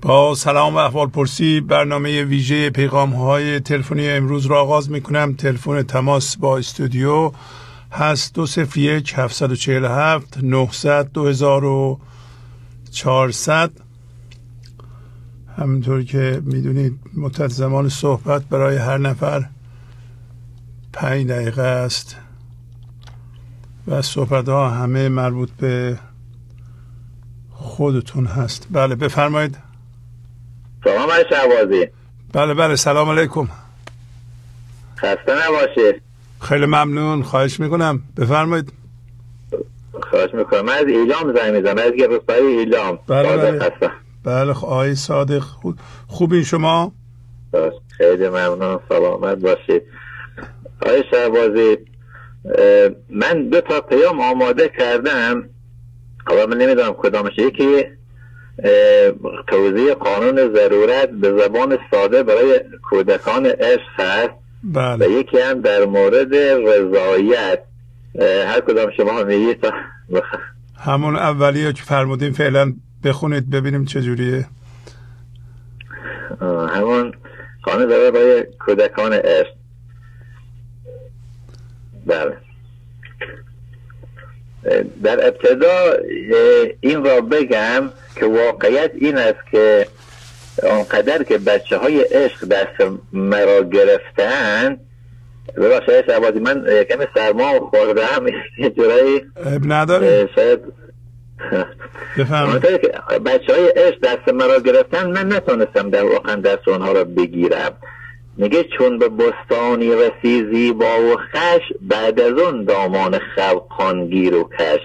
با سلام و احوال پرسی برنامه ویژه پیغام های تلفنی امروز را آغاز می کنم. تلفن تماس با استودیو هست 201 747 900 2400. همونطور که میدونید مدت زمان صحبت برای هر نفر 5 دقیقه است و صحبت ها همه مربوط به خودتون هست. بله بفرمایید. سلام علیکم شهبازی. بله سلام علیکم. خسته نباشید. خیلی ممنون، خواهش میکنم، بفرمایید. خواهش میکنم. من از ایلام زنگ میزنم، از گرفتاری ایلام. بله آقای صادق، خوبین شما؟ خیلی ممنون، سلامت باشید. آقای شهبازی، من 2 تا پیام آماده کردم، حالا من نمیدونم کدامش. یکی توضیح قانون ضرورت به زبان ساده برای کودکان عشق هست. بله. و یکی هم در مورد رضایت. هر کدام شما میگید. همون اولیه که فرمودین فعلا بخونید ببینیم چجوریه. همون قانون ضرورت برای کودکان عشق. بله. در ابتدا این را بگم که واقعیت این است که آنقدر که بچه های عشق دست مرا گرفتن، ببخشید شهبازی من کمی سرما خوردم یه جورایی نداره شاید بفهمید. بچه های عشق دست مرا گرفتن، من نتونستم در واقع دست اونها را بگیرم. میگه چون به بستانی رسی زیبا و خش، بعد از اون دامان خلقان گیر و کش.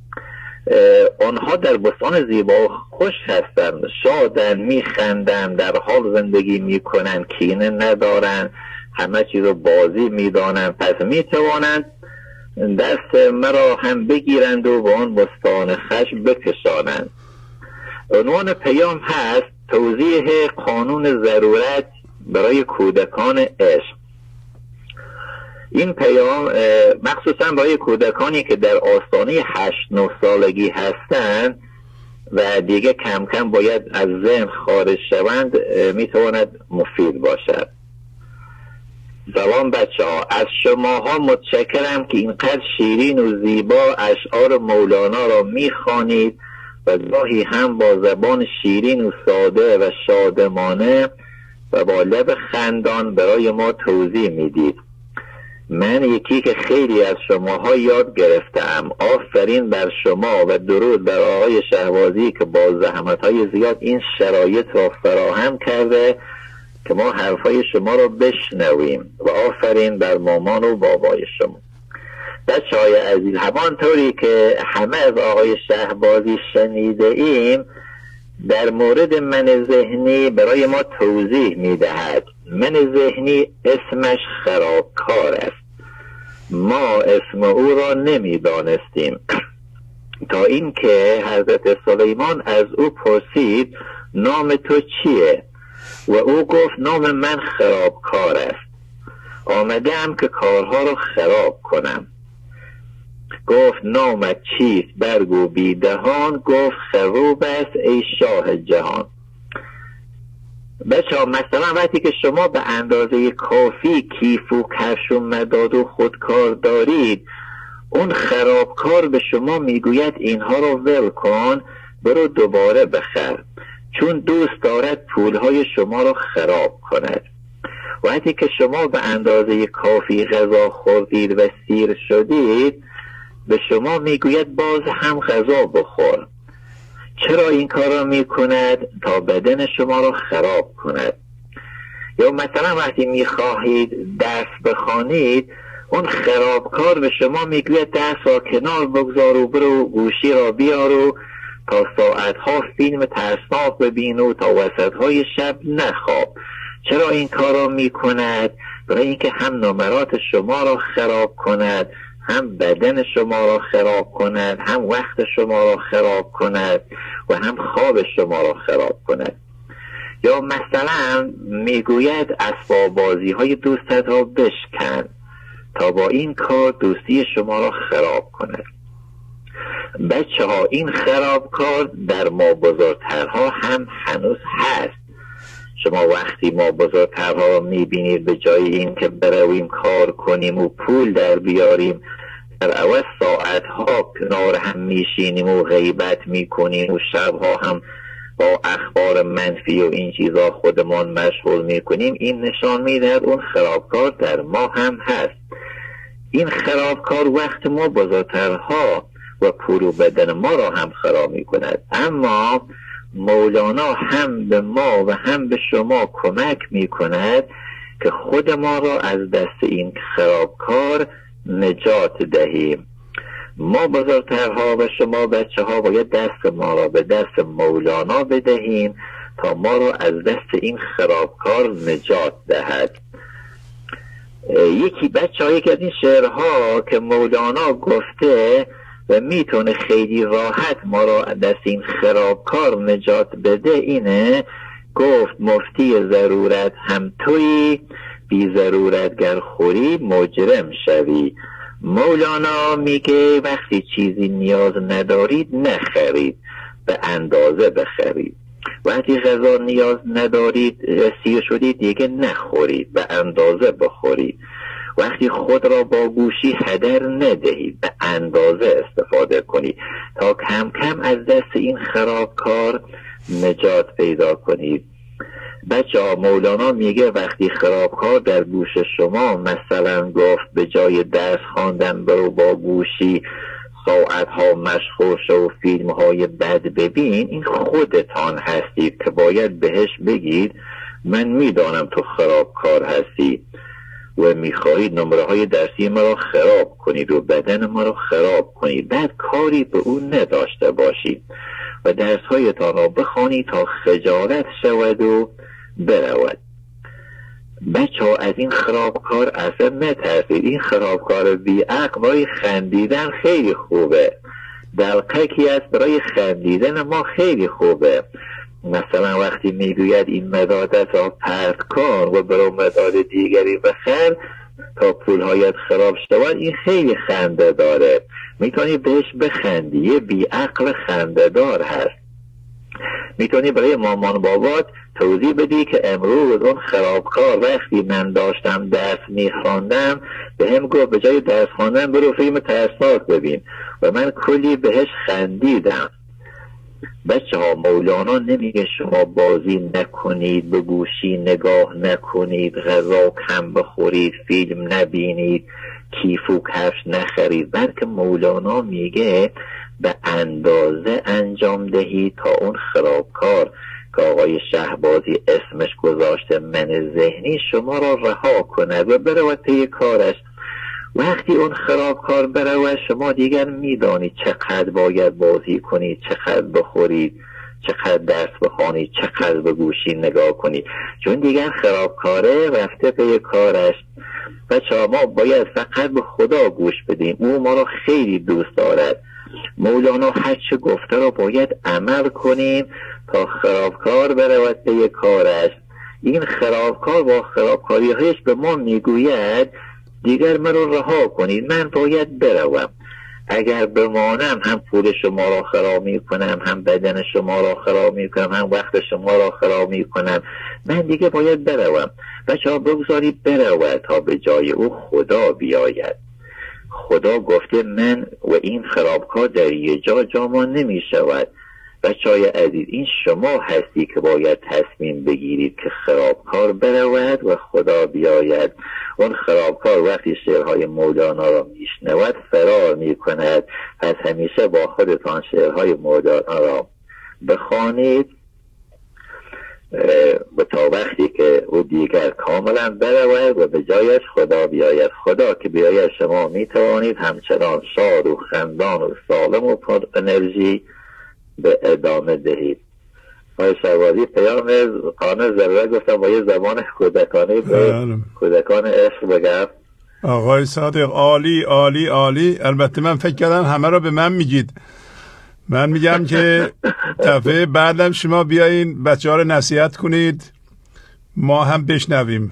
آنها در بستان زیبا و خوش هستند، شادن، میخندن، در حال زندگی میکنن، کینه ندارن، همه چیز رو بازی میدانن، پس میتوانند دست مرا هم بگیرند و به آن بستان خش بکشانند. عنوان پیام هست توضیح قانون ضرورت برای کودکان عشق. این پیام مخصوصا برای کودکانی که در آستانه 8-9 سالگی هستند و دیگه کم کم باید از ذهن خارج شوند میتواند مفید باشد. سلام بچه ها، از شماها متشکرم که اینقدر شیرین و زیبا اشعار مولانا را میخوانید و گاهی هم با زبان شیرین و ساده و شادمانه و با لب خندان برای ما توضیح میدید. من یکی که خیلی از شماها یاد گرفتم. آفرین بر شما و درود بر آقای شهبازی که با زحمت‌های زیاد این شرایط را فراهم کرده که ما حرفای شما را بشنویم، و آفرین بر مامان و بابای شما. بچه‌های عزیز، همانطوری که همه از آقای شهبازی شنیده ایم، در مورد من ذهنی برای ما توضیح میدهد. من ذهنی اسمش خرابکار است. ما اسم او را نمیدانستیم تا اینکه حضرت سلیمان از او پرسید نام تو چیه؟ و او گفت نام من خرابکار است، آمدم که کارها را خراب کنم. گفت نامت چیست برگو بی دهان؟ گفت خروب است ای شاه جهان. بچه ها، مثلا وقتی که شما به اندازه کافی کیف و کفش و مداد و خودکار دارید، اون خرابکار به شما میگوید اینها رو ول کن، برو دوباره بخر، چون دوست دارد پولهای شما رو خراب کند. وقتی که شما به اندازه کافی غذا خوردید و سیر شدید، به شما میگوید باز هم غذا بخور. چرا این کار را میکند؟ تا بدن شما را خراب کند. یا مثلا وقتی میخواهید درس بخوانید، اون خرابکار به شما میگوید درس را کنار بگذار و برو گوشی را بیار و تا ساعتها فیلم ترسناک ببین و تا وسطهای شب نخواب. چرا این کار را میکند؟ برای اینکه هم نمرات شما را خراب کند، هم بدن شما را خراب کند، هم وقت شما را خراب کند و هم خواب شما را خراب کند. یا مثلا میگوید اسباب بازی های دوستت را بشکن تا با این کار دوستی شما را خراب کند. بچه ها این خرابکار در ما بزرگترها هم هنوز هست. شما وقتی ما بزرگترها رو میبینید به جای این که برویم کار کنیم و پول در بیاریم، در عوض ساعتها کنار هم میشینیم و غیبت میکنیم و شبها هم با اخبار منفی و این چیزا خودمان مشغول میکنیم. این نشان میدهد اون خرابکار در ما هم هست. این خرابکار وقت ما بزرگترها و پول و بدن ما را هم خراب میکند. اما مولانا هم به ما و هم به شما کمک میکند که خود ما را از دست این خرابکار نجات دهیم. ما بزرگترها و شما بچه ها باید دست ما را به دست مولانا بدهیم تا ما را از دست این خرابکار نجات دهد. یکی بچه ها یکی از این شعرها که مولانا گفته و میتونه خیلی راحت ما را از دست این خرابکار نجات بده اینه، گفت مفتی ضرورت هم تویی، بی ضرورت گر خوری مجرم شوی. مولانا میگه وقتی چیزی نیاز ندارید نخرید، به اندازه بخرید. وقتی غذا نیاز ندارید سیر شدید دیگه نخورید، به اندازه بخورید. وقتی خود را با گوشی هدر ندهید، به اندازه استفاده کنید تا کم کم از دست این خرابکار نجات پیدا کنید. بچه ها مولانا میگه وقتی خرابکار در گوش شما مثلا گفت به جای درس خواندن برو با گوشی ساعتها مشغول شو و فیلم های بد ببین، این خودتان هستید که باید بهش بگید من میدانم تو خرابکار هستی و میخواهید نمره های درسی ما را خراب کنید و بدن ما را خراب کنید، بعد کاری به اون نداشته باشید و درس هایتان را بخوانید تا خجالت شود و برود. بچه ها از این خرابکار اصلا نترسید. این خرابکار بیعقل برای خندیدن خیلی خوبه، دلقکی است برای خندیدن ما خیلی خوبه. مثلا وقتی میگوید این مدادت را پرت کن و برو مداد دیگری بخر تا پولهایت خراب شود، این خیلی خنده داره، میتونی بهش بخندی. یه بیعقل خنده دار هست. میتونی برای مامان بابات توضیح بدی که امروز اون خرابکار وقتی من داشتم درس میخواندم به هم گفت به جای درس خواندن برو فیلم ترسناک ببین و من کلی بهش خندیدم. بچه ها مولانا نمیگه شما بازی نکنید، به گوشی نگاه نکنید، غذا کم بخورید، فیلم نبینید، کیف و کفش نخرید، بلکه مولانا میگه به اندازه انجام دهید تا اون خرابکار که آقای شهبازی اسمش گذاشته من ذهنی شما را رها کند و برود پی کارش. وقتی اون خرابکار برود شما دیگر میدانید چقدر باید بازی کنید، چقدر بخورید، چقدر درس بخوانید، چقدر به گوشی نگاه کنید، چون دیگر خرابکاره رفته پی کارش. بچه‌ها ما باید فقط به خدا گوش بدیم، او ما را خیلی دوست دارد. مولانا هر چه گفته را باید عمل کنیم تا خرابکار برود پی کارش. این خرابکار با خرابکاری‌هایش به ما میگوید دیگر من رو رها کنید، من باید بروم. اگر بمانم هم پول شما را خراب میکنم، هم بدن شما را خراب میکنم، هم وقت شما را خراب میکنم، من دیگه باید بروم. بچه‌ها بگذارید برود تا به جای او خدا بیاید. خدا گفته من و این خرابکار در یه جا جامع نمی شود. بچه‌های عزیز این شما هستی که باید تصمیم بگیرید که خرابکار برود و خدا بیاید. اون خرابکار وقتی شعرهای مولانا را میشنود فرار میکند. پس همیشه با خودتان شعرهای مولانا را بخوانید و تا وقتی که او دیگر کاملا برود و به جایش خدا بیاید. خدا که بیاید شما میتوانید همچنان شاد و خندان و سالم و پر انرژی به ادامه دهید. آقای شهبازی پیام قانه ضرورت گفتم با یه زبان کودکانه به کودکان عشق بگم. آقای صادق عالی عالی عالی. البته من فکر کردم همه رو به من میگید. من میگم که دفعه بعدم شما بیاین بچه ها رو نصیحت کنید ما هم بشنویم.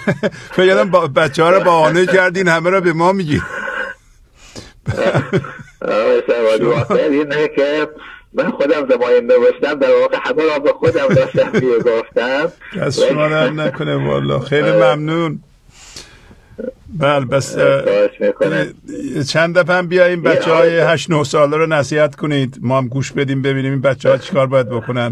فکر کردم بچه ها رو بهانه کردین همه رو به ما میگید. آقای سوادی واقعا اینه که من خودم زماینده باشتم در واقع همه را به خودم داشتم میگفتم. دست شما در نکنه والا، خیلی ممنون. بله بس چند دفعه هم بیاییم بچه های 8-9 ساله رو نصیحت کنید، ما هم گوش بدیم ببینیم این بچه ها چیکار باید بکنن.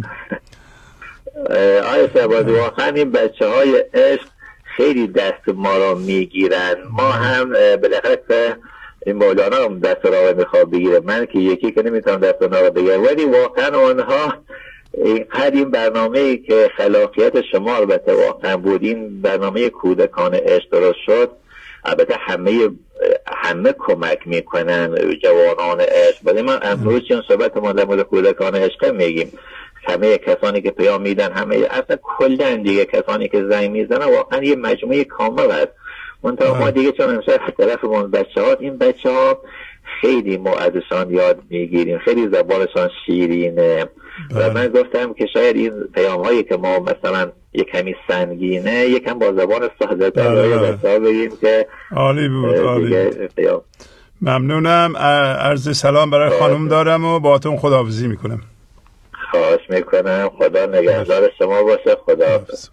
آقای سوادی واقعا این بچه های عشق خیلی دست ما را میگیرن. ما هم بالاخره این مولانا هم دست را میخواد بگیره، من که یکی که نمیتونم دست را بگیرم، ولی واقعا اونها این برنامه‌ای که خلاقیت شما البته واقعا بود، این برنامه کودکان عشق درست شد. البته همه کمک میکنن جوانان عشق، ولی من امروز چون صحبت ما در مورد کودکان عشق میگیم، همه کسانی که پیام میدن، همه اصلا کلا دیگه کسانی که زنگ میزنن واقعا یه مجموعه کامل است. منتها ما دیگه چون امشب طرفمون این بچه ها خیلی ما ازشان یاد میگیریم، خیلی زبانشان شیرینه و من گفتم که شاید این پیام هایی که ما مثلا یک کمی سنگینه یکم با زبان ساده تر بچه ها بگیم که عالی بود. عالی. ممنونم. عرض سلام برای خانم دارم و باهاتون خداحافظی میکنم. خواهش میکنم. خدا نگهدار شما باشه. خداحافظ.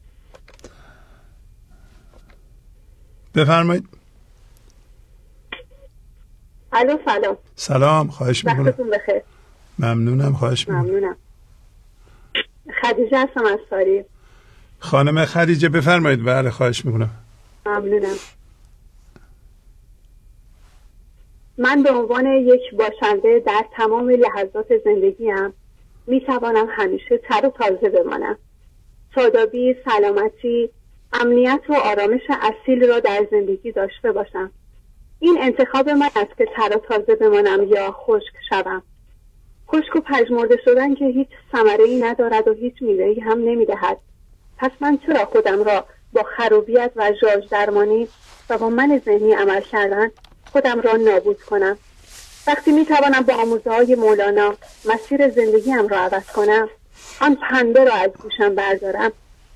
بفرمایید. الو سلام. سلام، خواهش میکنم. وقتتون بخیر. ممنونم، خواهش میکنم. ممنونم. خدیجه هستم از ساری. خانم خدیجه بفرمایید. بله خواهش میکنم. ممنونم. من به عنوان یک باشنده در تمام لحظات زندگیم میتوانم همیشه تر و تازه بمانم. شادابی، سلامتی، امنیت و آرامش اصیل را در زندگی داشته باشم. این انتخاب من است که تر و تازه بمانم یا خشک شوم. خشک و پژمرده شدن که هیچ ثمره‌ای ندارد و هیچ میوه‌ای هم نمیدهد. پس من چرا خودم را با خروبیت و ژاژ درمانی و با من ذهنی عمل کردن خودم را نابود کنم؟ وقتی میتوانم با آموزه‌های مولانا مسیر زندگیم را عوض کنم، آن پنبه را از گوشم بردارم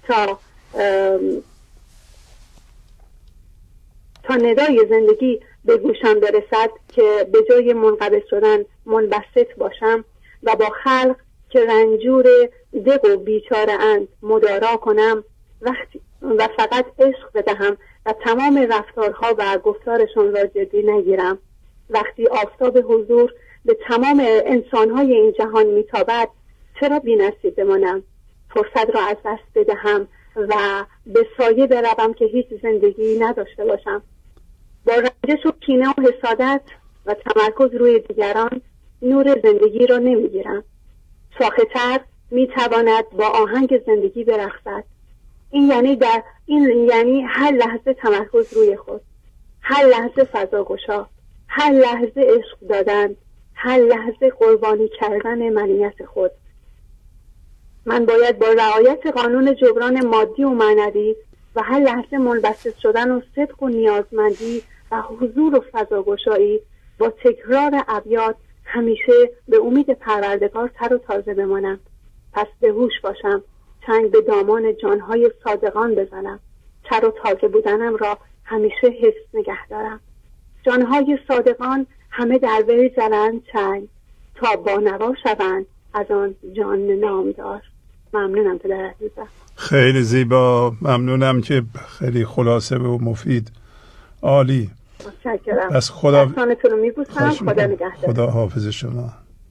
تا ندای زندگی به گوشم برسد که به جای منقبض شدن منبسط باشم و با خلق که رنجور دق و بیچاره اند مدارا کنم و فقط عشق بدهم و تمام رفتارها و گفتارشون را جدی نگیرم. وقتی آفتاب حضور به تمام انسانهای این جهان میتابد، چرا بی‌نصیب بمانم؟ فرصت را از دست بدهم و به سایه بروم که هیچ زندگی نداشته باشم. با رنجش و کینه و حسادت و تمرکز روی دیگران نور زندگی را نمیگیرم. ساخت‌تر میتواند با آهنگ زندگی برقصد. این یعنی هر لحظه تمرکز روی خود، هر لحظه فضاگشا، هر لحظه عشق دادن، هر لحظه قربانی کردن منیت خود. من باید با رعایت قانون جبران مادی و معنوی و هر لحظه منبسط شدن و صدق و نیازمندی و حضور و فضاگشایی با تکرار ابیات همیشه به امید پروردگار تر و تازه بمانم. پس به هوش باشم، چنگ به دامان جانهای صادقان بزنم، تر و تازه بودنم را همیشه حفظ نگه دارم. جانهای صادقان همه در وی زنند چنگ تا با نوا شوند از آن جان نامدار. ممنونم پدر عزیزم. خیلی زیبا، ممنونم که خیلی خلاصه و مفید. عالی. متشکرم. از خدا دستانتون رو میبوسم. خدا نگهدار. خدا حافظ شما.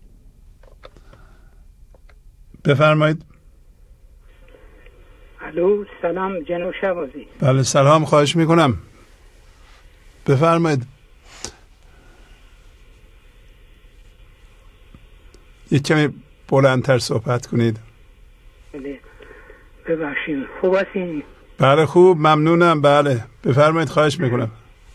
بفرمایید. الو سلام جناب شهبازی. بله سلام، خواهش میکنم. بفرمایید. یک کمی بلندتر صحبت کنید. بله ببخشید. خوب هستین؟ بله خوب، ممنونم. بله بفرمایید، خواهش میکنم.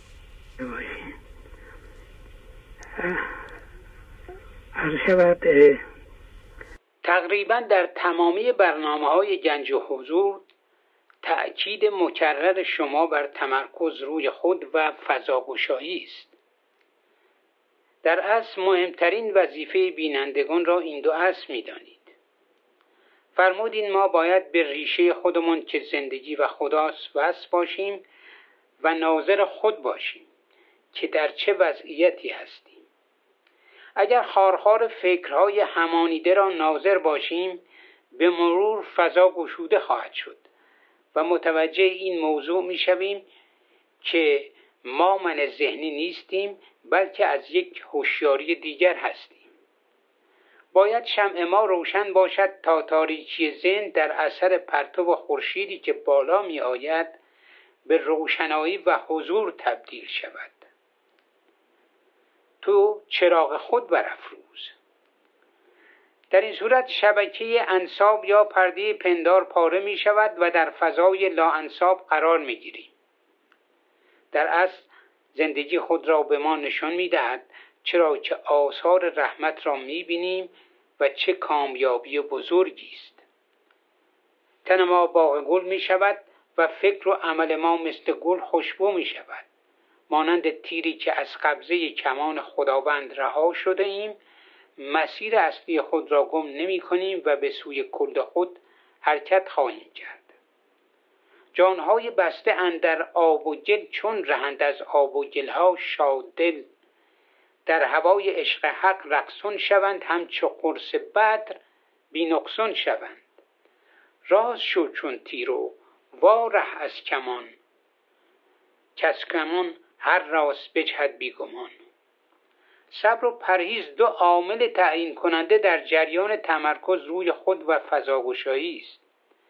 عرض شود تقریبا در تمامی برنامه‌های گنج و حضور تأکید مکرر شما بر تمرکز روی خود و فضاگشایی است. در اصل مهمترین وظیفه بینندگان را این دو اصل می‌دانید. فرمودین ما باید به ریشه خودمان که زندگی و خداست وصل باشیم و ناظر خود باشیم که در چه وضعیتی هستیم. اگر خارخار فکرهای همانیده را ناظر باشیم، به مرور فضا گشوده خواهد شد و متوجه این موضوع می‌شویم که ما من ذهنی نیستیم، بلکه از یک هوشیاری دیگر هستیم. باید شمع ما روشن باشد تا تاریکی ذهن در اثر پرتو خورشیدی که بالا می آید به روشنایی و حضور تبدیل شود. تو چراغ خود برافروز. در این صورت شبکه انساب یا پرده پندار پاره می شود و در فضای لا انساب قرار می گیریم. در اصل زندگی خود را به ما نشان می دهد، چرا که آثار رحمت را می بینیم و چه کامیابی بزرگی است. تن ما باغ گل می شود و فکر و عمل ما مثل گل خوشبو می شود. مانند تیری که از قبضه کمان خداوند رها شده ایم، مسیر اصلی خود را گم نمی کنیم و به سوی کل خود حرکت خواهیم کرد. جانهای بسته اندر آب و گل چون رهند از آب و گلها شاددل، در هوای عشق حق رقصون شوند، همچو قرص بدر بی نقصان شوند. راز شو چون تیر و واره از کمان، کز کمان هر راست بجهد بی گمان. صبر و پرهیز دو عامل تعیین کننده در جریان تمرکز روی خود و فضاگشایی است.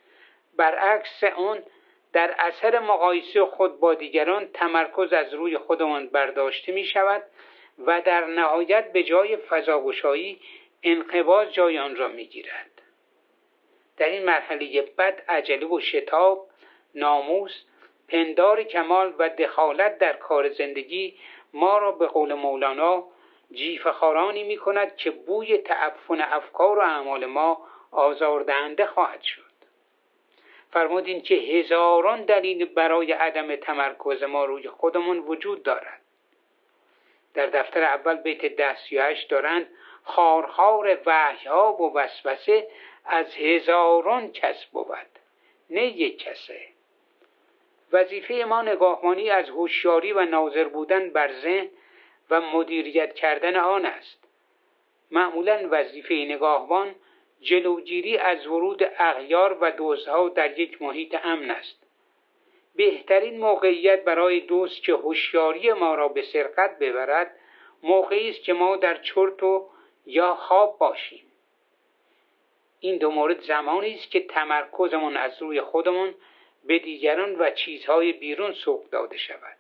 برعکس آن، در اثر مقایسه خود با دیگران تمرکز از روی خودمان برداشته می شود و در نهایت به جای فضاگشایی انقباض جای آن را می گیرد. در این مرحله بد عجله و شتاب، ناموس، پندار کمال و دخالت در کار زندگی ما را به قول مولانا جیفه‌خوارانی می کند که بوی تعفن افکار و اعمال ما آزاردهنده خواهد شد. فرمودین که هزاران دلیل برای عدم تمرکز ما روی خودمون وجود دارد. در دفتر اول بیت 1038 دارند خارخار وحی‌ها و وسوسه از هزاران کس بود، نه یک کسه. وظیفه ما نگاهبانی از هوشیاری و ناظر بودن بر ذهن و مدیریت کردن آن است. معمولاً وظیفه نگاهبان جلوگیری از ورود اغیار و دزدها در یک محیط امن است. بهترین موقعیت برای دزد که هوشیاری ما را به سرقت ببرد، موقعی است که ما در چرت و یا خواب باشیم. این دو مورد زمانی است که تمرکزمون از روی خودمون به دیگران و چیزهای بیرون سوق داده شود.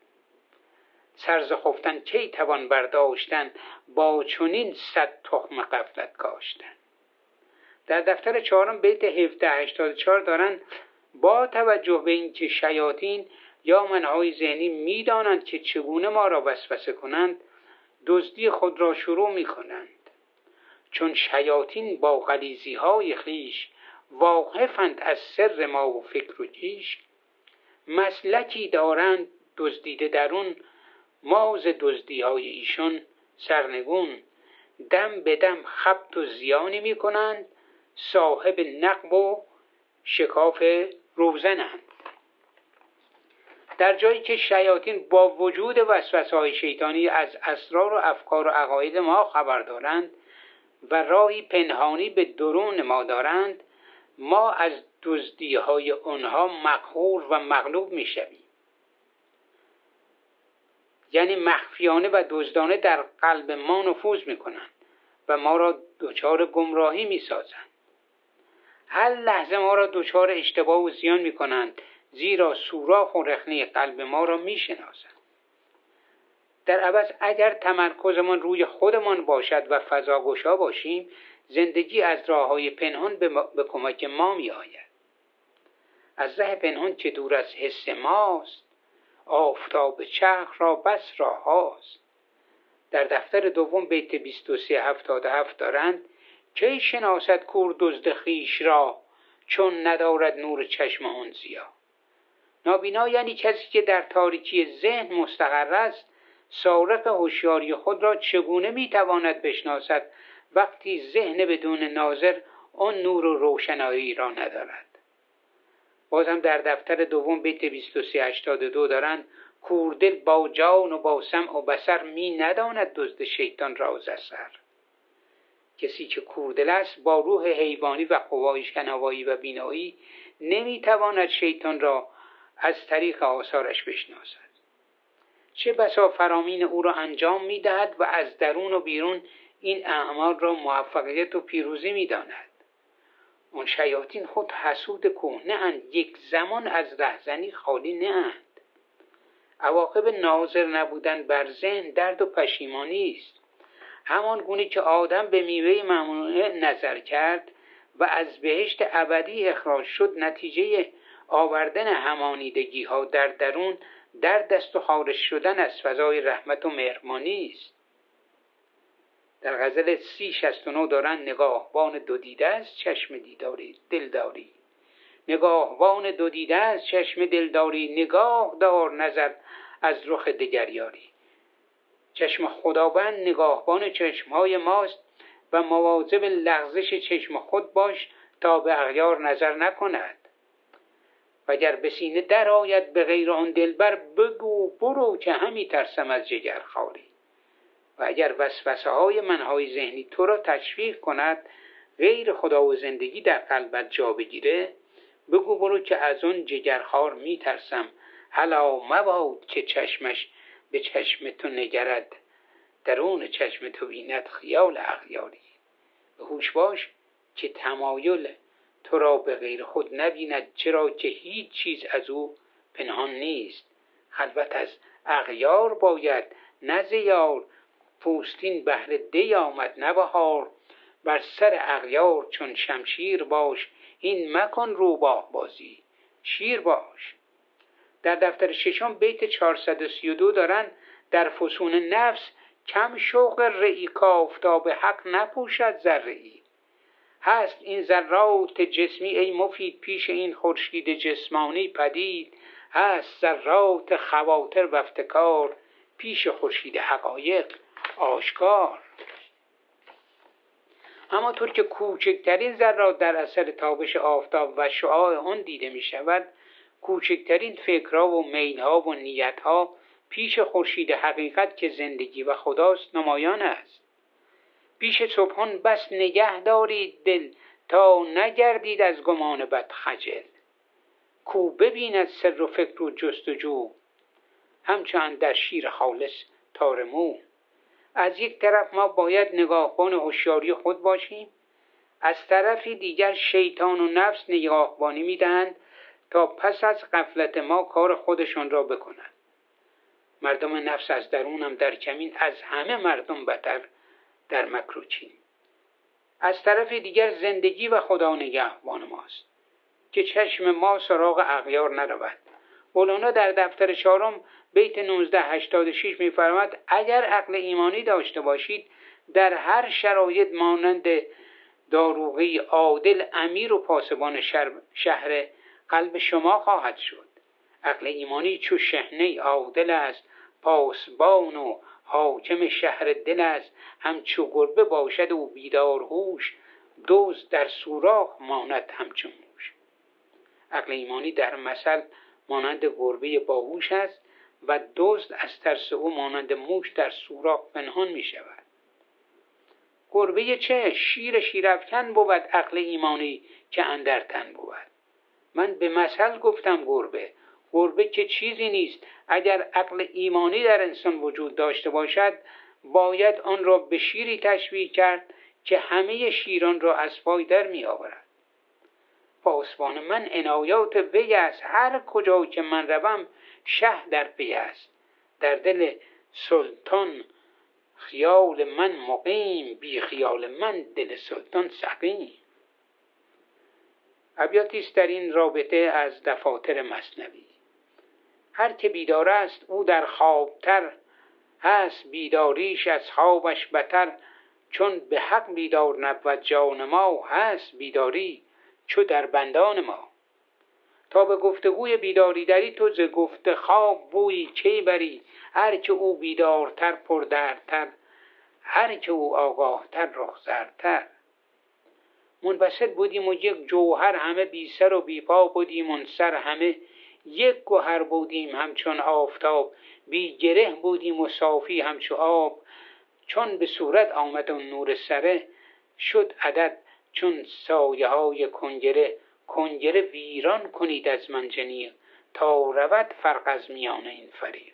سرز خفتن کی توان برداشتن، با چنین 100 تخم غفلت کاشتن. در دفتر چهارم بیت 1784 دارند با توجه به اینکه شیاطین یا منهای ذهنی میدانند که چگونه ما را وسوسه کنند، دزدی خود را شروع می کنند. چون شیاطین با غلیظی های خویش واقفند از سر ما و فکر و کیش، مسلکی دارند دزدیده درون، ما ز دزدی های ایشون سرنگون. دم به دم خبط و زیانی می کنند، صاحب نقب و شکاف روزنند. در جایی که شیاطین با وجود وسوسه‌های شیطانی از اسرار و افکار و عقاید ما خبر دارند و راهی پنهانی به درون ما دارند، ما از دزدی‌های آنها مقهور و مغلوب می‌شویم. یعنی مخفیانه و دزدانه در قلب ما نفوذ می‌کنند و ما را دچار گمراهی می‌سازند. هر لحظه ما را دچار اشتباه و زیان می‌کنند، زیرا سوراخ و رخنه قلب ما را می‌شناسند. در عوض اگر تمرکزمان روی خودمان باشد و فضاگشا باشیم، زندگی از راه‌های پنهان به کمک ما می‌آید. از ره پنهان که دور از حس ماست، آفتاب چرخ را بس راه هاست. در دفتر دوم بیت 2377 دارند کی شناسد کور دزد خویش را، چون ندارد نور چشم آن ضیا. نابینا یعنی کسی که در تاریکی ذهن مستقر است، سارق هوشیاری خود را چگونه میتواند بشناسد وقتی ذهن بدون ناظر آن نور و روشنایی را ندارد. بازم در دفتر دوم بیت 2382 دارند کوردل با جان و با سمع و بصر می نداند دزد شیطان راز اثر. کسی که کوردل است با روح حیوانی و قوای شنوایی و بینایی نمیتواند شیطان را از طریق آثارش بشناسد. چه بسا فرامین او را انجام میدهد و از درون و بیرون این اعمال را موفقیت و پیروزی میداند. اون شیاطین خود حسود کهنه اند، یک زمان از رهزنی خالی نه اند. عواقب ناظر نبودن بر ذهن درد و پشیمانی است. همان گونه که آدم به میوه ممنوعه نظر کرد و از بهشت ابدی اخراج شد، نتیجه آوردن همانیدگی ها در درون در دست و خارج شدن از فضای رحمت و مهربانی است. در غزل 3069 دارن نگاهبان دو دیده است چشم دلداری، نگاهبان دو دیده است چشم دلداری، نگاه دار نظر از رخ دگر یاری. چشم خداوند نگاهبان چشمهای ماست و مواظب لغزش چشم خود باش تا به اغیار نظر نکند. وگر به سینه در آید به غیر آن دلبر، بگو برو که همی ترسم از جگر خاری. و اگر وسوسه های منهای ذهنی تو را تشویق کند غیر خدا و زندگی در قلبت جا بگیره، بگو برو که از اون جگرخوار می ترسم. هلا مباد که چشمش به چشم تو نگرد، درون چشم تو بیند خیال اغیاری. به هوش باش که تمایل تو را به غیر خود نبیند، چرا که هیچ چیز از او پنهان نیست. خلوت از اغیار باید نه ز یار، پوستین بهر دی آمد نه بهار. بر سر اغیار چون شمشیر باش، این مکن روباه بازی شیر باش. در دفتر ششم بیت 432 دارن در فسون نفس کم شوق رئی کافتاب حق نپوشد ذره‌ای. هست این ذرات جسمی ای مفید پیش این خورشید جسمانی پدید، هست ذرات خواطر و افتکار پیش خورشید حقایق آشکار. اما طور که کوچکترین ذرات در اثر تابش آفتاب و شعاع آن دیده می شود، کوچکترین فکرها و میلها و نیتها پیش خورشید حقیقت که زندگی و خداست نمایان است. پیش سبحان بس نگه دارید دل، تا نگردید از گمان بد خجل. کو ببیند سر و فکر و جستجو، همچنان در شیر خالص تار مو. از یک طرف ما باید نگاهبان هوشیاری خود باشیم، از طرفی دیگر شیطان و نفس نگاهبانی میدهند تا پس از غفلت ما کار خودشان را بکنند. مردم نفس از درونم در کمین، از همه مردم بتر در مکر و چین. از طرف دیگر زندگی و خدا نگهبان ماست که چشم ما سراغ اغیار نرود. مولانا در دفتر 4 بیت 1986 می‌فرماید اگر عقل ایمانی داشته باشید در هر شرایط مانند داروغی عادل امیر و پاسبان شهر قلب شما خواهد شد. عقل ایمانی چو شحنه عادل است، پاسبان و حاکم شهر دل است. همچو گربه باشد و بیدار هوش، دزد در سوراخ ماند همچو موش. عقل ایمانی در مثل مانند گربه باهوش است و دزد از ترس او مانند موش در سوراخ پنهان می شود. گربه چه؟ شیر شیرافکن بود عقل ایمانی که اندر تن بود. من به مثل گفتم گربه که چیزی نیست. اگر عقل ایمانی در انسان وجود داشته باشد باید آن را به شیری تشبیه کرد که همه شیران را از پای در می آورد. پاسبان من عنایات وی است، هر کجا که من روم شه در پی است. در دل سلطان خیال من مقیم، بی خیال من دل سلطان سقیم. ابیاتی است در این رابطه از دفاتر مثنوی. هر که بیدار است او در خوابتر هست، بیداریش از خوابش بتر. چون به حق بیدار نبود جان ما، هست بیداری چو در بندان ما. تا به گفتگوی بیداری دری تو ز گفت خواب بویی کی بری. هر که او بیدارتر پردردتر، هر که او آگاهتر رخزرتر. منبسط بودیم و یک جوهر همه، بی سر و بی پا بودیم اون سر همه. یک گوهر بودیم همچون آفتاب، بی گره بودیم و صافی همچو آب. چون به صورت آمد اون نور سره، شد عدد چون سایه های کنگره ویران کنید از منجنیق، تا رود فرق از میان این فریق.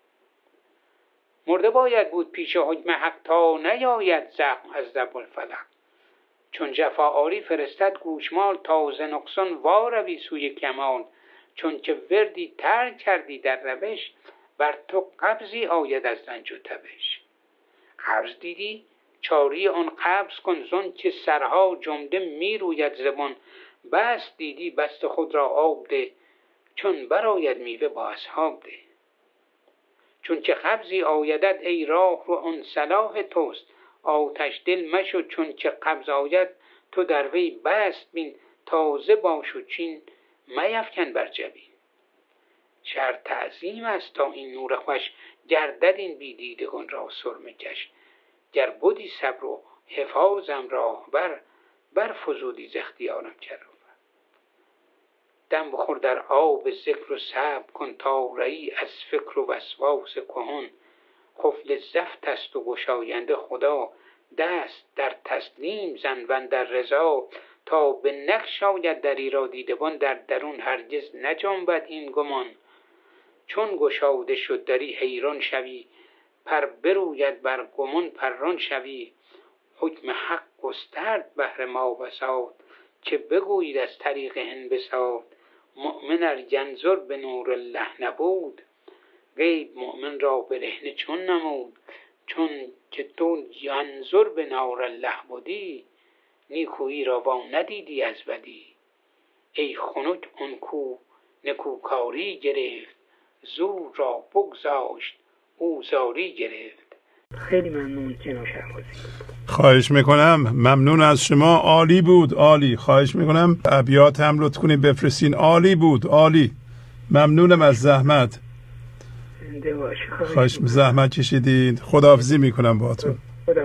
مرده باید بود پیش حکم حق، تا نیاید زخم از ضرب الفلق. چون جفا آری فرستد گوشمال، تا ز نقصان واروی سوی کمال. چون که وردی ترک کردی در روش، بر تو قبضی آید از رنج و تبش. قبض دیدی چاری آن قبض کن، زان که سرها جمله می روید زبان. بست دیدی بست خود را آب ده، چون برآید میوه با اصحاب ده. چون که قبضی آیدت ای راه رو، آن صلاح توست آتش دل مشو. چون که قبض آید تو در وی بست بین، تازه باش و چین میفکن بر جبین. شرط تعظیم است تا این نور خوش، گردد این بی دیدگان را سرمه کش. گر بودی صبر و حفاظم راه بر فزودی ز اختیارم کرد. دم بخور در آب ذکر و صبر کن، تا رهی از فکر و وسواس کهن. خفل زفت است و گشاینده خدا، دست در تسلیم زن و اندر رضا. تا به نقش آید دری را دیدبان، در درون هرگز نجنبد این گمان. چون گشاده شد دری حیران شوی، پر بروید بر گمان پران شوی. حکم حق گسترد بهر ما بساط، چه بگویید از طریق انبساط. مؤمن ار ینظر به نور الله نبود، غیب مؤمن را برهنه چون نمود. چون که تو ینظر به نور الله بودی، نیکویی را وا ندیدی از بدی. ای خنک آن کو نکوکاری گرفت، زور را بگذاشت او زاری گرفت. خیلی ممنون جناب شهبازی. خواهش میکنم، ممنون از شما، عالی بود، عالی. خواهش میکنم ابیات هم لطف کنید بفرستین، عالی بود، عالی. ممنونم از زحمت. خواهش زحمت کشیدید. خداحافظی میکنم باهاتون.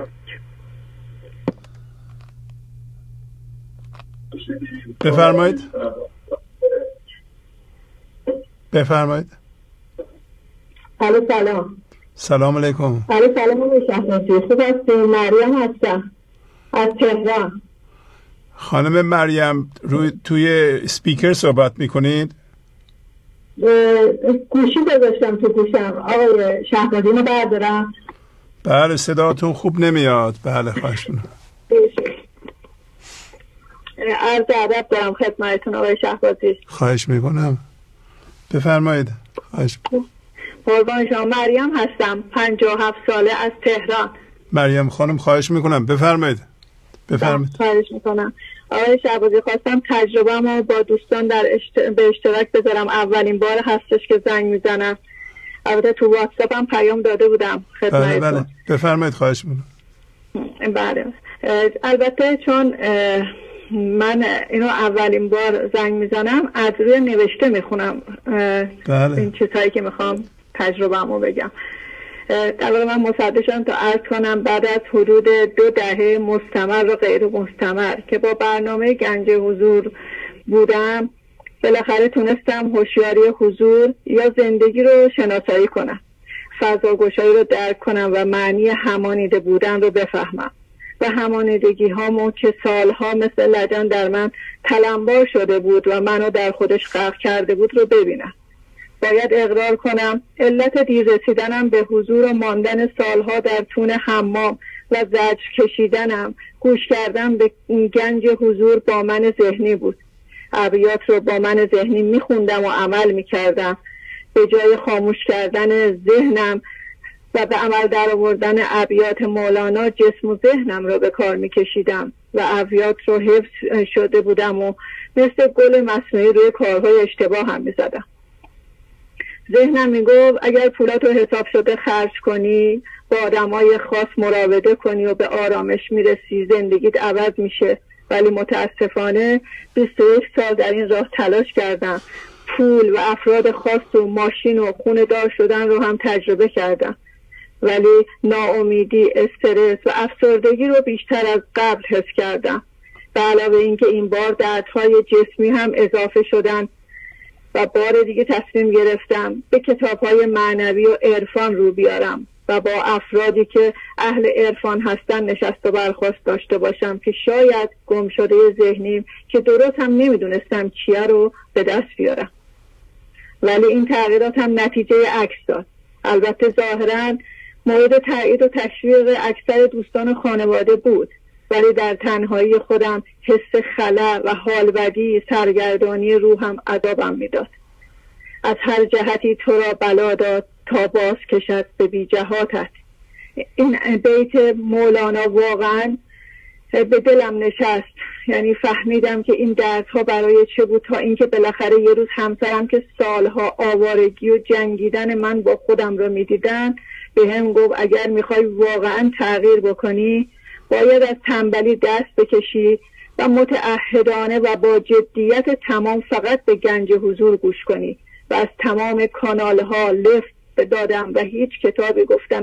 بفرمایید. سلام. سلام علیکم. سلام آقای شهبازی. خوب هستید؟ مریم هستم از تهران. خانم مریم توی سپیکر صحبت میکنید؟ گوشی گذاشتم تو گوشم. آقای شهبازی رو بردارم؟ بله صداتون خوب نمیاد. بله خواهش میکنم. عرض ادب دارم خدمتتون آقای شهبازی. خواهش میکنم بفرمایید. خواهش قربان شما. مریم هستم، 57 ساله از تهران. مریم خانم خواهش میکنم بفرمایید. خواهش میکنم آقای شهبازی. خواستم تجربه‌مو با دوستان به اشتراک بذارم. اولین بار هستش که زنگ میزنم. البته تو واتساپ هم پیام داده بودم خدمتتون. بله بفرمایید. خواهش میکنم. بله البته چون من اینو اولین بار زنگ میزنم، از روی نوشته میخونم. بله. این چیزهایی که میخوام تجربه‌مو بگم. در واقع من مصدق شدم تا عرض کنم بعد از حدود 2 دهه مستمر و غیر مستمر که با برنامه گنج حضور بودم، بالاخره تونستم هوشیاری حضور یا زندگی رو شناسایی کنم، فضاگشایی رو درک کنم و معنی همانیده بودن رو بفهمم و همانیدگی هامو که سالها مثل لجن در من تلمبار شده بود و منو در خودش غرق کرده بود رو ببینم. باید اقرار کنم علت دیر رسیدنم به حضور و ماندن سالها در تون حمام و زجر کشیدنم گوش کردم به گنج حضور با من ذهنی بود. ابیات رو با من ذهنی میخوندم و عمل میکردم. به جای خاموش کردن ذهنم و به عمل در آوردن ابیات مولانا جسم و ذهنم رو به کار میکشیدم و ابیات رو حفظ شده بودم و مثل گل مصنوعی روی کارهای اشتباه هم میزدم. ذهنم میگفت اگر پولاتو حساب شده خرج کنی، با آدمای خاص مراوده کنی و به آرامش میرسی، زندگیت عوض میشه. ولی متاسفانه 21 سال در این راه تلاش کردم. پول و افراد خاص و ماشین و خونه دار شدن رو هم تجربه کردم، ولی ناامیدی، استرس و افسردگی رو بیشتر از قبل حس کردم. به علاوه اینکه این بار دردهای جسمی هم اضافه شدن و بار دیگه تصمیم گرفتم به کتاب‌های معنوی و عرفان رو بیارم و با افرادی که اهل عرفان هستن نشست و برخاست داشته باشم که شاید گم شده ذهنیم که درست هم نمیدونستم چیه رو به دست بیارم. ولی این تغییرات هم نتیجه عکس داد. البته ظاهراً مورد تایید و تشویق اکثر دوستان و خانواده بود، ولی در تنهایی خودم حس خلأ و حال بدی سرگردانی روحم عذابم میداد. از هر جهتی تو را بلا داد تا باز کشد به بی جهاتت. این بیت مولانا واقعا به دلم نشست. یعنی فهمیدم که این دردها برای چه بود، تا اینکه بالاخره یه روز همسرم که سالها آوارگی و جنگیدن من با خودم رو میدیدن به هم گفت اگر میخوای واقعا تغییر بکنی باید از تنبلی دست بکشی و متعهدانه و با جدیت تمام فقط به گنج حضور گوش کنی. و از تمام کانالها لفت دادم و هیچ کتابی گفتن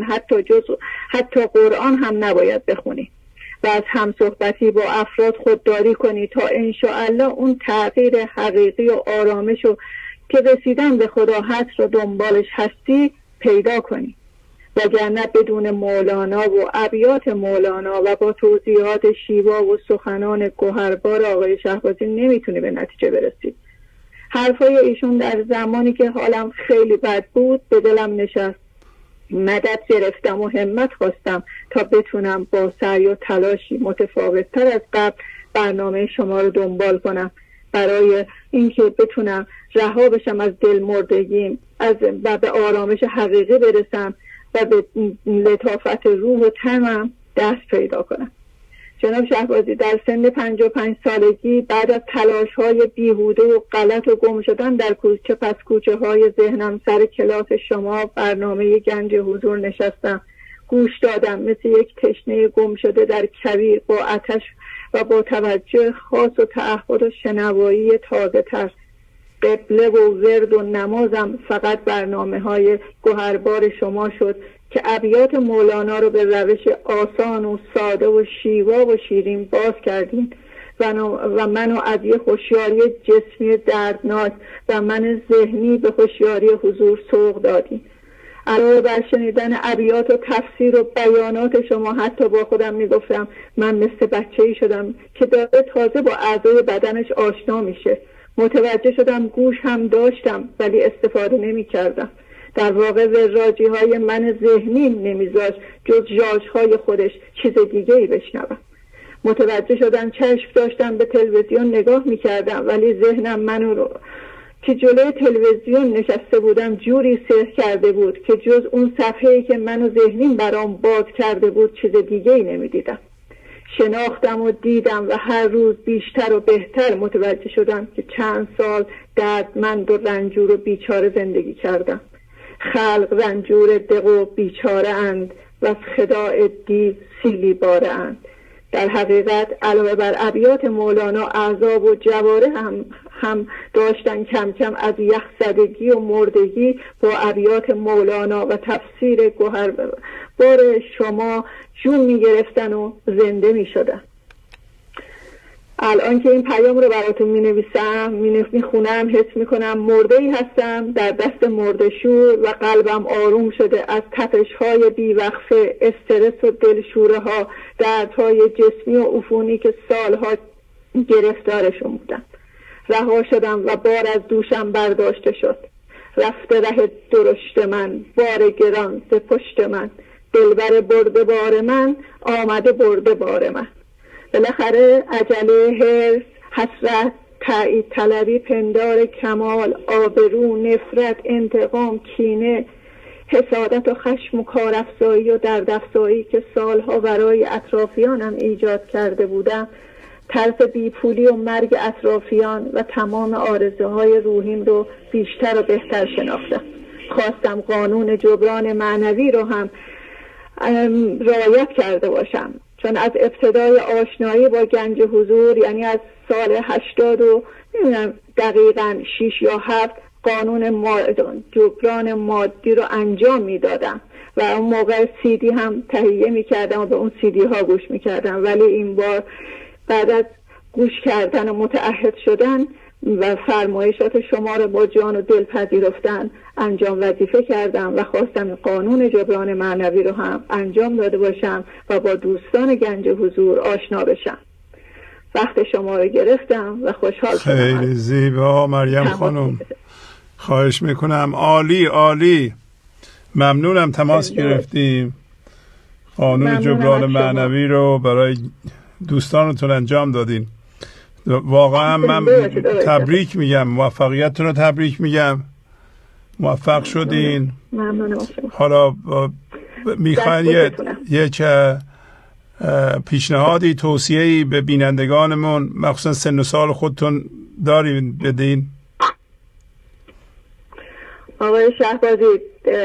حتی قرآن هم نباید بخونی و از همصحبتی با افراد خودداری کنی تا انشاءالله اون تغییر حقیقی و آرامش و که رسیدن به خدا هست رو دنبالش هستی پیدا کنی. وگرنه بدون مولانا و ابیات مولانا و با توضیحات شیوا و سخنان گوهربار آقای شهبازی نمیتونی به نتیجه برسی. حرفای ایشون در زمانی که حالم خیلی بد بود به دلم نشست. مدد گرفتم و همت خواستم تا بتونم با سعی و تلاشی متفاوت‌تر از قبل برنامه شما رو دنبال کنم برای اینکه بتونم رها بشم از دلمردگیم و به آرامش حقیقی برسم و به لطافت روح و تنم دست پیدا کنم. جناب شهبازی در سن 55 سالگی بعد از تلاش‌های بیهوده و غلط و گم شدن در کوچه پس کوچه های ذهنم سر کلاس شما برنامه گنج حضور نشستم. گوش دادم مثل یک تشنه گم شده در کویر با آتش و با توجه خاص و تعهد و شنوایی تازه تر. قبله و ورد و نمازم فقط برنامه های گوهربار شما شد که ابیات مولانا رو به روش آسان و ساده و شیوا و شیرین باز کردین و منو از یه هوشیاری جسمی دردناک و من ذهنی به هوشیاری حضور سوق دادین. علاوه بر شنیدن ابیات و تفسیر و بیانات شما حتی با خودم میگفتم من مثل بچه‌ای شدم که داره تازه با اعضای بدنش آشنا میشه. متوجه شدم گوش هم داشتم ولی استفاده نمی کردم. در واقع وراجی های من ذهنی نمیذاشت جز ژاژ های خودش چیز دیگه ای بشنوم. متوجه شدم چشم داشتم به تلویزیون نگاه میکردم ولی ذهنم منو رو که جلوی تلویزیون نشسته بودم جوری سحر کرده بود که جز اون صفحه‌ای که منو ذهنیم برام باز کرده بود چیز دیگه ای نمیدیدم. شناختم و دیدم و هر روز بیشتر و بهتر متوجه شدم که چند سال دردمند و رنجور و بیچاره زندگی کردم. خلق رنجور دق و بیچاره اند و از خداع دیو سیلی باره اند. در حقیقت علاوه بر ابیات مولانا اعضاب و جواره هم داشتن کم کم از یخزدگی و مردگی با ابیات مولانا و تفسیر گوهربار شما جون می گرفتن و زنده می شدن. الان که این پیام رو براتون می نویسم می خونم حس می کنم مرده ای هستم در دست مردشور و قلبم آروم شده از تپش های بیوقفه، استرس و دلشوره ها، دردهای جسمی و عفونی که سالها گرفتارشون بودم. رها شدم و بار از دوشم برداشته شد. رفته ره درشت من، بار گران ز پشت من، دلبر برده بار من، آمده برده بار من. بالاخره عجله، حرص، حسرت، تایید طلبی، پندار کمال، آبرو، نفرت، انتقام، کینه، حسادت و خشم و کارافزایی و دردافزایی که سالها برای اطرافیانم ایجاد کرده بودم، ترس بیپولی و مرگ اطرافیان و تمام آرزوهای روحیم رو بیشتر و بهتر شناختم. خواستم قانون جبران معنوی رو هم رعایت کرده باشم، چون از ابتدای آشنایی با گنج حضور یعنی از سال 80 و دقیقاً 6 یا 7 قانون جبران مادی رو انجام میدادم و اون موقع CD هم تهیه میکردم و به اون CD ها گوش میکردم. ولی این بار بعد از گوش کردن و متعهد شدن و فرمایشات شما را با جان و دل پذیرفتن انجام وظیفه کردم و خواستم قانون جبران معنوی رو هم انجام داده باشم و با دوستان گنج حضور آشنا بشم. وقت شما رو گرفتم و خوشحال شدم. خیلی زیبا مریم خانم، خواهش میکنم. عالی عالی، ممنونم تماس گرفتیم. قانون جبران معنوی رو برای دوستانتون انجام دادین. واقعا من تبریک میگم، موفقیتتون رو تبریک میگم، موفق شدین. حالا میخواین یک پیشنهادی، توصیه‌ای به بینندگانمون مخصوصا سن و سال خودتون دارین بدین؟ آقای شهبازی،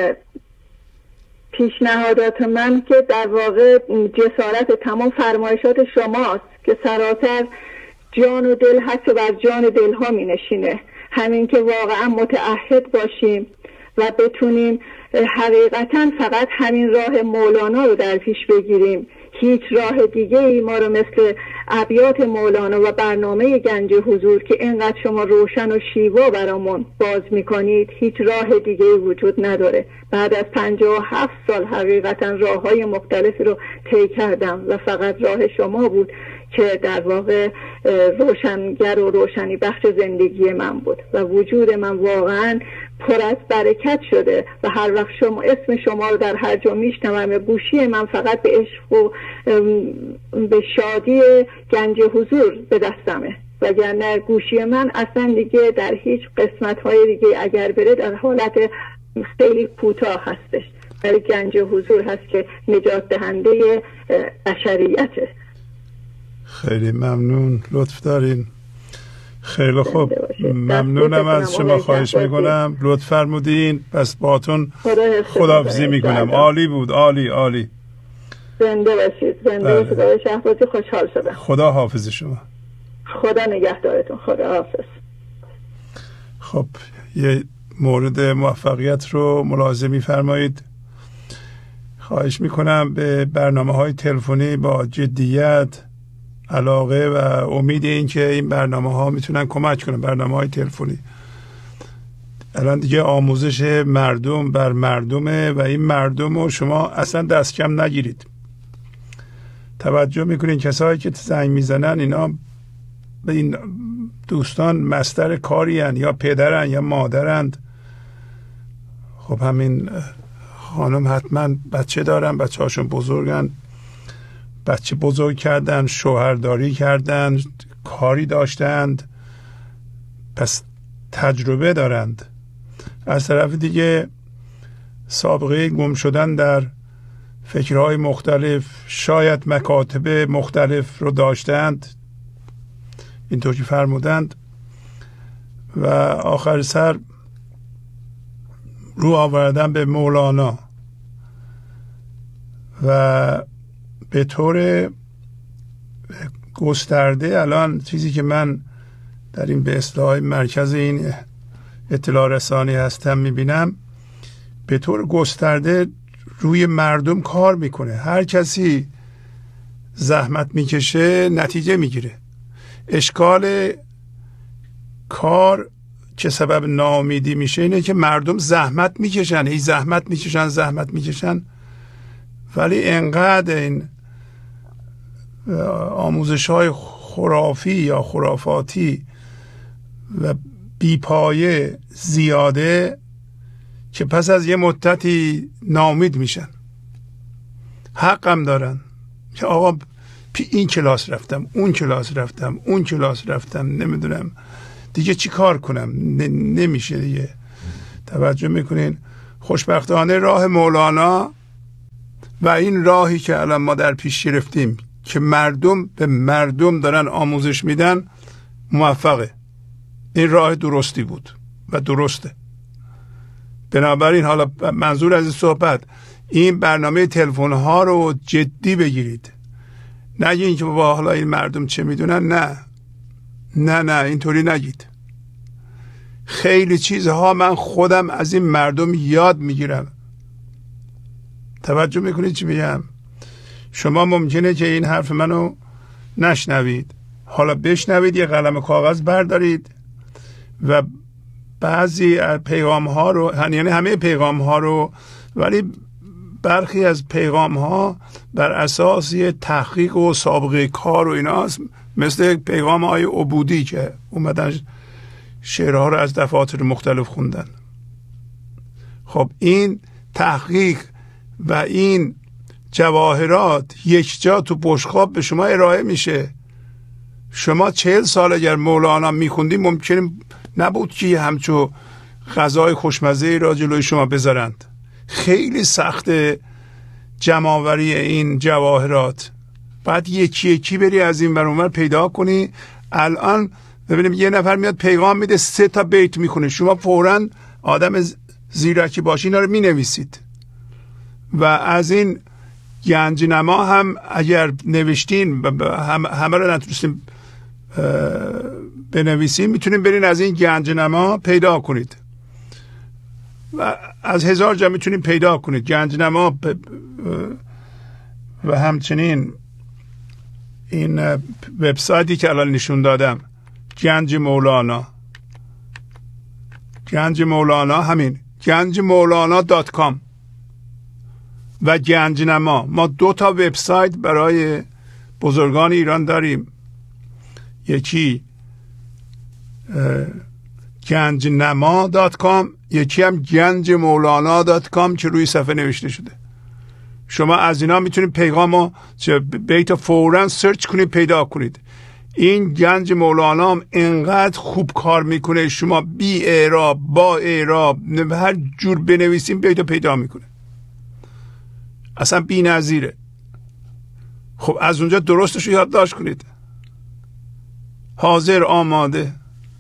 پیشنهادات من که در واقع جسارت تمام فرمایشات شماست که سراسر جان و دل هست و بر جان دل ها می نشینه. همین که واقعا متعهد باشیم و بتونیم حقیقتا فقط همین راه مولانا رو در پیش بگیریم. هیچ راه دیگه ای ما رو مثل ابیات مولانا و برنامه گنج حضور که اینقدر شما روشن و شیوا برامون باز میکنید، هیچ راه دیگه ای وجود نداره. بعد از 57 سال حقیقتا راه های مختلفی رو طی کردم و فقط راه شما بود که در واقع روشنگر و روشنی بخش زندگی من بود و وجود من واقعا پر از برکت شده و هر وقت شما اسم شما رو در هر جا میشنوم گوشی من فقط به عشق و به شادی گنج حضور به دستمه، وگرنه گوشی من اصلا دیگه در هیچ قسمت‌های دیگه اگر بره در حالت خیلی کوتاه هستش، ولی گنج حضور هست که نجات دهنده بشریته. خیلی ممنون، لطف دارین. خیلی خوب، ممنونم از شما، خواهش میکنم، لطف فرمودین. پس باهاتون خداحافظی میکنم. عالی بود، عالی عالی. زنده باشید، زنده باشید آقای شهبازی، خوشحال شدم. خدا حافظ شما. خدا نگهدارتون. خدا حافظ. خب یه مورد موفقیت رو ملاحظه میفرمایید. خواهش میکنم به برنامه‌های تلفنی با جدیت، علاقه و امید این که این برنامه‌ها میتونن کمک کنن. برنامه‌های تلفنی الان دیگه آموزش مردم بر مردمه و این مردم رو شما اصلا دست کم نگیرید. توجه میکنین کسایی که زنگ میزنن اینا به این دوستان مستر کاری هن، یا پدرن یا مادرند. خب همین خانم حتما بچه دارن، بچه هاشون بزرگن، بچه بزرگ کردن، شوهرداری کردن، کاری داشتند، پس تجربه دارند. از طرف دیگه سابقه گم شدن در فکرهای مختلف، شاید مکاتب مختلف رو داشتند، اینطور که فرمودند، و آخر سر رو آوردن به مولانا و به طور گسترده. الان چیزی که من در این به اصطلاح مرکز این اطلاع رسانی هستم میبینم، به طور گسترده روی مردم کار میکنه. هر کسی زحمت میکشه نتیجه میگیره. اشکال کار که سبب ناامیدی میشه اینه که مردم زحمت میکشن، هی زحمت میکشن ولی انقدر این آموزش های خرافی یا خرافاتی و بیپایه زیاده که پس از یه مدتی ناامید میشن. حقم دارن که آقا این کلاس رفتم، اون کلاس رفتم، نمیدونم دیگه چی کار کنم، نمیشه دیگه. توجه میکنین؟ خوشبختانه راه مولانا و این راهی که الان ما در پیش گرفتیم که مردم به مردم دارن آموزش میدن موفقه. این راه درستی بود و درسته. بنابراین حالا منظور از این صحبت، این برنامه تلفن ها رو جدی بگیرید. نگین که با حالا این مردم چه میدونن. نه اینطوری نگید. خیلی چیزها من خودم از این مردم یاد میگیرم. توجه میکنید چی میگم؟ شما ممکنه که این حرف منو نشنوید، حالا بشنوید، یه قلم کاغذ بردارید و بعضی پیغام ها رو، یعنی همه پیغام ها رو، ولی برخی از پیغام ها بر اساس یه تحقیق و سابقه کار و ایناست، مثل پیغام های عبودی که اومدن شعرها رو از دفاتر مختلف خوندن. خب این تحقیق و این جواهرات یک جا تو بشقاب به شما ارائه میشه. شما 40 سال اگر مولانا میخوندی ممکن نبود که همچو غذای خوشمزه را جلوی شما بذارند. خیلی سخت جمع‌آوری این جواهرات، بعد یکی یکی بری از این ور اونور پیدا کنی. الان ببینیم یه نفر میاد پیغام میده 3 تا بیت میخونه، شما فوراً آدم زیرکی باشی اینا رو مینویسید. و از این گنجنما هم اگر نوشتین همه رو نتونستیم بنویسیم، میتونیم برین از این گنجنما پیدا کنید و از 1000 جا میتونید پیدا کنید گنجنما. و همچنین این وبسایتی که الان نشون دادم، گنج مولانا همین ganjmoulana.com و گنجنما. ما 2 تا وبسایت برای بزرگان ایران داریم، یکی ganjnama.com، یکی هم ganjmoulana.com که روی صفحه نوشته شده. شما از اینا میتونید پیغامو بیت فوراً سرچ کنید پیدا کنید. این گنج مولانا هم انقدر خوب کار میکنه، شما بی اعراب با اعراب هر جور بنویسیم بیتو پیدا میکنه، اصلا بی نظیره. خب از اونجا درستش رو یادداشت کنید، حاضر آماده.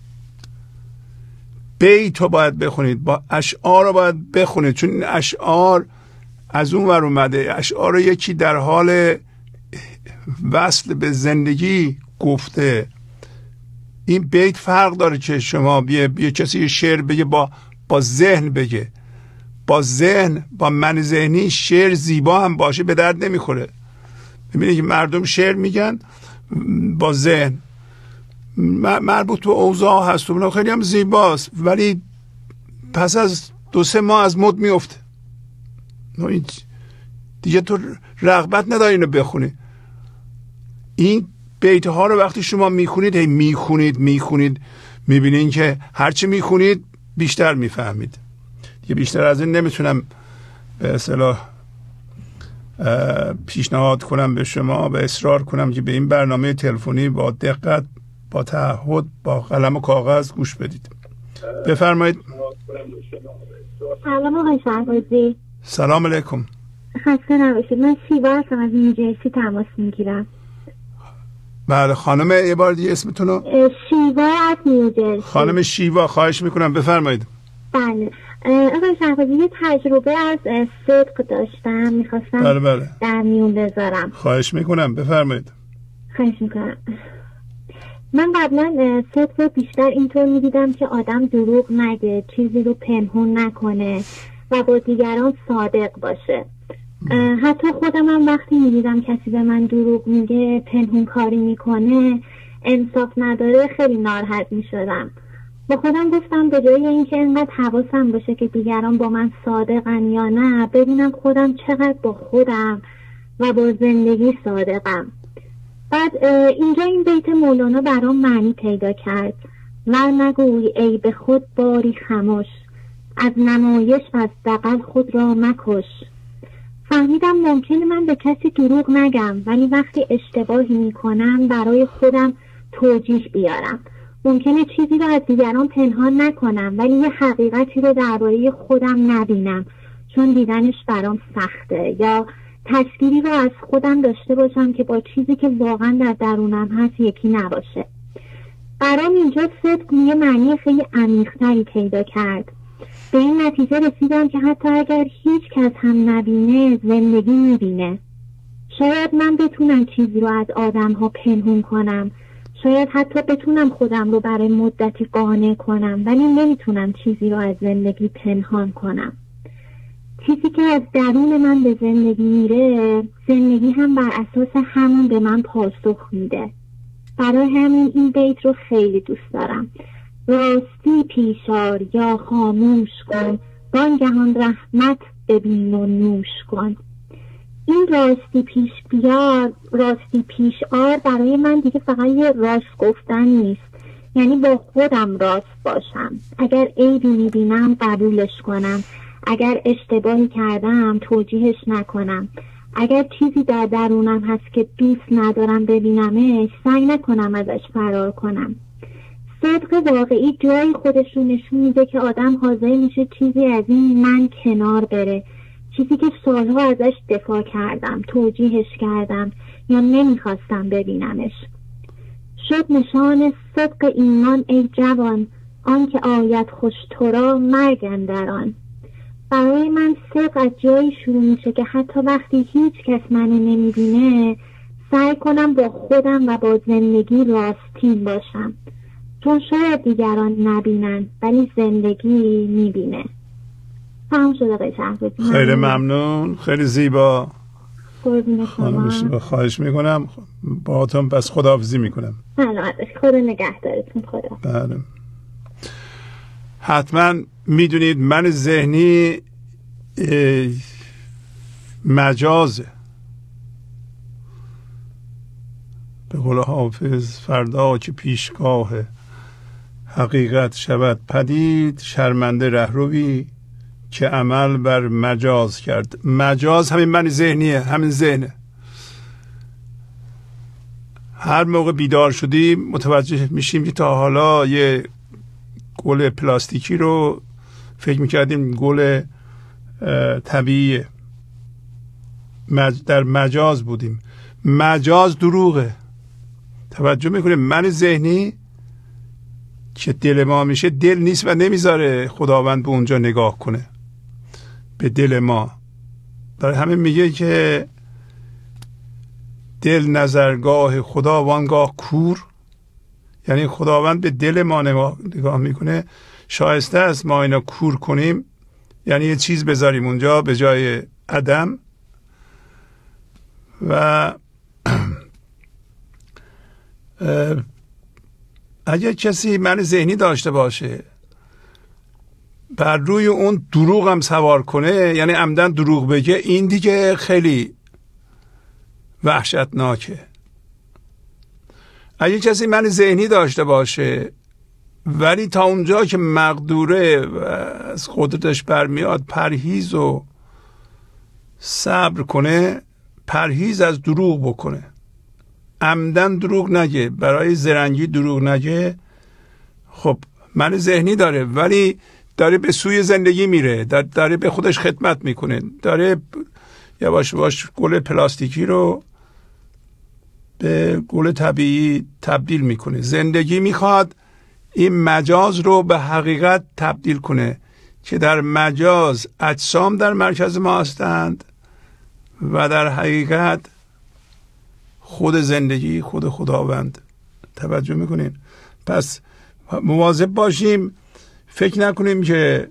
بیتو باید بخونید، با اشعار رو باید بخونید، چون این اشعار از اون ور اومده. اشعار رو یکی در حال وصل به زندگی گفته. این بیت فرق داره که شما یه کسی شعر بگه با ذهن بگه. با ذهن، با من ذهنی شعر زیبا هم باشه به درد نمیخوره. ببینید که مردم شعر میگن با ذهن، مربوط به اوضاع هست و خیلی هم زیباست، ولی پس از 2-3 ماه از مد میفته. دیگه تو رغبت نداری اینو بخونی. این بیت ها رو وقتی شما میخونید، میخونید میبینید که هرچی میخونید بیشتر میفهمید. دیگه بیشتر از این نمیتونم به اصطلاح پیشنهاد کنم به شما و اصرار کنم که به این برنامه تلفنی با دقت، با تعهد، با قلم و کاغذ گوش بدید. بفرمایید. سلام آقای شهبازی. سلام علیکم. خسته نباشید. من شیوا هستم، از نیوجرسی تماس میگیرم. بله خانم، یه بار دیگه اسمتون رو. شیوا از نیوجرسی. خانم شیوا، خواهش میکنم بفرمایید. بله آقای شهبازی، یه تجربه از صدق داشتم، میخواستم بله. در میون بذارم. خواهش میکنم بفرمایید. خواهش میکنم. من قبلا صدق رو بیشتر اینطور میدیدم که آدم دروغ نگه، چیزی رو پنهون نکنه و با دیگران صادق باشه. حتی خودم هم وقتی میدیدم کسی به من دروغ میگه، پنهون کاری میکنه، انصاف نداره، خیلی ناراحت میشدم. با خودم گفتم به جای اینکه اینقدر حواسم باشه که دیگران با من صادقن یا نه، ببینم خودم چقدر با خودم و با زندگی صادقم. بعد اینجا این بیت مولانا برام معنی پیدا کرد. نگوی ای به خود باری خموش، از نمایش و از دغل خود را مکش. فهمیدم ممکنه من به کسی دروغ نگم، ولی وقتی اشتباهی میکنم برای خودم توجیه بیارم. ممکنه چیزی رو از دیگران پنهان نکنم، ولی یه حقیقتی رو درباره خودم نبینم چون دیدنش برام سخته، یا تصویری رو از خودم داشته باشم که با چیزی که واقعا در درونم هست یکی نباشه. برام اینجا صدق یه معنی خیلی عمیق‌تری پیدا کرد. به این نتیجه رسیدم که حتی اگر هیچ کس هم نبینه، زندگی میبینه. شاید من بتونم چیزی رو از آدم ها پنهون کنم، شاید حتی بتونم خودم رو برای مدتی قانع کنم، ولی نمیتونم چیزی رو از زندگی پنهان کنم. چیزی که از درون من به زندگی میره، زندگی هم بر اساس همون به من پاسخ میده. برای همین این بیت رو خیلی دوست دارم راستی پیشار یا خاموش کن، وانگهان رحمت ببین و نوش کن. این راستی پیشار برای من دیگه فقط یه راست گفتن نیست، یعنی با خودم راست باشم. اگر عیبی میبینم قبولش کنم، اگر اشتباهی کردم توجیهش نکنم، اگر چیزی در درونم هست که دوست ندارم ببینمش سعی نکنم ازش فرار کنم. صدق واقعی جایی خودش رو نشون میده که آدم حاضر میشه چیزی از این من کنار بره، چیزی که سالها ازش دفاع کردم، توجیهش کردم یا نمیخواستم ببینمش. شد نشان صدق ایمان ای جوان، آن که آید خوش تو را مرگ اندر آن. برای من صدق از جایی شروع میشه که حتی وقتی هیچ کس منو نمیبینه سعی کنم با خودم و با زندگی راستین باشم، چون شاید دیگران نبینن ولی زندگی میبینه. تمام شده آقای شهبازی. خیلی ممنون، خیلی زیبا. خانم شما خواهش میکنم با اتون پس خداحافظی میکنم. خدا نگهدارتون. خدا. بله. حتما میدونید من ذهنی مجازه. به قول حافظ فردا که پیشگاه حقیقت شود پدید، شرمنده رهروی که عمل بر مجاز کرد. مجاز همین من ذهنیه، همین ذهنه. هر موقع بیدار شدیم متوجه میشیم که تا حالا یه گل پلاستیکی رو فکر میکردیم گل طبیعیه. در مجاز بودیم. مجاز دروغه. توجه میکنیم من ذهنی که دل ما میشه دل نیست و نمیذاره خداوند به اونجا نگاه کنه، به دل ما. برای همین میگه که دل نظرگاه خدا وانگاه کور، یعنی خداوند به دل ما نگاه میکنه. شایسته است ما اینا کور کنیم، یعنی یه چیز بذاریم اونجا به جای عدم. و اگه کسی من ذهنی داشته باشه بر روی اون دروغ هم سوار کنه، یعنی عمدن دروغ بگه، این دیگه خیلی وحشتناکه. اگه کسی من ذهنی داشته باشه ولی تا اونجا که مقدوره و از قدرتش برمیاد پرهیز و صبر کنه، پرهیز از دروغ بکنه، عمدن دروغ نگه، برای زرنگی دروغ نگه، خب من ذهنی داره ولی داره به سوی زندگی میره، داره به خودش خدمت میکنه، داره یواش یواش گل پلاستیکی رو به گل طبیعی تبدیل میکنه. زندگی میخواد این مجاز رو به حقیقت تبدیل کنه که در مجاز اجسام در مرکز ما هستند و در حقیقت خود زندگی، خود خداوند. توجه میکنین؟ پس مواظب باشیم، فکر نکنیم که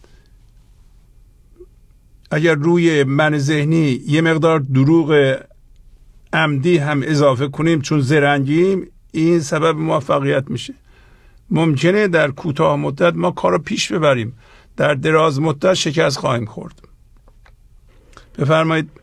اگر روی من ذهنی یه مقدار دروغ عمدی هم اضافه کنیم چون زرنگیم این سبب موفقیت میشه. ممکنه در کوتاه مدت ما کارو پیش ببریم، در دراز مدت شکست خواهیم خورد. بفرمایید.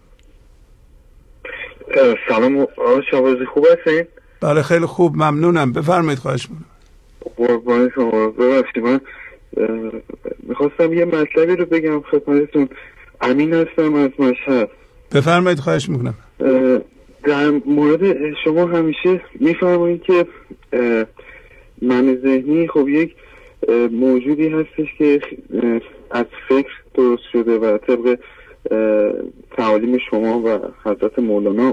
سلام آقای شهبازی، خوب هستین؟ بله خیلی خوب، ممنونم. بفرمایید. خواهش میکنم. قربان شما. ببخشید من میخواستم یه مطلبی رو بگم خدمتتون. امین هستم از مشهد. بفرمایید. خواهش میکنم. در مورد شما همیشه میفرمایید که من ذهنی خب یک موجودی هستش که از فکر درست شده و طبق تعالیم شما و حضرت مولانا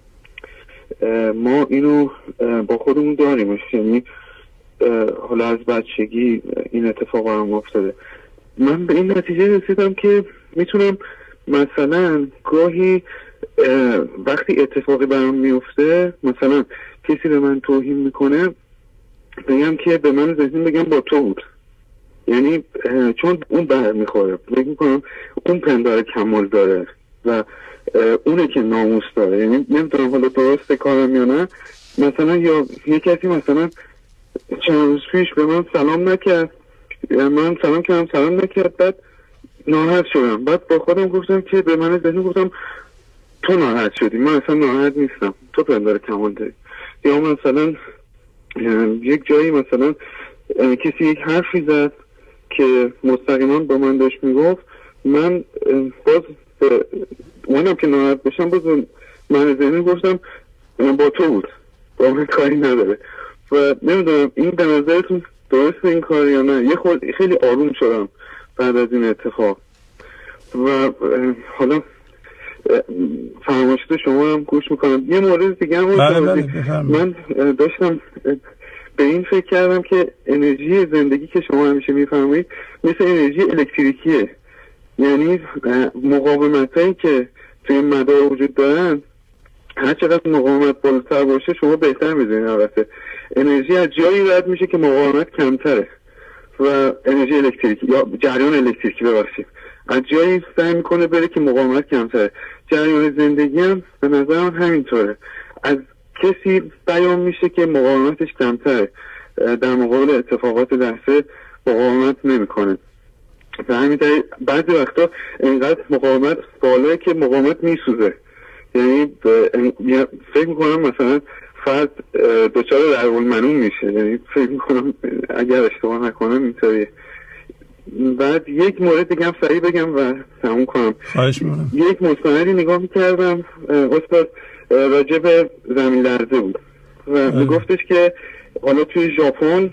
ما اینو با خودمون داریم. یعنی حالا از بچگی این اتفاق برام افتاده. من به این نتیجه رسیدم که میتونم مثلا گاهی وقتی اتفاقی برام میفته، مثلا کسی به من توهین میکنه، بگم که به من ذهنی بگم با تو بود. یعنی چون اون بر میخوره، فکر میکنم اون پندار کمال داره و اونه که ناموس داره. یعنی نمیدونم حالا درسته کارم یا نه. مثلا یا یه کسی مثلا چند روز پیش به من سلام نکرد، من سلام کردم سلام نکرد، بعد ناراحت شدم. بعد با خودم گفتم که به من ذهنی گفتم تو ناراحت شدی، من اصلا ناراحت نیستم، تو پندار کمال داری. یا مثلا یک جایی مثلا کسی یک حرفی زد که مستقیما با من داشت میگفت، من باز اونم که ناراحت بشم باز من ذهنی گفتم با تو بود، با من کاری نداره. و نمیدونم این به نظرتون درسته این کار یا نه؟ یه خود خیلی آروم شدم بعد از این اتفاق. و حالا فرمایشات شما هم گوش میکنم. یه مورد دیگه هم من داشتم به این فکر کردم که انرژی زندگی که شما همیشه میفرمایید مثل انرژی الکتریکیه، یعنی مقاومت هایی که توی مدار وجود دارن هر چقدر مقاومت بالاتر باشه شما بهتر میدونید. البته انرژی از جایی رد میشه که مقاومت کمتره و انرژی الکتریکی یا جریان الکتریکی ببخشید از جایی سعی میکنه بره که مقاومت کمتره. جریان زندگی هم به نظرم همینطوره، از کسی بیان میشه که مقاومتش کمتره، در مقابل اتفاقات لحظه مقاومت نمیکنه. و همینطوری بعضی وقتا اینقدر مقاومت بالاه که مقاومت میسوزه. یعنی فکر میکنم مثلا فرد دچار درالمنون میشه، یعنی فکر میکنم اگر اشتباه نکنم اینطوریه. بعد یک مورد دیگه هم سریع بگم و تموم کنم. خواهش می‌کنم. یک مستندی نگاه میکردم استاد راجع به زمین لرزه بود و میگفتش که حالا توی ژاپن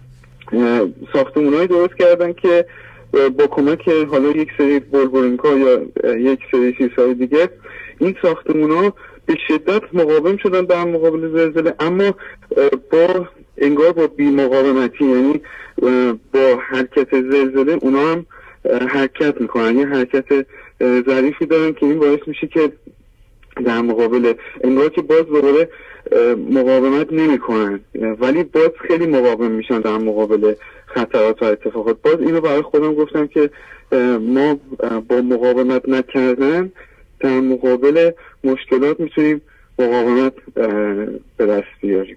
ساختمونایی درست کردن که با کمک حالا یک سری بلبرینگ‌ها یا یک سری چیزهای دیگه این ساختمونا به شدت مقاوم شدن در مقابل زلزله، اما با انگار با بی مقاومتی، یعنی با حرکت زلزله اونا هم حرکت میکنن، یه حرکت ظریفی دارن که این باعث میشه که در مقابل انگار که باز دوباره مقاومت نمیکنن ولی باز خیلی مقاوم میشن در مقابل خطرات و اتفاقات. باز اینو برای خودم گفتم که ما با مقاومت نکردن در مقابل مشکلات میتونیم مقاومت به دست بیاریم.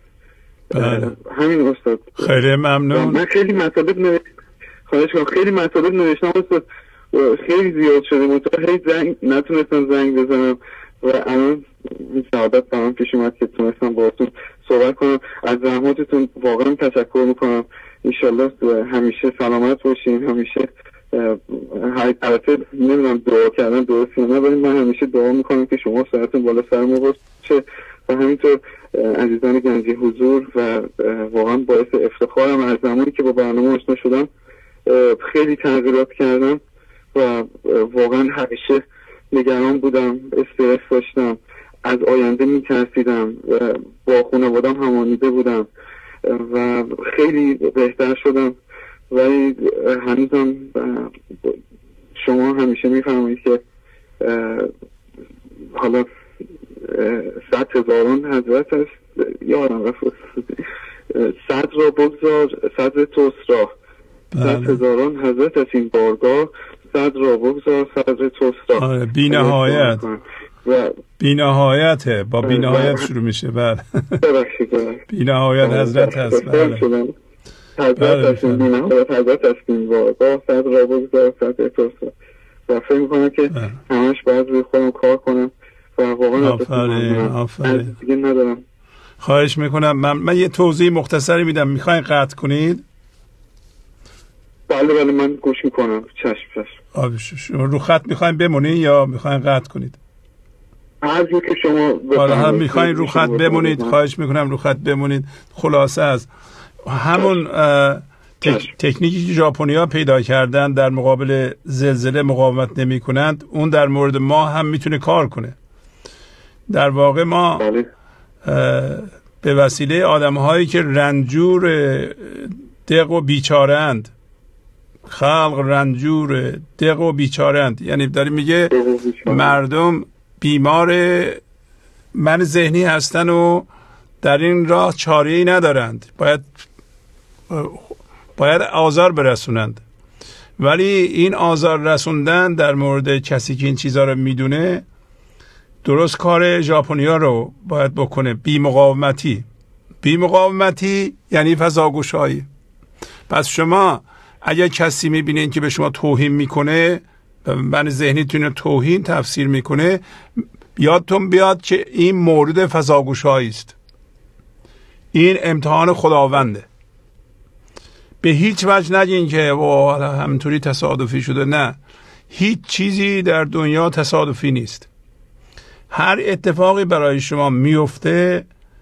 همین استاد. خیلی ممنون. من خیلی مطالب خیلی مطالب نوشتم استاد، خیلی زیاد شده منطقه هی نتونستم زنگ بزنم و الان این سعادت برام پیش اومد که تونستم باهاتون صحبت کنم. از زحماتتون واقعا تشکر میکنم. انشالله همیشه سلامت باشین. همیشه البته نمیدونم دعا کردن درست یا نه، ولی من همیشه دعا میکنم که شما سرتون بالا سر ما باشه و همینطور عزیزان گنجی حضور. و واقعا باعث افتخارم از زمانی که با برنامه آشنا شدم خیلی تغییرات کردم و واقعا همیشه نگران بودم، استرس داشتم، از آینده میترسیدم، با خانوادم همانیده بودم و خیلی بهتر شدم. ولی هنوزم شما همیشه میفرمایید که حالا 100,000 حضرت است، یادم رفت، صد را بگذار صدر توست را، 100,000 حضرت است این بارگاه، صد را بگذار صدر توست را. بی نهایت و بی نهایته، با بی نهایت شروع میشه. بله بی نهایت حضرت هست. بله حضرت هستیم، بی نهایت حضرت هستیم بارگاه، صد را بگذار صدر توست را. و فکر میکنم که همش باید روی خودم کار کنم و واقعا آفرین دیگه ندارم. خواهش میکنم. من یه توضیح مختصری میدم، میخواین قطع کنید؟ بله من گوش میکنم. چشم. شما رو خط میخواین بمونید یا میخواین قطع کنید؟ هر جور که شما حالا میخواین رو خط بمونید، خواهش میکنم رو خط بمونید. خلاصه از همون تکنیکی که ژاپنی‌ها پیدا کردن در مقابل زلزله مقاومت نمی کنند، اون در مورد ما هم میتونه کار کنه. در واقع ما به وسیله آدم‌هایی که رنجور دق و بیچاره‌اند، خلق رنجور دق و بیچاره‌اند، یعنی داره میگه مردم بیمار من ذهنی هستن و در این راه چاره‌ای ندارند، باید آزار برسونند. ولی این آزار رسوندن در مورد کسی که این چیزها رو میدونه درست کار ژاپنی‌ها رو باید بکنه. بی بی مقاومتی یعنی فضاگشایی. پس شما اگر کسی میبینین که به شما توهین میکنه، من ذهنیتون رو توهین تفسیر میکنه، یادتون بیاد که این مورد فضاگشایی است. این امتحان خداونده. به هیچ وجه نگین که همینطوری تصادفی شده. نه، هیچ چیزی در دنیا تصادفی نیست. هر اتفاقی برای شما میفته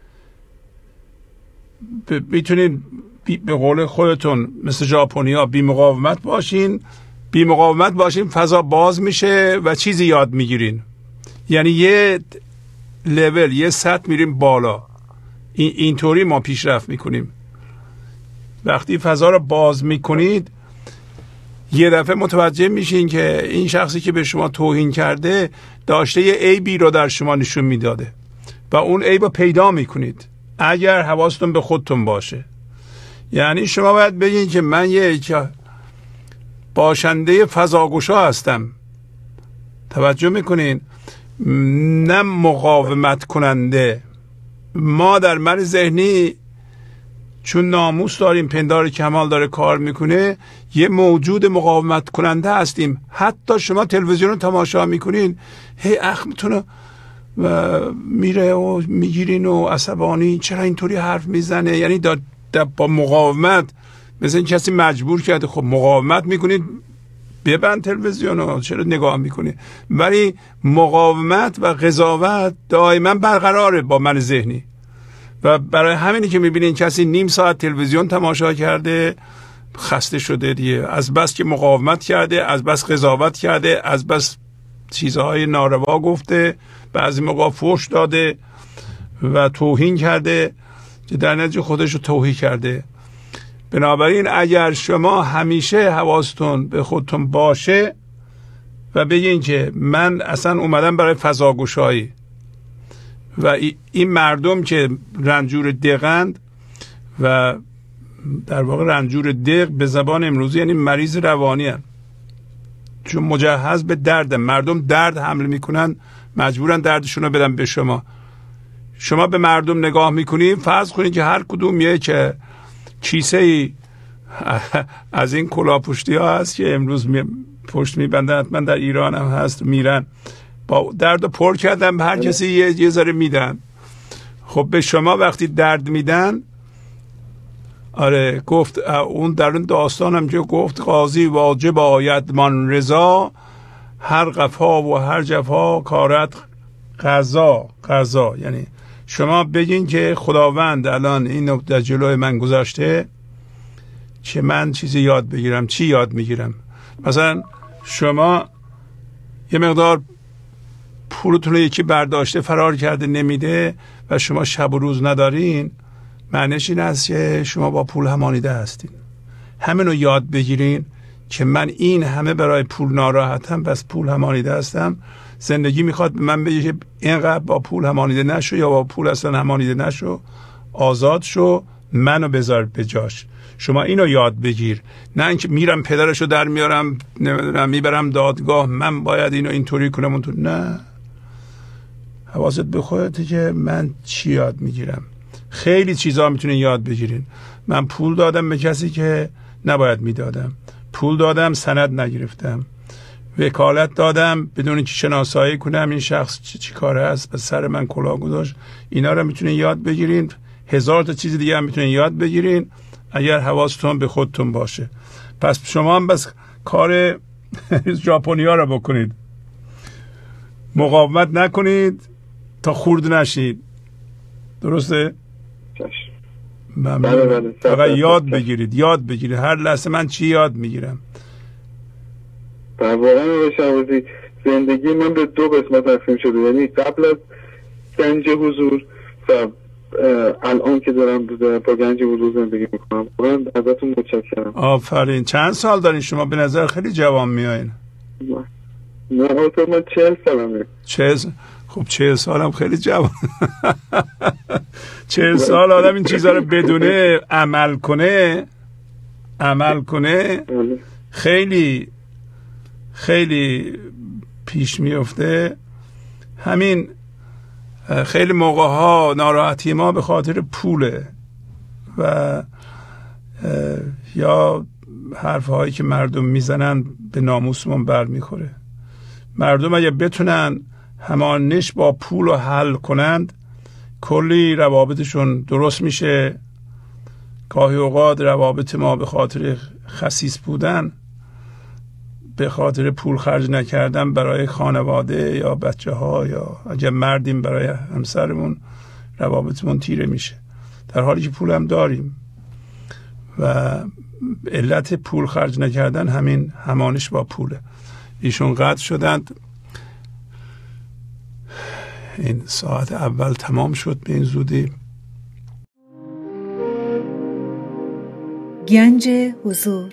میتونید به قول خودتون مثل ژاپنی‌ها بی مقاومت باشین. بی مقاومت باشین، فضا باز میشه و چیزی یاد میگیرین. یعنی یه لول، یه سطح میریم بالا. اینطوری ما پیشرفت میکنیم. وقتی فضا رو باز میکنید یه دفعه متوجه میشین که این شخصی که به شما توهین کرده داشته یه عیبی رو در شما نشون میداده و اون عیب رو پیدا میکنید اگر حواستون به خودتون باشه. یعنی شما باید بگین که من یه باشنده فضاگشا هستم. توجه میکنین؟ نه مقاومت کننده. ما در من ذهنی چون ناموس داریم، پندار کمال داره کار میکنه، یه موجود مقاومت کننده هستیم. حتی شما تلویزیون رو تماشا میکنین، هی اخمتون میره و میگیرین و عصبانی، چرا اینطوری حرف میزنه؟ یعنی با مقاومت، مثل این کسی مجبور کرده. خب مقاومت میکنید، ببند تلویزیون رو، چرا نگاه میکنید؟ ولی مقاومت و قضاوت دائما برقراره با من ذهنی. و برای همینی که میبینین کسی نیم ساعت تلویزیون تماشا کرده، خسته شده دیگه، از بس که مقاومت کرده، از بس قضاوت کرده، از بس چیزهای ناروا گفته، بعضی موقع فحش داده و توهین کرده که در نتیجه خودش رو توهین کرده. بنابراین اگر شما همیشه حواستون به خودتون باشه و بگین که من اصلا اومدم برای فضاگشایی و این مردم که رنجور دقند، و در واقع رنجور دق به زبان امروزی یعنی مریض روانی هستند، چون مجهز به درد، مردم درد حمل میکنن، مجبورن دردشون رو بدن به شما. شما به مردم نگاه میکنید، فرض کنید که هر کدوم یه که کیسه ای از این کلاهپوشتی ها هست که امروز پشت میبندن، حتما در ایران هم هست، میرن با درد پر کردن به هر کسی یه ذره میدن. خب به شما وقتی درد میدن، آره گفت اون در اون داستان هم که گفت قاضی واجب آید من رضا، هر قفا و هر جفا کارت قضا. یعنی شما بگین که خداوند الان این در جلوی من گذاشته که من چیزی یاد بگیرم. چی یاد میگیرم؟ مثلا شما یه مقدار پولتون رو یکی برداشته فرار کرده نمیده و شما شب و روز ندارین، معنیش این است که شما با پول همانیده هستین. همین رو یاد بگیرین که من این همه برای پول ناراحتم، بس پول همانیده هستم. زندگی میخواد به من بگه که اینقدر با پول همانیده نشو، یا با پول اصلا همانیده نشو، آزاد شو، منو بذار به جاش. شما اینو یاد بگیر، نه اینکه میرم پدرشو در میارم، نمیدونم میبرم دادگاه، من باید اینو اینطوری کنم اونطور. نه، حواست به خودته که من چی یاد میگیرم. خیلی چیزا میتونین یاد بگیرین. من پول دادم به کسی که نباید میدادم، پول دادم سند نگرفتم، وکالت دادم بدون اینکه شناسایی کنم این شخص چی کاره است، به سر من کلاه گذاشت. اینا رو میتونین یاد بگیرین. هزار تا چیز دیگه هم میتونین یاد بگیرین اگر حواستون به خودتون باشه. پس شما هم بس کار ژاپنی‌ها رو بکنید، مقاومت نکنید تا خورد نشید. درسته؟ بله. فقط یاد بگیرید. هر لحظه من چی یاد میگیرم. واقعا شعبازی زندگی من به دو قسمت تقسیم شده، یعنی قبل از گنج حضور و الان که دارم با گنج حضور زندگی میکنم. واقعا ازتون متشکرم. آفرین. چند سال دارین شما؟ به نظر خیلی جوان میایین. نه من 40 سالمه. 40. خب 40 سالم خیلی جوان. 40 سال آدم این چیزها رو بدونه، عمل کنه خیلی خیلی پیش میفته. همین خیلی موقع ها ناراحتی ما به خاطر پوله. و یا حرفهایی که مردم میزنن به ناموسمون بر میخوره. مردم اگه بتونن همانش با پول رو حل کنند، کلی روابطشون درست میشه. گاهی اوقات روابط ما به خاطر خسیس بودن، به خاطر پول خرج نکردن برای خانواده یا بچه ها، یا اگه مردیم برای همسرمون، روابطمون تیره میشه، در حالی که پول هم داریم. و علت پول خرج نکردن همین همانش با پوله. ایشون قطع شدند. این ساعت اول تمام شد به این زودی. گنج حضور.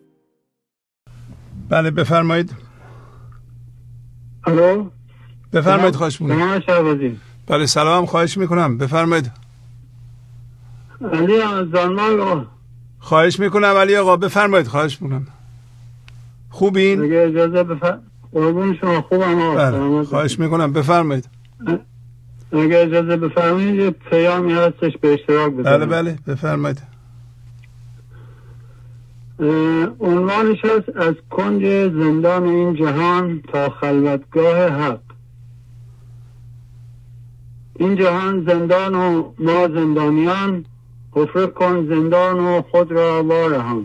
بله بفرمایید. الو بفرمایید. خواهش میکنم. سلام شهبازی. بله سلام، خواهش میکنم بفرمایید. علی از دانمارک. خواهش میکنم علی آقا بفرمایید. خواهش میکنم. خوبین؟ اگه اجازه قربون شما. خوبم. بله خواهش میکنم بفرمایید. اگه اجازه بفرمایید یه پیامی هستش به اشتراک بذارم. بله بفرمایید. عنوانش هست از کنج زندان این جهان تا خلوتگاه حق. این جهان زندان و ما زندانیان، حفره کن زندان و خود را وارهان.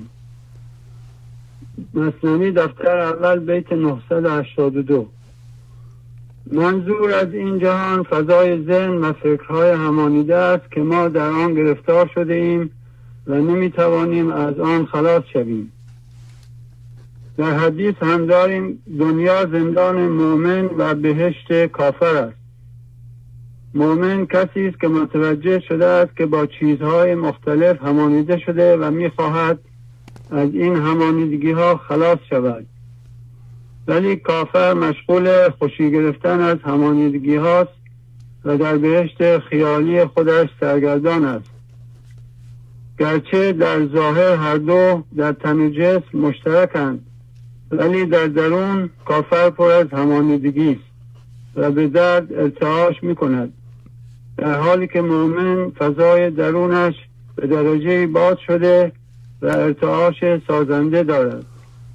مثنوی دفتر اول بیت 982. منظور از این جهان فضای ذهن و فکرهای همانیده است که ما در آن گرفتار شده ایم و نمیتوانیم از آن خلاص شویم. در حدیث هم داریم دنیا زندان مؤمن و بهشت کافر است. مؤمن کسی است که متوجه شده است که با چیزهای مختلف همانیده شده و میخواهد از این همانیدگی ها خلاص شود. ولی کافر مشغول خوشی گرفتن از همانیدگی هاست و در بهشت خیالی خودش سرگردان است. گرچه در ظاهر هر دو در تن و جسم مشترکند، ولی در درون کافر پر از همانیدگی است و به درد ارتعاش می کند، در حالی که مؤمن فضای درونش به درجه باز شده و ارتعاش سازنده دارد.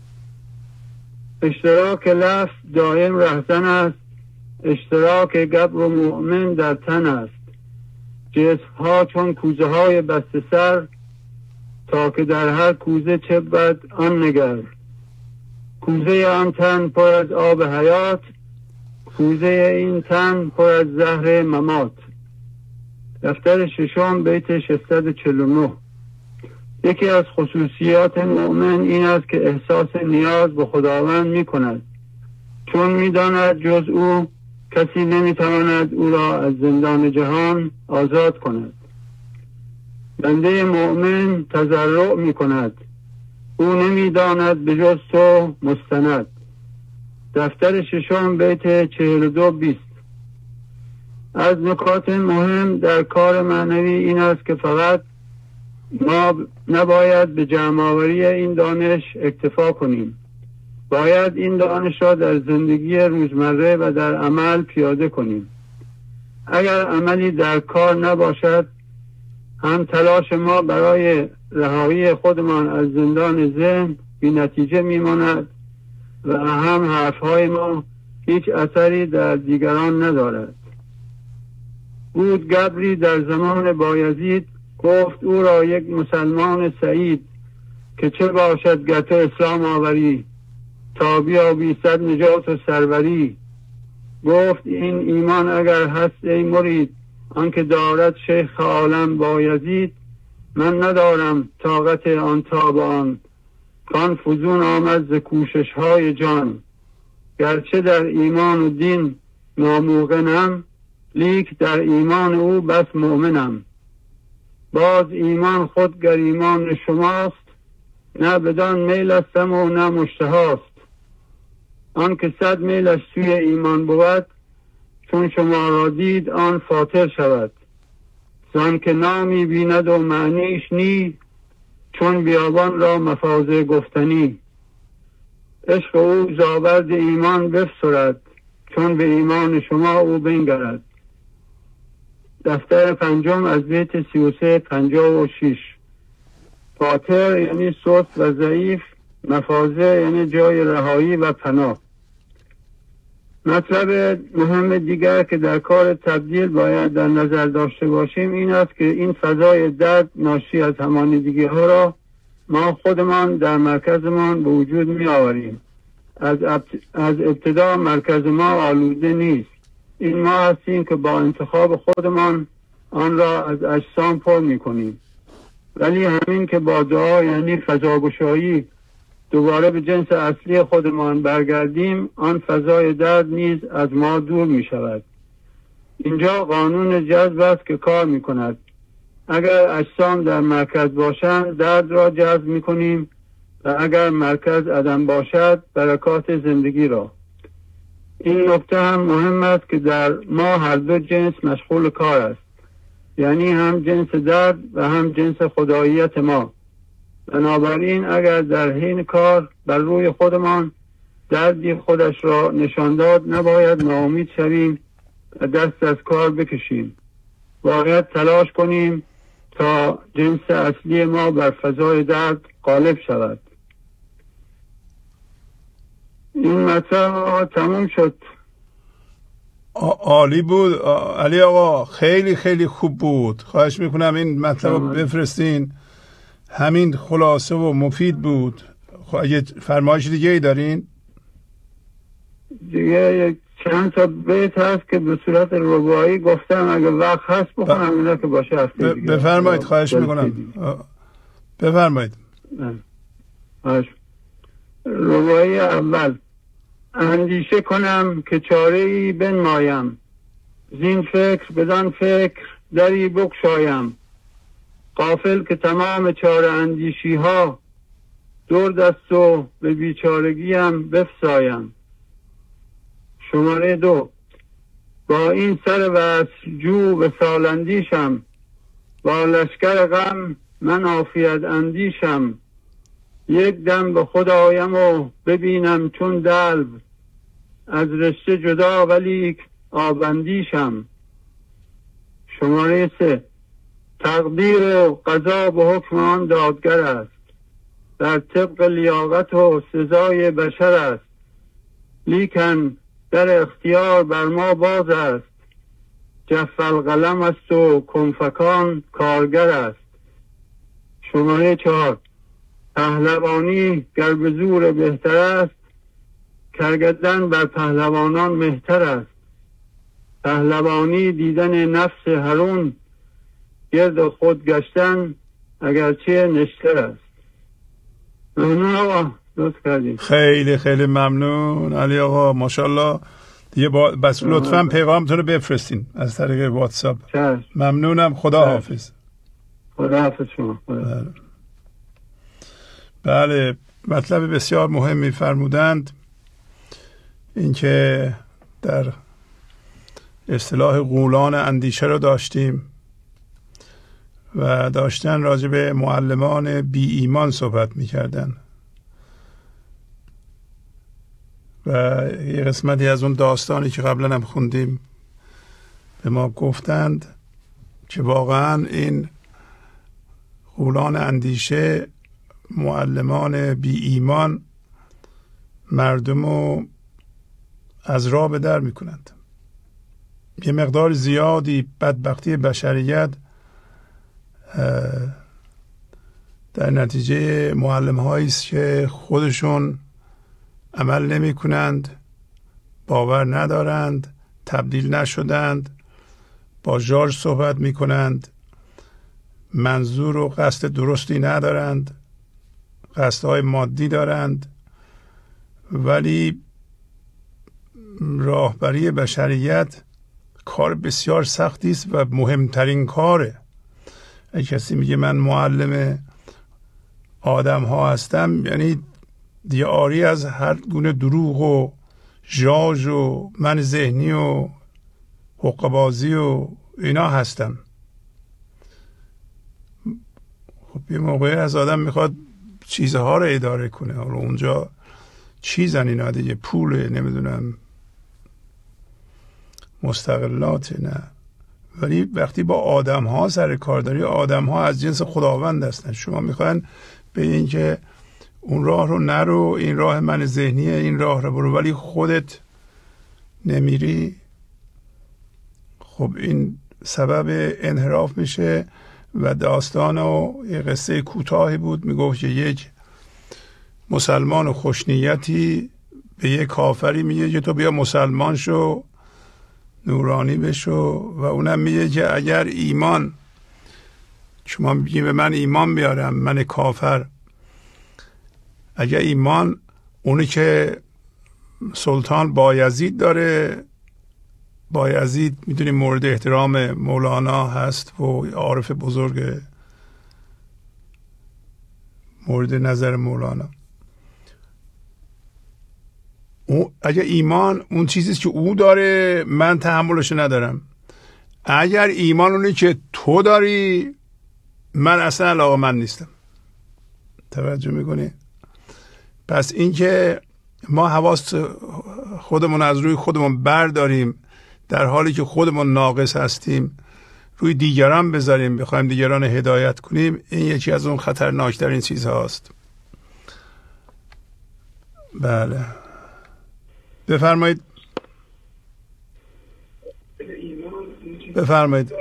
اشتراک لفظ دائم رهزن است، اشتراک گبر و مؤمن در تن است. جسم ها چون کوزه های بسته سر، تا که در هر کوزه چه بود آن نگر. کوزه آن تن پر از آب حیات، کوزه این تن پر از زهر ممات. دفتر ششم بیت 649. یکی از خصوصیات مؤمن این است که احساس نیاز به خداوند می کند، چون می داند جز او کسی نمی تواند او را از زندان جهان آزاد کند. بنده مؤمن تضرع می کند، او نمی داند به جز تو مستند. دفتر ششم بیت 42-20. از نکات مهم در کار معنوی این است که فقط ما نباید به جمع‌آوری این دانش اکتفا کنیم، باید این دانش را در زندگی روزمره و در عمل پیاده کنیم. اگر عملی در کار نباشد، هم تلاش ما برای رهایی خودمان از زندان ذهن بی نتیجه میماند و هم حرفهای ما هیچ اثری در دیگران ندارد. بود گبری در زمان بایزید گفت او را یک مسلمان سعید که چه باشد گر تو اسلام آوری، تا بیابی صد نجات و سروری. گفت این ایمان اگر هست ای مرید، آنکه دارد شیخ عالم بایزید. من ندارم طاقت آن تابان، کان فزون آمد ز کوشش های جان. گرچه در ایمان و دین ناموقنم، لیک در ایمان او بس مؤمنم. باز ایمان خود گر ایمان شماست، نه بدان میل استم و نه مشتهاست. آن که 100 میلش سوی ایمان بود، چون شما را دید آن فاطر شود. زان که نامی بیند و معنیش نی، چون بیابان را مفازه گفتنی. عشق او زاورد ایمان بفسرد، چون به ایمان شما او بنگرد. دفتر پنجم از بیت 33-56. فاتر یعنی سست و ضعیف، مفازه یعنی جای رهایی و پناه. مطلب مهم دیگر که در کار تبدیل باید در نظر داشته باشیم این است که این فضای درد ناشی از همانیدگی ها را ما خودمان در مرکزمان به وجود می آوریم. از ابتدا مرکز ما آلوده نیست. این ما هستیم که با انتخاب خودمان آن را از اجسام پر می کنیم. ولی همین که با دعا یعنی فضاگشایی دوباره به جنس اصلی خودمان برگردیم، آن فضای درد نیز از ما دور می شود. اینجا قانون جذب است که کار می کند. اگر اجسام در مرکز باشند درد را جذب می کنیم و اگر مرکز عدم باشد برکات زندگی را. این نکته هم مهم است که در ما هر دو جنس مشغول کار است، یعنی هم جنس درد و هم جنس خداییت ما. بنابراین اگر در حین کار بر روی خودمان دردی خودش را نشان داد نباید ناامید شویم و دست از کار بکشیم. باید تلاش کنیم تا جنس اصلی ما بر فضای درد غالب شود. این مطلب تموم شد. عالی بود علی آقا، خیلی خیلی خوب بود. خواهش میکنم این مطلب رو بفرستین. همین خلاصه و مفید بود. اگه فرمایش دیگه ای دارین؟ دیگه چند تا بیت هست که به صورت رباعی گفتم، اگه وقت هست بخونم اینا که باشه هفته دیگه. بفرمایید، خواهش میکنم. بفرمایید. رباعی اول. اندیشه کنم که چاره ای بنمایم، زین فکر بدان فکر دری بگشایم. غافل که تمام چاره اندیشی ها دور دست و به بیچارگیم بفسایم. شماره 2. با این سر وصل جو به سال اندیشم، با لشکر غم من عافیت اندیشم. یک دم به خود آیم و ببینم چون دلو، از رشته جدا ولی آبندیشم. شماره 3. تقدیر و قضا به حکم آن دادگر است، در طبق لیاقت و سزای بشر است. لیکن در اختیار بر ما باز است، جف القلم است و کنفکان کارگر است. شماره 4. پهلوانی گر به زور بهتر است، کرگدن بر پهلوانان مهتر است. پهلوانی دیدن نفس هرون، گرد خود گشتن اگرچه نشتر است. ممنون آقا، لطف کردیم. خیلی خیلی ممنون علی آقا، ماشاءالله. دیگه بس لطفاً پیغامتون رو بفرستین از طریق واتساپ. ممنونم. خدا حافظ. خدا حافظ شما. بله، مطلب بسیار مهمی فرمودند. اینکه در اصطلاح غولان اندیشه رو داشتیم و داشتن راجع به معلمان بی ایمان صحبت می‌کردن و یه قسمتی از اون داستانی که قبلا هم خوندیم به ما گفتند که واقعا این غولان اندیشه، معلمان بی ایمان، مردم رو از راه به در میکنند. یه مقدار زیادی بدبختی بشریت در نتیجه معلم هایی است که خودشون عمل نمی کنند، باور ندارند، تبدیل نشدند، با ژارژ صحبت می کنند، منظور و قصد درستی ندارند، قصدهای مادی دارند، ولی راهبری بشریت کار بسیار سختی است و مهمترین کاره. اگه کسی میگه من معلم آدم ها هستم، یعنی دیگه آری از هر گونه دروغ و ژاژ و من ذهنی و حقه‌بازی و اینا هستم. خب یه موقعی از آدم میخواد چیزها رو اداره کنه، حالا اونجا چیزن اینا دیگه، پوله، نمیدونم مستقلات، نه، ولی وقتی با آدم ها سر کار داری، آدم ها از جنس خداوند هستن. شما میخواین به این که اون راه رو نرو، این راه من ذهنیه، این راه رو برو، ولی خودت نمیری، خب این سبب انحراف میشه. و داستان و یه قصه کوتاهی بود، میگفت که یک مسلمان خوشنیتی به یک کافری میگه که تو بیا مسلمان شو، نورانی بشو، و اونم میگه که اگر ایمان، شما میگی به من ایمان بیارم، من کافر، اگر ایمان اونی که سلطان بایزید داره، بایزید میدونیم مورد احترام مولانا هست و عارف بزرگ مورد نظر مولانا، اگر ایمان اون چیزیست که او داره من تحملش ندارم، اگر ایمان اونی که تو داری من اصلا علاقه من نیستم. توجه میکنی؟ پس این که ما حواس خودمون از روی خودمون برداریم در حالی که خودمون ناقص هستیم، روی دیگران بذاریم، بخوایم دیگران هدایت کنیم، این یکی از اون خطرناکترین چیز هاست. بله بفرمایید. بفرمایید.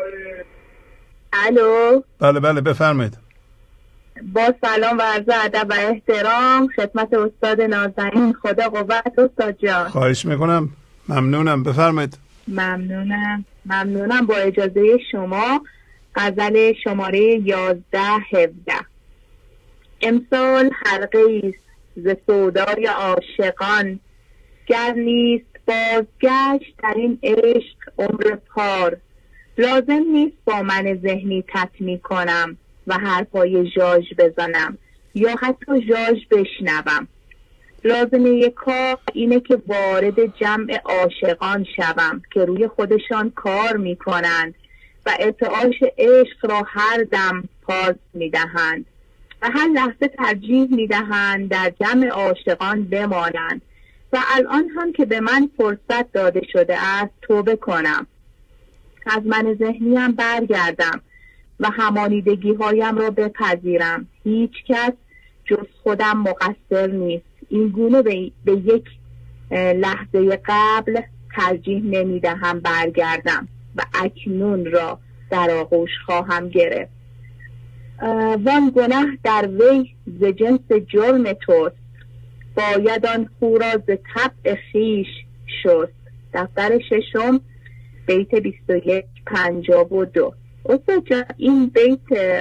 الو. بله بفرمایید. با سلام و عرض ادب و احترام خدمت استاد نازنین، خدا قوت استاد جان. خواهش میکنم، ممنونم، بفرمایید. ممنونم. با اجازه شما غزل شماره 1117. امسال حلقه ایست ز سودای عاشقان، گر نیست بازگشت در این عشق عمر پار، لازم نیست با من ذهنی تطمی کنم و حرفای ژاژ بزنم یا حتی ژاژ بشنوم. لازمه یک کار اینه که وارد جمع عاشقان شوم که روی خودشان کار میکنند و ارتعاش عشق را هر دم پاس میدهند و هر لحظه ترجیح میدهند در جمع عاشقان بمانند و الان هم که به من فرصت داده شده است توبه کنم، از من ذهنیم برگردم و همانیدگی هایم را بپذیرم. هیچ کس جز خودم مقصر نیست. این گونه به یک لحظه قبل ترجیح نمیدهم برگردم و اکنون را در آغوش خواهم گرفت. وان گناه در وی ز جنس جرم توست، باید آن خو را ز طبع خویش شست. دفتر ششم بیت 2152. استاد جان این بیت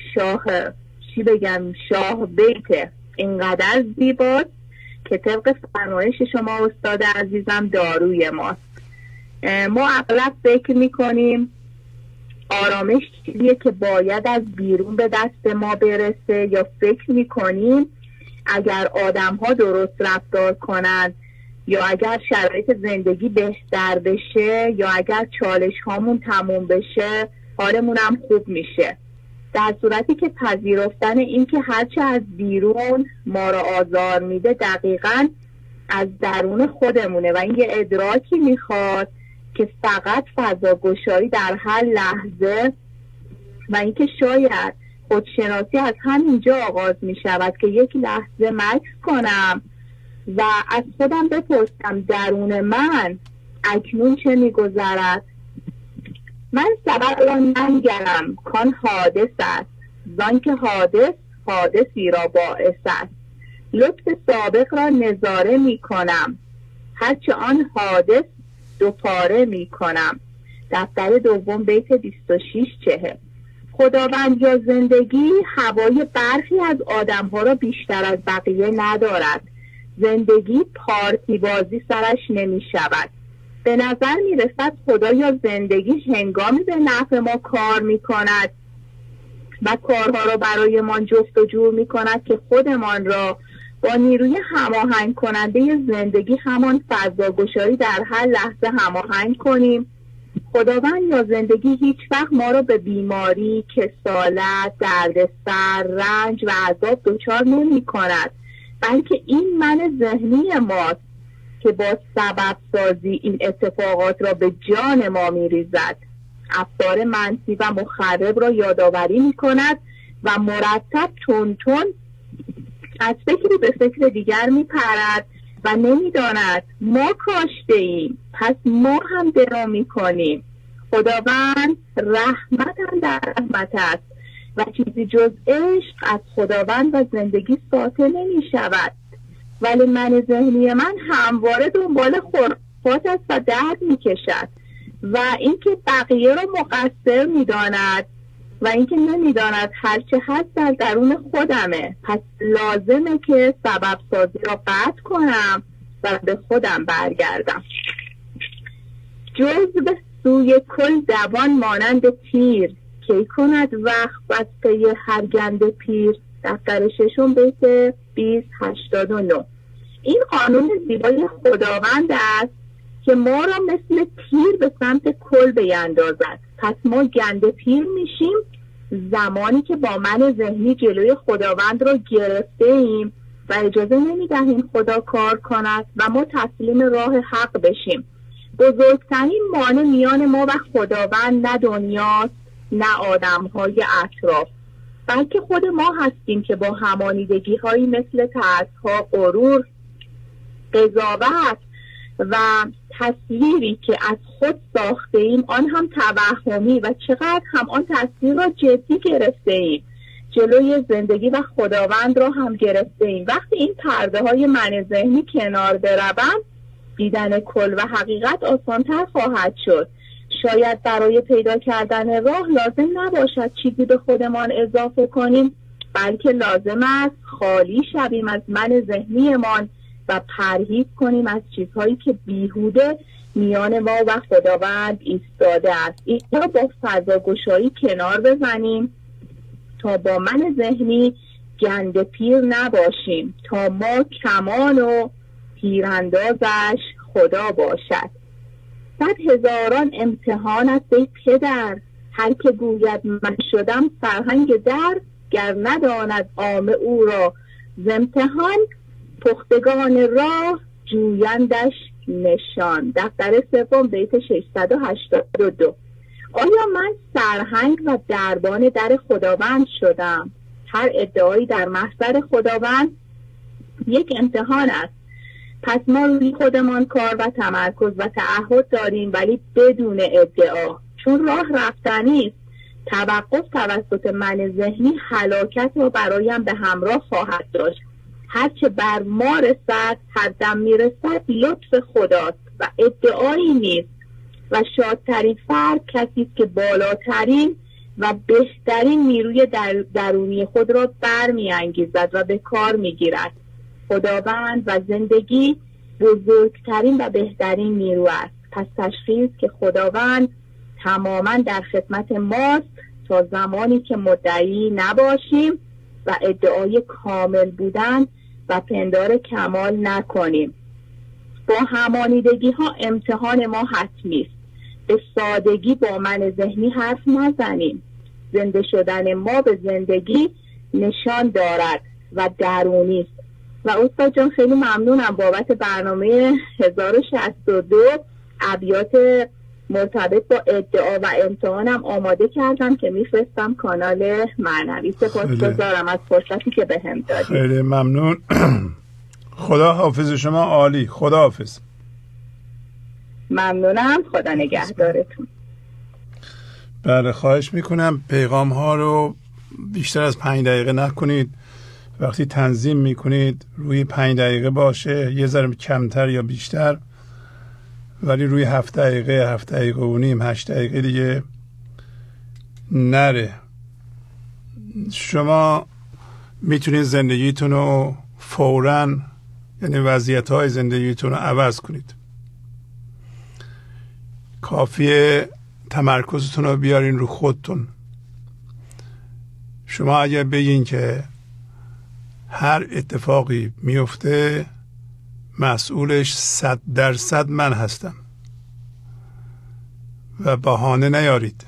شاه بیت اینقدر زیباست که طبق فرمایش شما استاد عزیزم داروی ماست. ما اغلب فکر میکنیم آرامش چیزیه که باید از بیرون به دست ما برسه، یا فکر میکنیم اگر آدم ها درست رفتار کنند یا اگر شرایط زندگی بهتر بشه یا اگر چالش هامون تموم بشه حالمون هم خوب میشه، در صورتی که پذیرفتن این که هرچه از بیرون ما را آزار میده دقیقاً از درون خودمونه و این یه ادراکی میخواد که فقط فضاگشایی در هر لحظه و اینکه شاید خودشناسی از همینجا آغاز میشود که یک لحظه مکث کنم و از خودم بپرسم درون من اکنون چه میگذرد. من سبب را ننگرم کان حادث است، زان که حادثی را باعث است. لطف سابق را نظاره می کنم، هرچه آن حادث دوپاره می کنم. دفتر دوم بیت 26-40. خداوند یا زندگی هوای برخی از آدم ها را بیشتر از بقیه ندارد. زندگی پارتی بازی سرش نمی شود. به نظر می رسد خدا یا زندگی هنگامی به نفع ما کار می کند و کارها را برای ما جفت و جور می کند که خودمان را با نیروی هماهنگ کننده زندگی همان فضاگشایی در هر لحظه هماهنگ کنیم. خداوند یا زندگی هیچ وقت ما را به بیماری، کسالت، دردسر، رنج و عذاب دچار نمی کند، بلکه این من ذهنی ماست که با سبب سازی این اتفاقات را به جان ما می ریزد. افکار منفی و مخرب را یادآوری می کند و مرتب تون از فکری به فکر دیگر می پرد و نمی داند ما کاشته ایم پس ما هم درو می کنیم. خداوند رحمت هم در رحمت است و چیزی جز عشق از خداوند و زندگی ساطع نمی شود. ولی من ذهنی من همواره دنبال خرافات است و درد می کشد و اینکه بقیه را مقصر می داند و اینکه نمی داند هرچه هست در درون خودمه، پس لازمه که سبب سازی را قطع کنم و به خودم برگردم. جزو سوی کل دوان مانند تیر کی کند وقت بسته هر گند پیر. دفتر ششم بیت 2089. این قانون زیبای خداوند است که ما را مثل تیر به سمت کل بیندازد. پس ما گنده پیر میشیم زمانی که با من ذهنی جلوی خداوند را گرفته ایم و اجازه نمیدهیم خدا کار کند و ما تسلیم راه حق بشیم. بزرگترین مانع میان ما و خداوند نه دنیاست نه آدم‌های اطراف، بلکه خود ما هستیم که با همانیدگی‌هایی مثل ترس‌ها، غرور، قضاوت و تصویری که از خود ساخته ایم آن هم توهمی و چقدر هم آن تصویر را جدی گرفته ایم، جلوی زندگی و خداوند را هم گرفته ایم. وقتی این پرده های من ذهنی کنار بروند دیدن کل و حقیقت آسانتر خواهد شد. شاید برای پیدا کردن راه لازم نباشد چیزی به خودمان اضافه کنیم، بلکه لازم است خالی شویم از من ذهنیمان و پرهیز کنیم از چیزهایی که بیهوده میان ما و خداوند ایستاده است. اینها با فضاگشایی کنار بزنیم تا با من ذهنی گنده پیر نباشیم، تا ما کمان و تیراندازش خدا باشد. 100,000 امتحان است ای پدر، هر که گوید من شدم سرهنگ در، گر نداند عامه او را ز امتحان، پختگان راه جویندش نشان. دفتر سوم بیت 682. آیا من سرهنگ و دربان در خداوند شدم؟ هر ادعایی در محضر خداوند یک امتحان است. پس ما روی خودمان کار و تمرکز و تعهد داریم، ولی بدون ادعا، چون راه رفتنی است. توقف توسط من ذهنی هلاکت را برایم به همراه خواهد داشت. هرچه بر ما رسد، هر دم میرسد لطف خداست و ادعایی نیست. و شادترین فرد کسی است که بالاترین و بهترین نیروی درونی خود را برمی‌انگیزد و به کار میگیرد. خداوند و زندگی بزرگترین و بهترین نیرو است. پس تشخیص که خداوند تماما در خدمت ماست تا زمانی که مدعی نباشیم و ادعای کامل بودن و پندار کمال نکنیم. با همانیدگی ها امتحان ما حتمی است. به سادگی با من ذهنی حرف نزنیم. زنده شدن ما به زندگی نشان دارد و درونی است. و استاد جان خیلی ممنونم بابت برنامه 1062. ابیات مرتبط با ادعا و امتحانم آماده کردم که میفرستم کانال معنوی. سپاسگزارم از فرصتی که بهم دادید. خیلی ممنون. خدا حافظ شما. عالی. خدا حافظ. ممنونم. خدا نگهدارتون. بله، خواهش میکنم پیغام ها رو بیشتر از 5 دقیقه نکنید. وقتی تنظیم میکنید روی 5 دقیقه باشه، یه ذره کمتر یا بیشتر، ولی روی 7 دقیقه 7 دقیقه و نیم 8 دقیقه دیگه نره. شما میتونید زندگیتون رو فوراً، یعنی وضعیت‌های زندگیتون رو عوض کنید. کافیه تمرکزتون رو بیارین رو خودتون. شما اگر بگین که هر اتفاقی میفته مسئولش 100% من هستم و بهانه نیارید،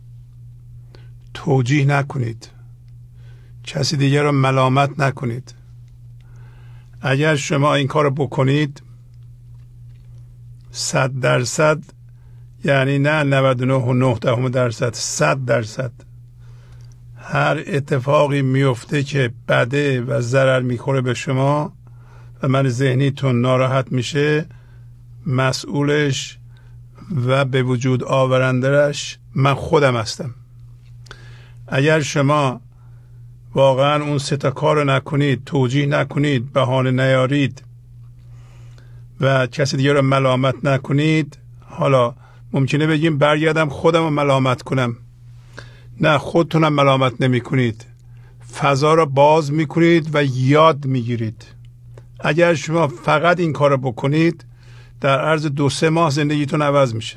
توجیه نکنید، کسی دیگر رو ملامت نکنید. اگر شما این کار رو بکنید 100% یعنی نه 99.9% 100%. هر اتفاقی میفته که بده و ضرر میخوره به شما و من ذهنیتون ناراحت میشه، مسئولش و به وجود آورنده‌اش من خودم هستم. اگر شما واقعا اون 3 کار رو نکنید، توجیه نکنید، بهانه نیارید و کسی دیگه رو ملامت نکنید، حالا ممکنه بگیم برگردم خودم رو ملامت کنم. نه، خودتونم ملامت نمی کنید، فضا رو باز می کنید و یاد می گیرید. اگر شما فقط این کار رو بکنید، در عرض 2-3 ماه زندگیتون عوض میشه.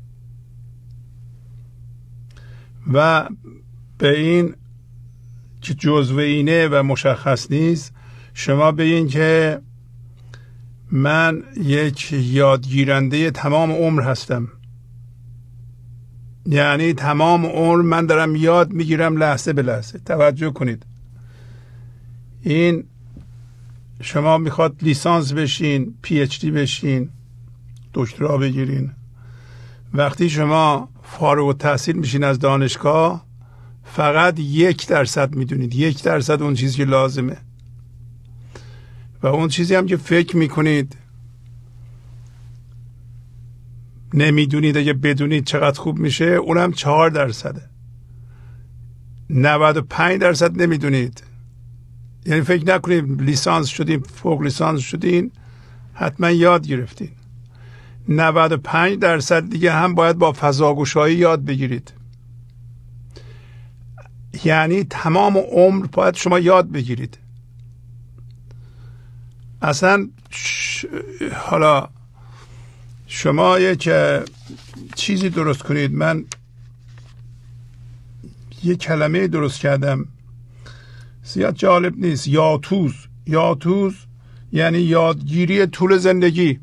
و به این که جزوه اینه و مشخص نیست، شما بگین که من یک یادگیرنده تمام عمر هستم. یعنی تمام عمر من دارم یاد میگیرم لحظه به لحظه. توجه کنید، این شما میخواد لیسانس بشین، PhD بشین، دکترا بگیرین. وقتی شما فارغ التحصیل میشین از دانشگاه، فقط 1% میدونید، 1% اون چیزی که لازمه. و اون چیزی هم که فکر میکنید نمیدونید، اگه بدونید چقدر خوب میشه، اونم 4%. 95% نمیدونید. یعنی فکر نکنید لیسانس شدین، فوق لیسانس شدین، حتما یاد گرفتین. 95% دیگه هم باید با فضاگوشایی یاد بگیرید. یعنی تمام عمر باید شما یاد بگیرید. اصلا حالا شما یک چیزی درست کنید. من یک کلمه درست کردم، زیاد جالب نیست، یاتوز. یاتوز یعنی یادگیری طول زندگی.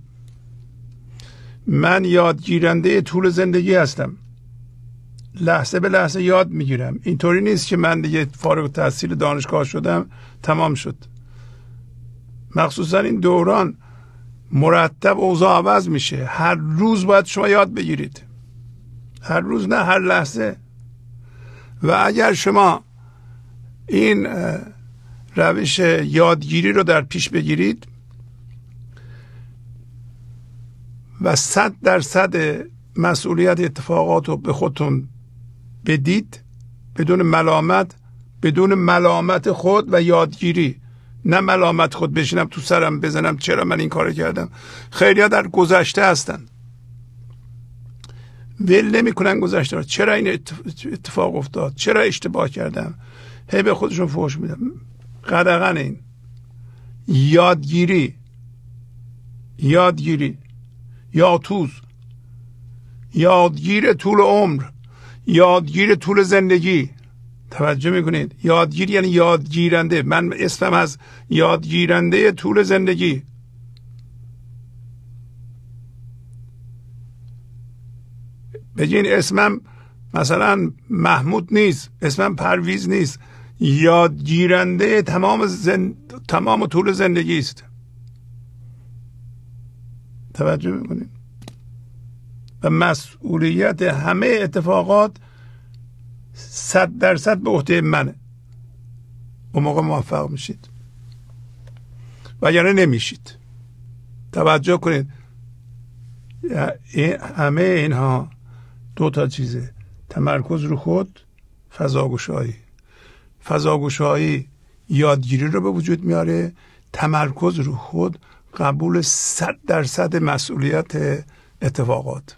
من یادگیرنده طول زندگی هستم، لحظه به لحظه یاد میگیرم. اینطوری نیست که من دیگه فارغ التحصیل دانشگاه شدم تمام شد. مخصوصا این دوران مرتب اوضاع عوض میشه. هر روز باید شما یاد بگیرید، هر روز نه، هر لحظه. و اگر شما این روش یادگیری رو در پیش بگیرید و 100% مسئولیت اتفاقات رو به خودتون بدید، بدون ملامت، بدون ملامت خود و یادگیری. نه ملامت خود، بشینم تو سرم بزنم چرا من این کار کردم. خیلی ها در گذشته هستن، ول نمی کنن گذشته رو. چرا این اتفاق افتاد، چرا اشتباه کردم، هی به خودشون فحش میدم. قدغن این یادگیری، یادگیری، یاتوز، یادگیر طول عمر، یادگیر طول زندگی. توجه میکنید؟ یادگیر یعنی یادگیرنده. من اسمم از یادگیرنده طول زندگی. بگین اسمم مثلا محمود نیست، اسمم پرویز نیست، یادگیرنده تمام طول زندگی است. توجه میکنید؟ و مسئولیت همه اتفاقات 100% به عهده منه. اون موقع موفق میشید، وگرنه نمیشید. توجه کنید، همه اینها 2 چیزه: تمرکز رو خود، فضاگوشایی. فضاگوشایی یادگیری رو به وجود میاره، تمرکز رو خود قبول 100% مسئولیت اتفاقات.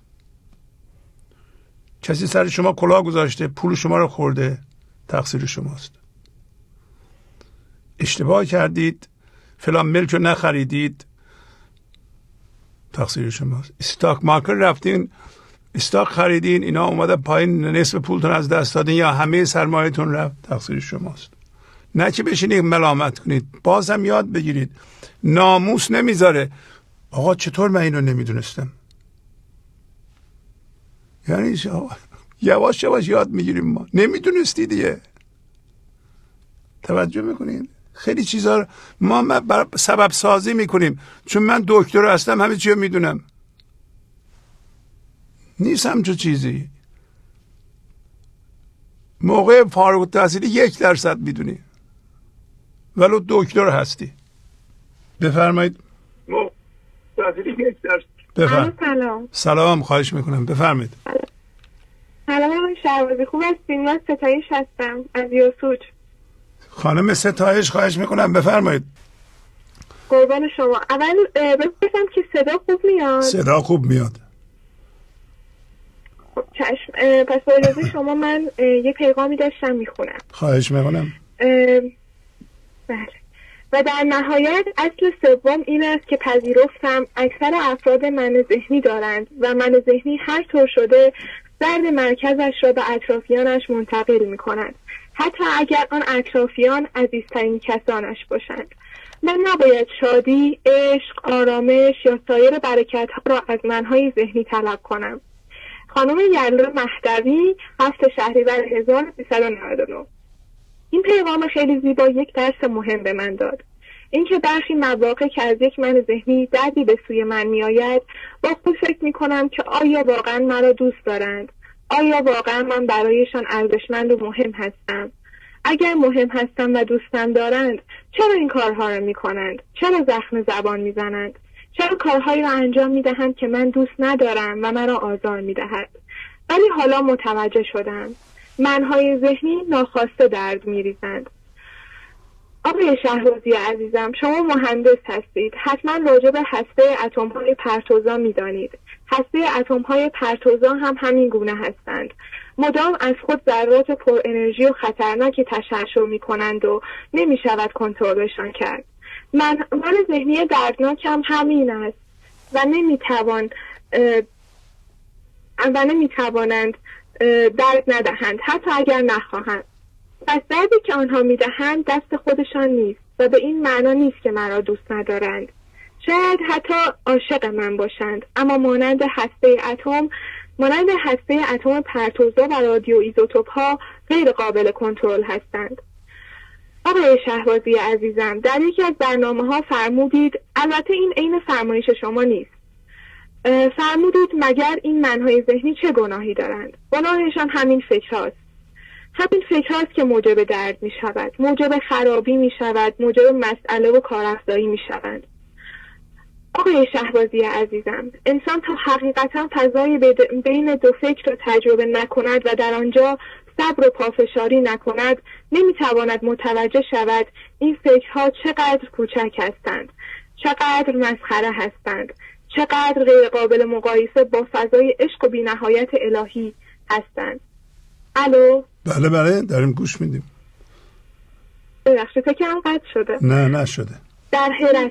کسی سر شما کلاه گذاشته، پول شما رو خورده، تقصیر شماست. اشتباه کردید، فلان ملک رو نخریدید، تقصیر شماست. استاک مارکت رفتین، استاک خریدین، اینا اومده پایین، نصف پولتون از دست دادین یا همه سرمایه‌تون رفت، تقصیر شماست. نه که بشینید ملامت کنید، باز هم یاد بگیرید. ناموس نمیذاره. آقا چطور من اینو نمیدونستم؟ یعنی یواش یواش یاد میگیریم. ما نمیدونستی دیگه. توجه میکنین؟ خیلی چیزا ما سبب سازی میکنیم. چون من دکتر هستم همه چی رو میدونم. نیست همچون چیزی. موقع فارغ التحصیلی 1% میدونی ولو دکتر هستی. بفرمایید. سلام. سلام، خواهش میکنم بفرمایید. سلام شهبازی، خوب هستین؟ من ستایش هستم از یوسوج. خانم ستایش خواهش میکنم بفرمایید. قربان شما. اول بپرسم که صدا خوب میاد؟ صدا خوب میاد. چشم. پس با اجازه شما من یه پیغامی داشتم میخونم. خواهش میکنم. بله. و در نهایت اصل سوم این است که پذیرفتم اکثر افراد من ذهنی دارند و من ذهنی هر طور شده درد مرکزش را به اطرافیانش منتقل می کند، حتی اگر آن اطرافیان عزیزترین کسانش باشند. من نباید شادی، عشق، آرامش یا سایر برکت ها را از منهای ذهنی طلب کنم. خانم یلدا مهدوی، 7 شهریور 1399. این پیغام خیلی زیبا یک درس مهم به من داد. اینکه برخی مواقع که از یک من ذهنی دردی به سوی من می آید، با خود فکر می کنم که آیا واقعا مرا دوست دارند؟ آیا واقعا من برایشان ارزشمند و مهم هستم؟ اگر مهم هستم و دوستم دارند، چرا این کارها را می کنند؟ چرا زخم زبان می زنند؟ چرا کارهایی را انجام می دهند که من دوست ندارم و مرا آزار می دهد؟ ولی حالا متوجه شدم. منهای ذهنی ناخواسته درد می ریزند. آقای شهبازی عزیزم، شما مهندس هستید. حتما راجع به هسته اتم‌های پرتوزا می‌دانید. هسته اتم‌های پرتوزا هم همین گونه هستند. مدام از خود ذرات پر انرژی و خطرناکی تشعشع می‌کنند و نمی‌شود کنترلشان کرد. من ذهنی دردناک هم همین است و نمی‌توانند درد ندهند حتی اگر نخواهند. پس دردی که آنها میدهند دست خودشان نیست و به این معنا نیست که مرا دوست ندارند. شاید حتی عاشق من باشند، اما مانند هسته اتم پرتوزا و رادیو ایزوتوپ ها غیر قابل کنترل هستند. آقای شهبازی عزیزم، در یکی از برنامه ها فرمودید، البته این عین فرمایش شما نیست، فرمودید مگر این منهای ذهنی چه گناهی دارند؟ گناهشان همین فکر هاست. همین فکر هاست که موجب درد می شود، موجب خرابی می شود، موجب مسئله و کارافزایی می شوند. آقای شهبازی عزیزم، انسان تا حقیقتا فضای بین دو فکر را تجربه نکند و در آنجا صبر و پافشاری نکند، نمی تواند متوجه شود این فکرها چقدر کوچک هستند، چقدر مسخره هستند، چقدر غیر قابل مقایسه با فضای عشق و بی‌نهایت الهی هستند. الو؟ بله داریم گوش میدیم. ببخشید فکرم قطع شده. نه نشده. در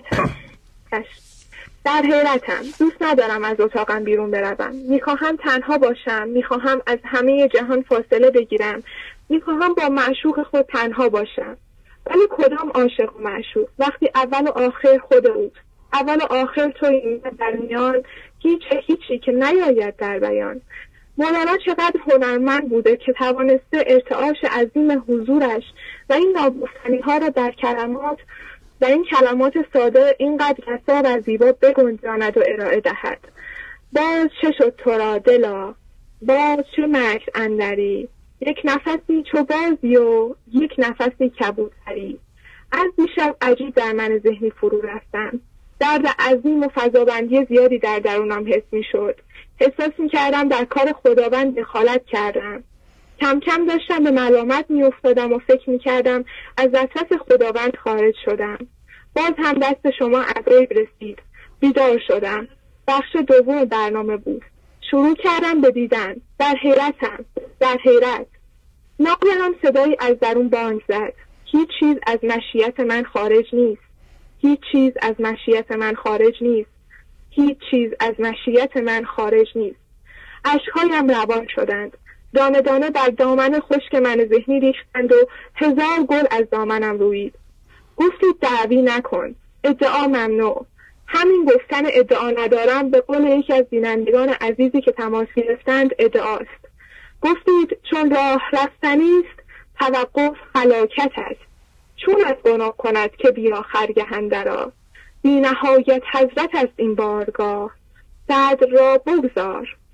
حیرتم. دوست ندارم از اتاقم بیرون بروم. میخواهم تنها باشم. میخواهم از همه جهان فاصله بگیرم. میخواهم با معشوق خود تنها باشم. ولی کدام عاشق و معشوق؟ وقتی اول و آخر خود اوست. اول و آخر تویی در میان، هیچی که نیاید در بیان. مولانا چقدر هنرمند بوده که توانسته ارتعاش عظیم حضورش و این ناگفتنی ها را در این کلمات ساده اینقدر رسا و زیبا بگنجاند و ارائه دهد. باز چه شد تو را دلا، باز چه مکر اندری، یک نفسی چو بازی و یک نفسی کبوتری. از دیشب عجیب در من ذهنی فرو رفتم. درد عظیم و فضابندی زیادی در درونم حس می شد. احساس می کردم در کار خداوند دخالت کردم. کم کم داشتم به ملامت می افتادم و فکر می کردم از دسترس خداوند خارج شدم. باز هم دست شما از غیب رسید. بیدار شدم. بخش دوم برنامه بود. شروع کردم به دیدن. در حیرت. ناگهان صدایی از درون بانگ زد. هیچ چیز از مشیت من خارج نیست. هیچ چیز از مشیت من خارج نیست. هیچ چیز از مشیت من خارج نیست. اشکهایم روان شدند. دانه دانه در دامن خشک من ذهنی ریختند و 1000 گل از دامنم روید. گفتید دعوی نکن. ادعا ممنوع. همین گفتن ادعا ندارم به قول یکی از بینندگان عزیزی که تماس گرفتند ادعاست. گفتید چون راه رفتنی است، توقف هلاکت است. چون از گناه کند که بیا خرگه اندرآ. بی نهایت حضرت است این بارگاه. صدر را بگذار،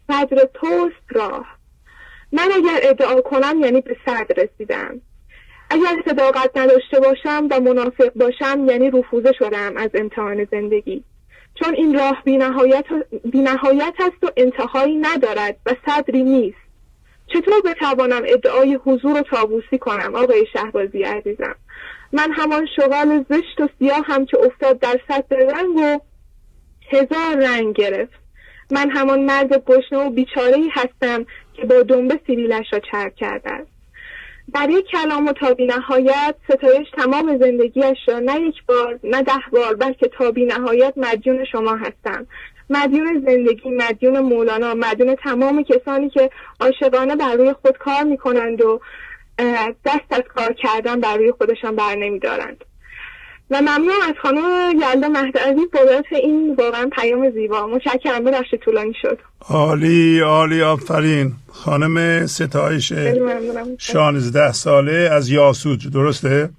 صدر توست راه. من اگر ادعا کنم یعنی به صدر رسیدم. اگر صداقت نداشته باشم و منافق باشم یعنی رفوزه شدم از امتحان زندگی، چون این راه بی‌نهایت است و انتهایی ندارد و صدری نیست. چطور بتوانم ادعای حضور و طاووسی کنم آقای شهبازی عزیزم؟ من همان شغال زشت و سیاه هم که افتاد در سطح رنگ و هزار رنگ گرفت. من همان مرد گشنه و بیچاره‌ای هستم که با دنبه سیریلش را چرب کرده است. در یک کلام و تا بی‌نهایت ستایش تمام زندگیش را نه یک بار نه 10 بار بلکه تا بی‌نهایت مدیون شما هستم. مدیون زندگی، مدیون مولانا، مدیون تمام کسانی که عاشقانه بر روی خود کار میکنند و دست از کار کردن بر روی خودشان بر نمیدارند. و ممنون از خانم یلدا مهدوی بابت این واقعا پیام زیبا. متشکرم، ببخشید طولانی شد. عالی عالی، آفرین. خانم ستایش 16 ساله از یاسوج، درسته؟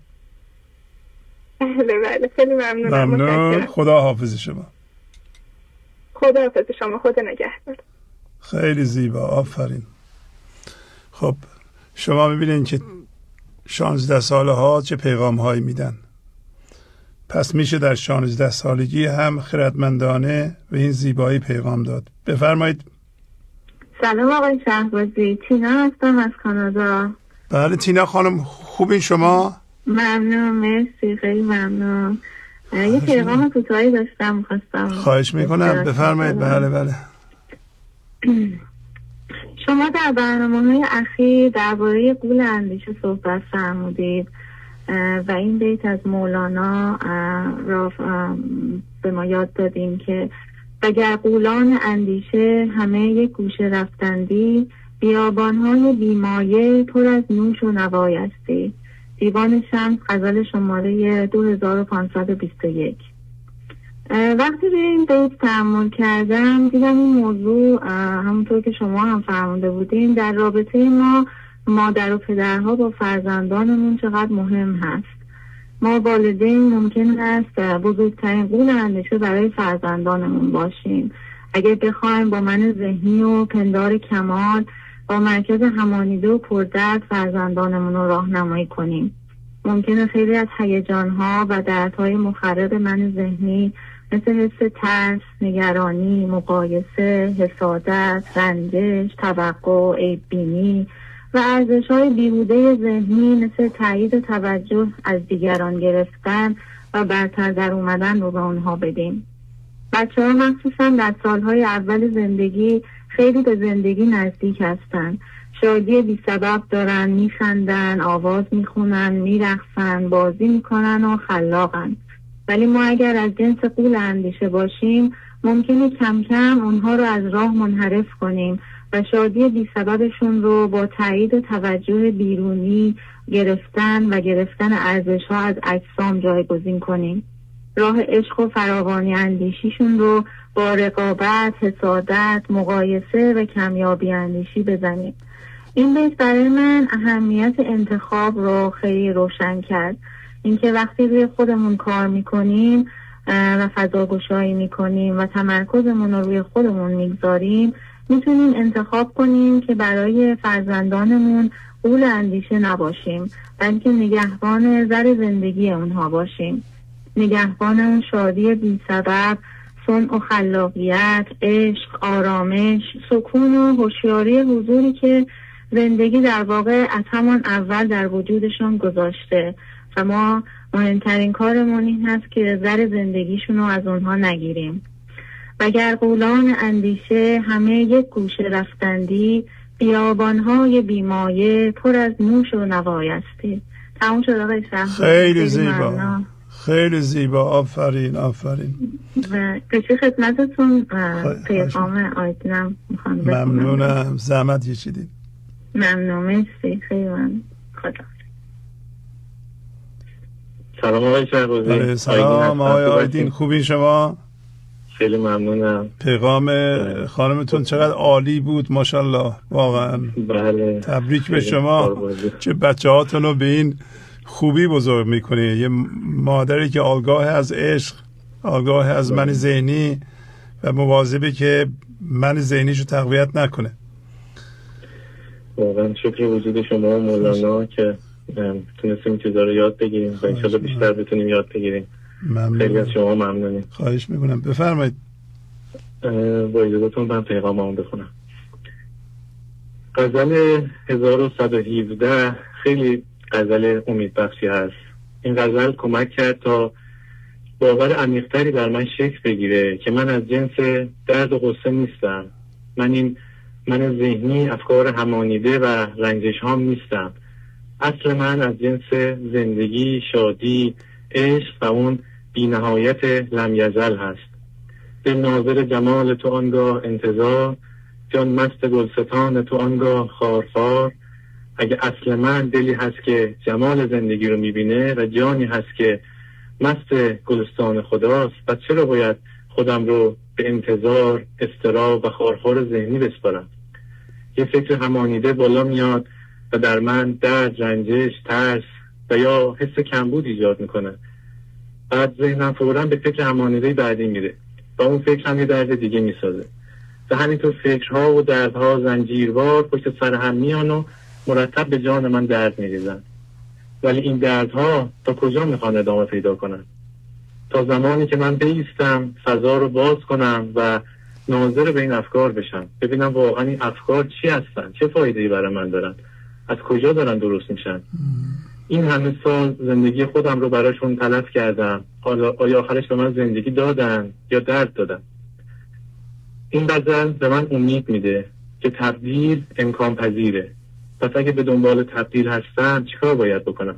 بله خیلی ممنونم. ممنون. خدا حافظ شما. خدا حافظ شما. خدا نگهدار. خیلی زیبا، آفرین. خب شما میبینین که 16 ساله ها چه پیغام هایی میدن. پس میشه در 16 سالگی هم خردمندانه به این زیبایی پیغام داد. بفرمایید. سلام آقای شهبازی، تینا هستم از کانادا. بله تینا خانم، خوبین شما؟ ممنون، مرسی، خیلی ممنون. یه پیغام کوتاهی داشتم می‌خواستم. خواهش میکنم، بفرمایید. بله بله. شما در برنامه‌های اخیر درباره غول اندیشه صحبت فرمودید و این بیت از مولانا را به ما یاد دادیم که اگر غولان اندیشه همه یک گوشه رفتندی، بیابان‌های بیمایه پر از نوش و نوایستی. دیوان شمس، غزل شماره 2521. وقتی به این بیت تأمل کردم دیدم این موضوع همونطور که شما هم فرموده بودین در رابطه ما مادر و پدرها با فرزندانمون چقدر مهم هست. ما والدین ممکن است بزرگترین غول اندیشه برای فرزندانمون باشیم. اگر بخوایم با من ذهنی و پندار کمال با مرکز همانیده و پردرد فرزندانمون رو راهنمایی کنیم. ممکنه خیلی از هیجان‌ها و دردهای مخرب من ذهنی مثل حس ترس، نگرانی، مقایسه، حسادت، رنجش، توقع، عیب‌بینی و ارزش‌های بیهوده ذهنی مثل تایید توجه از دیگران گرفتن و برتر در اومدن رو به اونها بدیم. بچه‌ها مخصوصا در سالهای اول زندگی خیلی به زندگی نزدیک هستن. شادی بی سبب دارن، میخندن، آواز میخونن، میرقصن، بازی میکنن و خلاقن. ولی ما اگر از جنس غول اندیشه باشیم ممکنه کم کم اونها رو از راه منحرف کنیم و شادی بی سببشون رو با تایید توجه بیرونی گرفتن ارزش‌ها از اجسام جایگزین کنیم. راه عشق و فراوانی اندیشیشون رو با رقابت، حسادت، مقایسه و کمیابی اندیشی بزنیم. این بیت برای من اهمیت انتخاب رو خیلی روشن کرد. اینکه وقتی روی خودمون کار میکنیم و فضاگشایی میکنیم و تمرکزمون رو روی خودمون میگذاریم میتونیم انتخاب کنیم که برای فرزندانمون غول اندیشه نباشیم، بلکه نگهبان زر زندگی اونها باشیم. نگهبان اون شادی بی سبب، صنع و خلاقیت، عشق، آرامش، سکون و هوشیاری حضوری که زندگی در واقع از همان اول در وجودشون گذاشته و ما مهمترین کارمون این هست که زر زندگیشون رو از اونها نگیریم. وگر غولان اندیشه همه یک گوشه رفتندی، بیابانهای بیمایه پر از نوش و نوایستی. تمام شد آقای شهبازی. خیلی زیبا، خیلی زیبا، آفرین آفرین. و پیش خدمتتون پیغام آیدینم میخوام بکنم. ممنونم، زحمت کشیدید. ممنون، مرسی، خیلی ممنون. خدا. سلام آقای شهبازی. سلام آقای آیدین، خوبی شما؟ خیلی ممنونم. پیغام خانمتون چقدر عالی بود، ماشاءالله، واقعا. بله. تبریک به شما، چه بچه هاتون رو به این خوبی بزرگ میکنی. یه مادری که آگاه از عشق، آگاه از من ذهنی و مواظبه که من ذهنیشو تقویت نکنه. واقعا شکر وجود شما مولانا که تونستیم چیزا رو یاد بگیریم و انشالله بیشتر بتونیم یاد بگیریم. خیلی از شما ممنونیم. خواهش میکنم. بفرمایید. با اجازهتون من پیغاممو بخونم. غزل 1117 خیلی غزل امیدبخشی هست. این غزل کمک کرد تا باور عمیق‌تری بر من شکل بگیره که من از جنس درد و غصه نیستم. من ذهنی، افکار همانیده و رنجش هام نیستم. اصل من از جنس زندگی، شادی، عشق و اون بی‌نهایت لم یزل هست. دل ناظر جمال تو آنگاه انتظار، جان مست گلستان تو آنگاه خارخار. اگه اصل من دلی هست که جمال زندگی رو میبینه و جانی هست که مست گلستان خداست، پس چرا باید خودم رو به انتظار، اضطراب و خارخار ذهنی بسپارم؟ یه فکر همانیده بالا میاد و در من درد، رنجش، ترس و یا حس کمبود ایجاد میکنه. بعد ذهنم فوراً به فکر همانیده بعدی میره و اون فکر هم یه درد دیگه میسازه و همینطور فکرها و دردها زنجیروار پشت سر هم میان و مرتب به جان من درد میریزن. ولی این دردها تا کجا میخوان ادامه پیدا کنن؟ تا زمانی که من بایستم، فضا رو باز کنم و ناظر به این افکار بشم، ببینم واقعا این افکار چی هستن، چه فایده‌ای برای من دارن، از کجا دارن درست میشن. این همه سال زندگی خودم رو براشون تلف کردم، حالا آیا آخرش به من زندگی دادن یا درد دادن؟ این غزل به من امید میده که تبدیل امکان پذیره. پس اگه به دنبال تبدیل هستم چیکار باید بکنم؟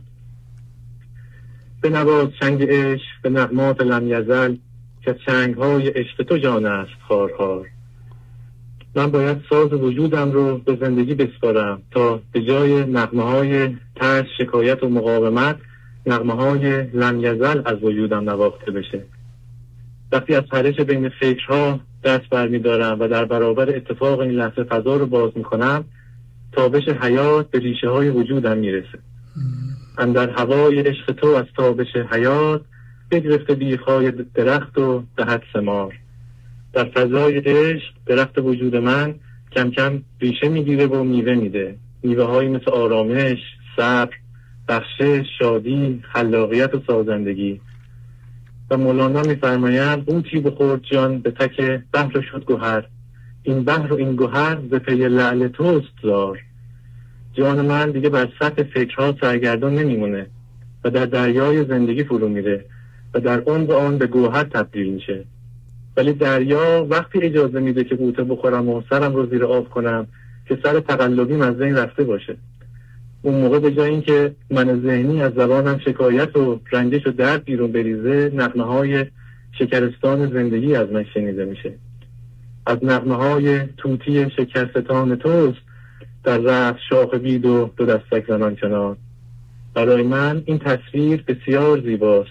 بنواز چنگ عشق به نغمات لم یزل، که چنگ‌های عشق تو جان است خارخار. من باید ساز وجودم رو به زندگی بسپارم تا به جای نغمه‌های ترس، شکایت و مقاومت، نغمه‌های لم یزل از وجودم نواخته بشه. وقتی از پرش بین فکرها دست برمی‌دارم و در برابر اتفاق این لحظه فضا رو باز می‌کنم، تابش حیات به ریشه‌های وجودم میرسه. اندر هوای عشق تو از تابش حیات، بگرفته بیخای درخت و دهد ثمار. در فضای عشق درخت وجود من کم کم ریشه میگیره و میوه میده. میوه هایی مثل آرامش، صبر، بخشش، شادی، خلاقیت و سازندگی. و مولانا میفرمایند قوطی بخورد جان به تک بحر شد گوهر، این بحر و این گوهر ز پی لعل توست زار. جان من دیگه بر سطح فکرها سرگردان نمیمونه و در دریای زندگی فرو میره و در عمق آن به گوهر تبدیل میشه. ولی دریا وقتی اجازه میده که غوطه بخورم و سرم رو زیر آب کنم که سر تقلبیم از ذهن رفته باشه. اون موقع به جای اینکه من ذهنی از زبانم شکایت و رنجش و درد بیرون بریزه، نغمه‌های شکرستان زندگی از من شنیده میشه. از نغمه‌های طوطی شکرستان توست، در رفت شاخ بید و دو دستک زنان کنار. برای من این تصویر بسیار زیباست.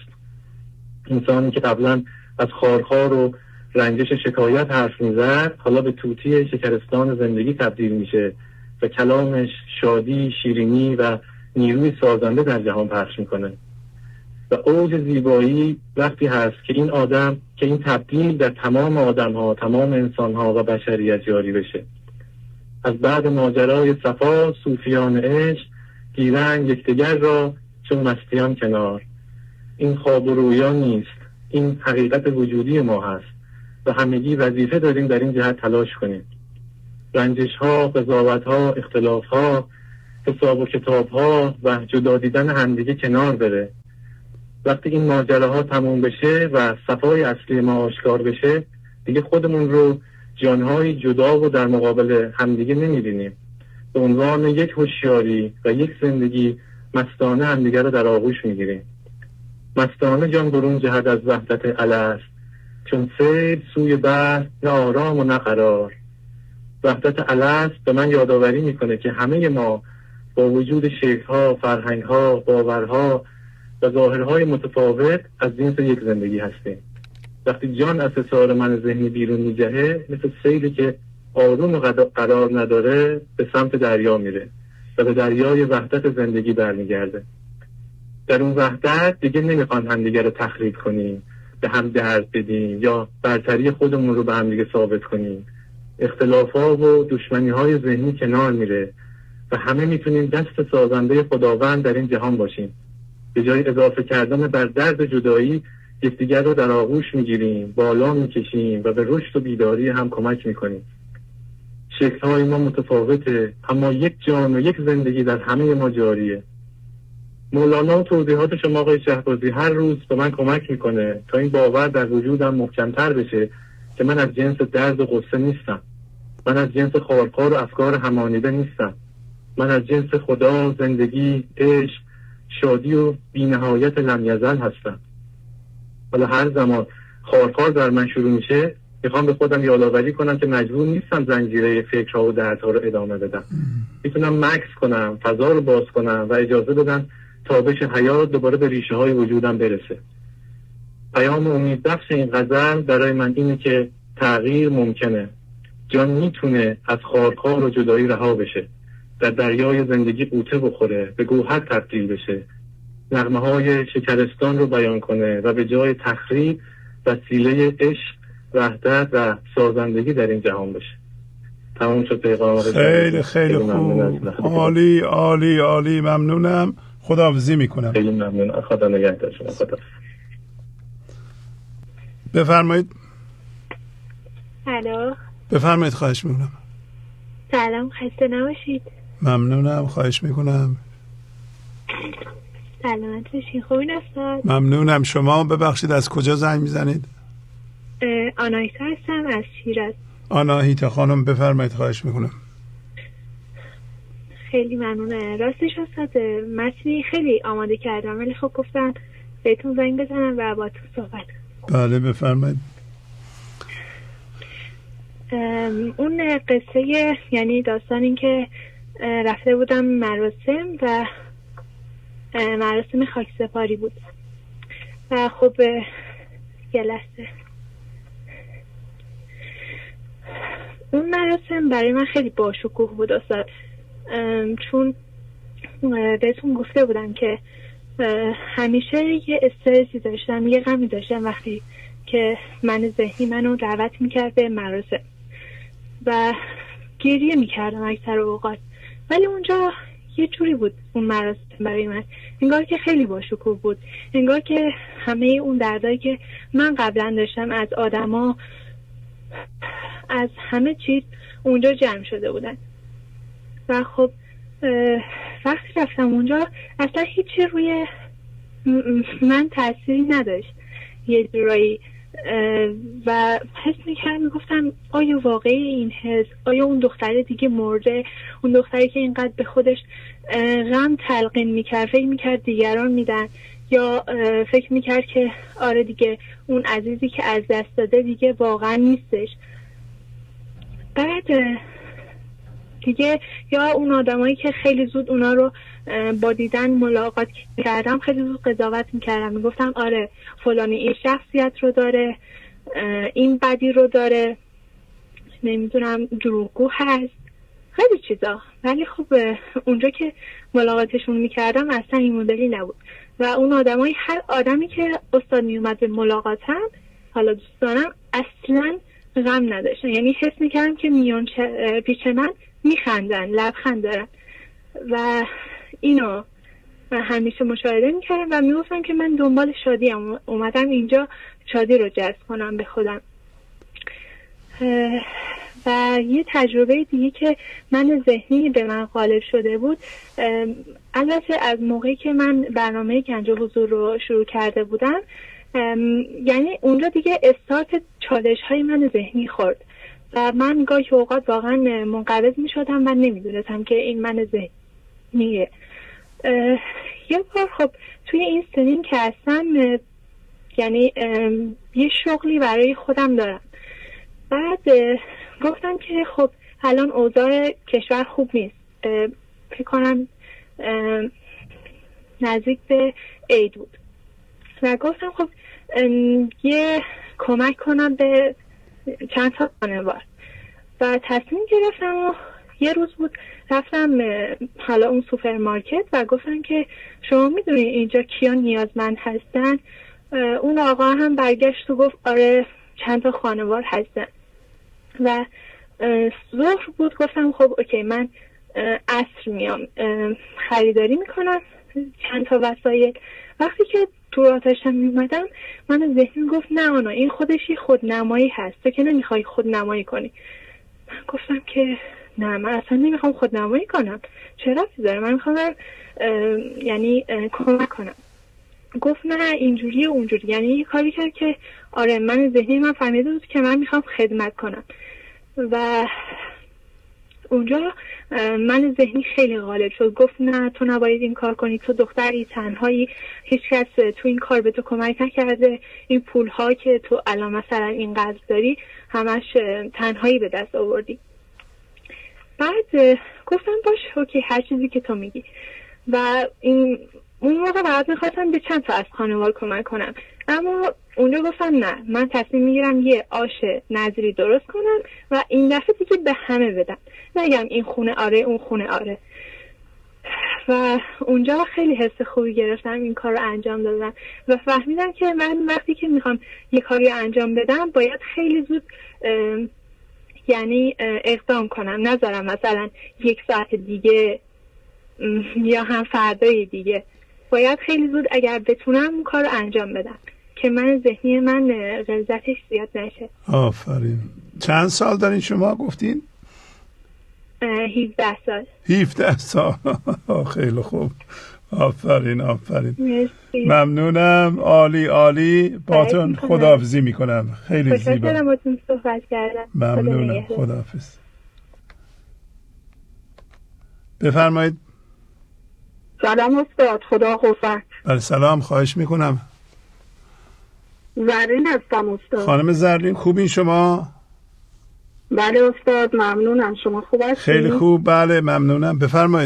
انسانی که قبلا از خارخار و رنجش شکایت حرف میزد، حالا به طوطی شکرستان زندگی تبدیل میشه و کلامش شادی، شیرینی و نیروی سازنده در جهان پخش میکنه. و اوج زیبایی وقتی هست که این آدم، که این تبدیل در تمام آدم‌ها، تمام انسان‌ها و بشریت جاری بشه. از بعد ماجرای صفا صوفیان عشق، گیرن یکدیگر را چون مستیان کنار. این خواب و رویا نیست، این حقیقت وجودی ما هست و همگی وظیفه داریم در این جهت تلاش کنیم. رنجش ها، قضاوت ها، اختلاف ها، حساب و کتاب ها و جدا دیدن همدیگه کنار بره. وقتی این ماجراها تموم بشه و صفای اصلی ما آشکار بشه، دیگه خودمون رو جانهای جدا و در مقابل همدیگه نمیبینیم. به عنوان یک هوشیاری و یک زندگی مستانه همدیگه رو در آغوش میگیریم. مستانه جان برون جهد از وحدت الست، چون سیر سوی بحر نه آرام و نه قرار. وحدت الست به من یادآوری میکنه که همه ما با وجود شکل‌ها، فرهنگ‌ها، باورها و ظاهرهای متفاوت از جنس یک زندگی هستیم. وقتی جان از حصار من ذهنی بیرون میجهه، مثل سیلی که آروم و قرار نداره به سمت دریا میره و به دریای وحدت زندگی برمیگرده. در اون وحدت دیگه نمیخوان همدیگه رو تخریب کنیم، به هم درد بدیم یا برتری خودمون رو به همدیگه ثابت کنیم. اختلافات و دشمنی‌های ذهنی کنار میره و همه میتونیم دست سازنده خداوند در این جهان باشیم. به جای اضافه کردن بر درد جدایی یکدیگر رو در آغوش میگیریم، بالا میکشیم و به رشد و بیداری هم کمک میکنیم. شکل‌های ما متفاوته، اما یک جان و یک زندگی در همه ما جاریه. مولانا و توضیحات شما آقای شهبازی هر روز به من کمک میکنه تا این باور در وجودم محکم‌تر بشه که من از جنس درد و غصه نیستم. من از جنس خارخار و افکار همانیده نیستم. من از جنس خدا، زندگی، عشق، شادی و بی‌نهایت لمیزل هستم. حالا هر زمان خارخار در من شروع میشه میخوام به خودم یادآوری کنم که مجبور نیستم زنجیره فکرها و دردها رو ادامه بدم. میتونم مکث کنم، فضا رو باز کنم و اجازه بدم تابش حیات دوباره به ریشه های وجودم برسه. پیام امیدبخش این غزل برای من اینه که تغییر ممکنه. جان میتونه از خارخار و جدایی رها بشه، در دریای زندگی غوطه بخوره، به گوهر تبدیل بشه، نغمه های شکرستان رو بیان کنه و به جای تخریب وسیله عشق، وحدت و سازندگی در این جهان بشه. تمام شد پیغام. خیلی خیلی خوب، عالی عالی عالی، ممنونم. خداحافظی میکنم. خیلی ممنون. خدا نگهدار شما. خدا. بفرمایید. الو. بفرمایید، خواهش میکنم. سلام، خسته نباشید. ممنونم، خواهش میکنم. سلامت باشین. خوبین استاد؟ ممنونم. شما ببخشید از کجا زنگ میزنید؟ آناهیتا هستم از شیراز. آناهیتا خانم بفرمایید، خواهش میکنم. خیلی ممنونه. راستش استاد متنی خیلی آماده کردم ولی خب گفتم بهتون زنگ بزنم و با تو صحبت کنم. بله بفرمایید. اون قصه، یعنی داستان این که رفته بودم مراسم و مراسم خاکسپاری بود و خب یه لحظه، اون مراسم برای من خیلی باشکوه بود استاد، چون بهتون گفته بودم که همیشه یه استرسی داشتم، یه غمی داشتم وقتی که من ذهنی منو دعوت میکرد به مراسم و گریه میکردم اکثر اوقات، ولی اونجا یه جوری بود اون مراسم برای من، انگار که خیلی باشکوه بود، انگار که همه اون دردایی که من قبلا داشتم از آدما، از همه چیز اونجا جمع شده بودن و خب وقتی رفتم اونجا اصلا هیچی روی من تأثیری نداشت یه جورایی و حس میکردم، میگفتم آیا واقعی این حس؟ آیا اون دختره دیگه مرده؟ اون دختری که اینقدر به خودش غم تلقین میکرد، فکر میکرد دیگران میدن، یا فکر میکرد که آره دیگه اون عزیزی که از دست داده دیگه واقعا نیستش. بعد دیگه یا اون آدمایی که خیلی زود اونا رو با دیدن ملاقات کردم خیلی زود قضاوت میکردم، میگفتم آره فلانی این شخصیت رو داره، این بدی رو داره، نمیدونم دروغگو هست، خیلی چیزا. ولی خب اونجا که ملاقاتشون میکردم اصلا این مدلی نبود و اون آدمای، هر آدمی که استاد میومد به ملاقاتم، حالا دوستانم، اصلا غم نداشتن، یعنی حس میکردم که میان پیش من میخندن، لبخند دارن و اینو من همیشه مشاهده میکردم و میگفتم که من دنبال شادیم، اومدم اینجا شادی رو جذب کنم به خودم. و یه تجربه دیگه که من ذهنی به من غالب شده بود، البته از موقعی که من برنامه گنج حضور رو شروع کرده بودم، یعنی اونجا دیگه استارت چالش های من ذهنی خورد و من گاهی اوقات واقعا منقبض می شدم و نمیدونستم که این من ذهنیه. یه بار خب توی این سنین که هستم، یعنی یه شغلی برای خودم دارم، بعد گفتم که خب الان اوضاع کشور خوب نیست، فکر کنم نزدیک به عید بود و گفتم خب یه کمک کنم به چند تا خانوار و تصمیم گرفتم و یه روز بود رفتم حالا اون سوپرمارکت و گفتم که شما میدونید اینجا کیا نیازمند هستن؟ اون آقا هم برگشت و گفت آره چند تا خانوار هستن و ظهر بود، گفتم خب اوکی من عصر میام خریداری میکنم چند تا وسایل. وقتی که تو راه داشتم میومدم من ذهنم گفت نه آنا این خودشی خودنمایی هست، تو که نمیخوای خودنمایی کنی. من گفتم که نه من اصلا نمیخوام خودنمایی کنم، چرا داره، من میخوام یعنی کمک کنم. گفت نه اینجوریه اونجوری، یعنی یه کاری کرد که آره من ذهنی من فهمیده بود که من میخوام خدمت کنم و اونجا من ذهنی خیلی غالب شد. گفت نه تو نباید این کار کنی، تو دختری تنهایی، هیچ کس تو این کار به تو کمک نکرده، این پول ها که تو الان مثلا اینقدر داری همش تنهایی به دست آوردی. بعد گفتم باش اوکی هر چیزی که تو میگی. و اون موقع بعد میخواستم به چند تا از خانوار کمک کنم، اما اونجا گفتم نه من تصمیم میگیرم یه آش نظری درست کنم و این دفعه دیگه به همه بدم، نگم این خونه آره اون خونه آره. و اونجا خیلی حس خوبی گرفتم، این کار رو انجام دادم و فهمیدم که من وقتی که میخوام یه کاری انجام بدم باید خیلی زود یعنی اقدام کنم، نذارم مثلا یک ساعت دیگه یا هم فردای دیگه، باید خیلی زود اگر بتونم اون کار رو انجام بدم که من ذهنی من غلظتش زیاد نشه. آفرین. چند سال دارین شما گفتین؟ 17 سال. 17 سال. خیلی خوب. آفرین آفرین. ممنونم. عالی عالی. باتون خداحافظی میکنم. خیلی زیبا. خوشحالم باتون صحبت کردم. ممنونم. خداحافظ. بفرمایید. سلام استاد، خدا قوت. بله سلام، خواهش میکنم. زرین هستم استاد. خانم زرین خوبین شما؟ بله استاد ممنونم، شما خوب هستید؟ خیلی خوب بله ممنونم، بفرمایید.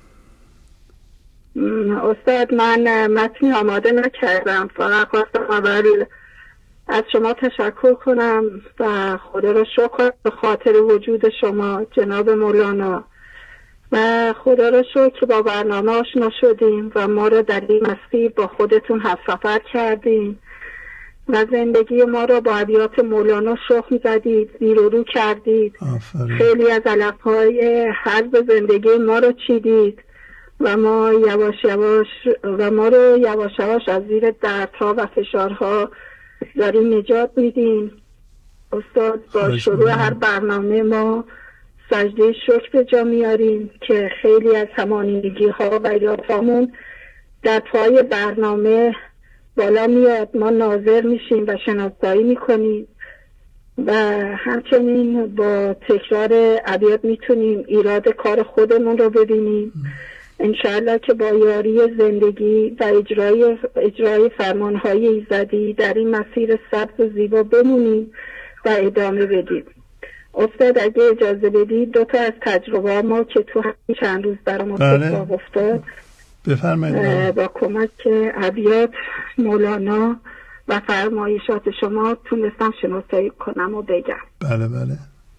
استاد من متنی آماده نکردم، فقط خواستم اول از شما تشکر کنم و خدا را شکر به خاطر وجود شما جناب مولانا و خدا را شکر که با برنامه آشنا شدیم و ما را در این مسیر با خودتون همسفر کردیم و زندگی ما را با ابیات مولانا شخم زدید، زیر و رو کردید. خیلی از علفهای حرب زندگی ما را چیدید و ما رو یواش یواش از زیر دردها و فشارها داریم نجات میدیم. استاد با شروع هر برنامه ما سجده شکر به جا میاریم که خیلی از همانیگی ها و یادهامون در پای برنامه بالا میاد، ما ناظر میشیم و شناسایی میکنیم و همچنین با تکرار ابیات میتونیم ایراد کار خودمون رو ببینیم. انشاءالله که با یاری زندگی و اجرای فرمانهای ایزدی در این مسیر سبز و زیبا بمونیم و ادامه بدیم. استاد اگه اجازه بدید دو تا از تجربه ما که تو همین چند روز برام اتفاق افتاد بفرمایید. با کمک ابیات مولانا و فرمایشات شما تونستم شناسایی کنم و بگم. بله بله.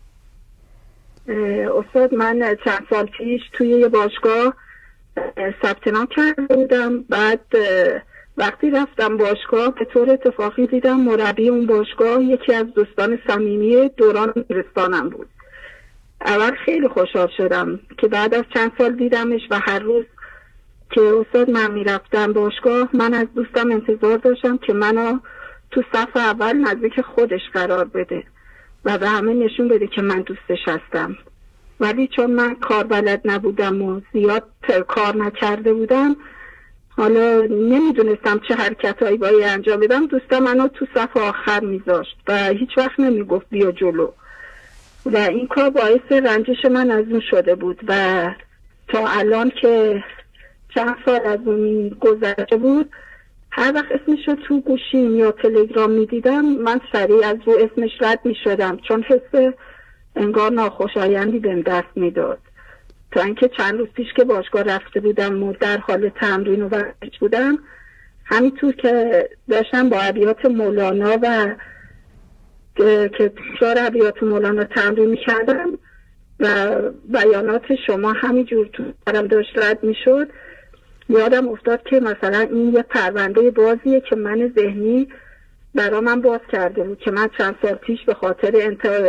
استاد من چند سال پیش توی یه باشگاه ثبت نام کرده بودم، بعد وقتی رفتم باشگاه به طور اتفاقی دیدم مربی اون باشگاه یکی از دوستان صمیمی دوران دبیرستانم بود. اول خیلی خوشحال شدم که بعد از چند سال دیدمش و هر روز که استاد من میرفتم باشگاه من از دوستم انتظار داشتم که منو تو صف اول نزدیک خودش قرار بده و به همه نشون بده که من دوستش هستم. ولی چون من کار بلد نبودم و زیاد کار نکرده بودم، حالا نمیدونستم چه حرکتایی باید انجام بدم، دوستم منو تو صف آخر میذاشت و هیچ وقت نمیگفت بیا جلو و این کار باعث رنجش من از اون شده بود و تا الان که چند سال از اون گذشته بود هر وقت اسمش رو تو گوشیم یا تلگرام میدیدم من سریع از رو اسمش رد میشدم چون حس انگار ناخوشایندی بهم دست میداد. تا اینکه چند روز پیش که باشگاه رفته بودم و در حال تمرین و ورزش بودم، همینطور که داشتم با ابیات مولانا و که تکرار ابیات مولانا تمرین میکردم و بیانات شما همینجور تو سرم داشت رد میشد، یادم افتاد که مثلا این یه پرونده بازیه که من ذهنی برا من باز کرده بود که من چند سال پیش به خاطر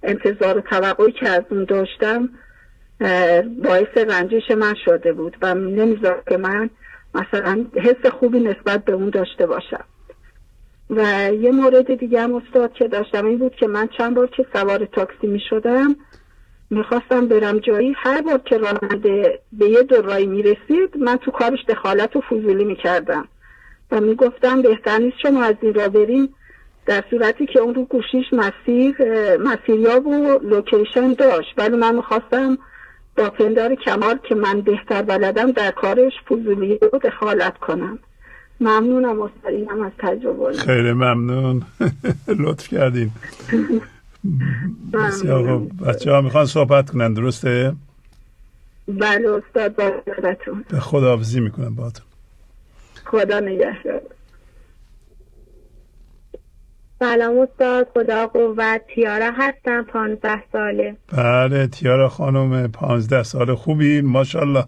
انتظار و توقعی که از اون داشتم باعث رنجش من شده بود و نمیذاره که من مثلا حس خوبی نسبت به اون داشته باشم. و یه مورد دیگه هم استاد که داشتم این بود که من چند بار که سوار تاکسی می شدم میخواستم برم جایی، هر بار که راننده به یه دورایی میرسید من تو کارش دخالت و فضولی میکردم و میگفتم بهتر نیست شما از این را بریم، در صورتی که اون رو گوشیش مسیریاب و لوکیشن داشت، ولی من میخواستم با پندار کمال که من بهتر بلدم در کارش فضولی و دخالت کنم. ممنونم استاد، اینم از تجربه. خیلی ممنون. لطف کردین. بسیار خوب. بچه ها میخوان صحبت کنن، درسته؟ بله استاد، با خداتون. به خداحافظی میکنم باهاتون. خدا نگهدار. سلام استاد، خدا قوت. تیارا هستم، 15 ساله. بله تیارا خانم 15 ساله، خوبی؟ ماشاءالله.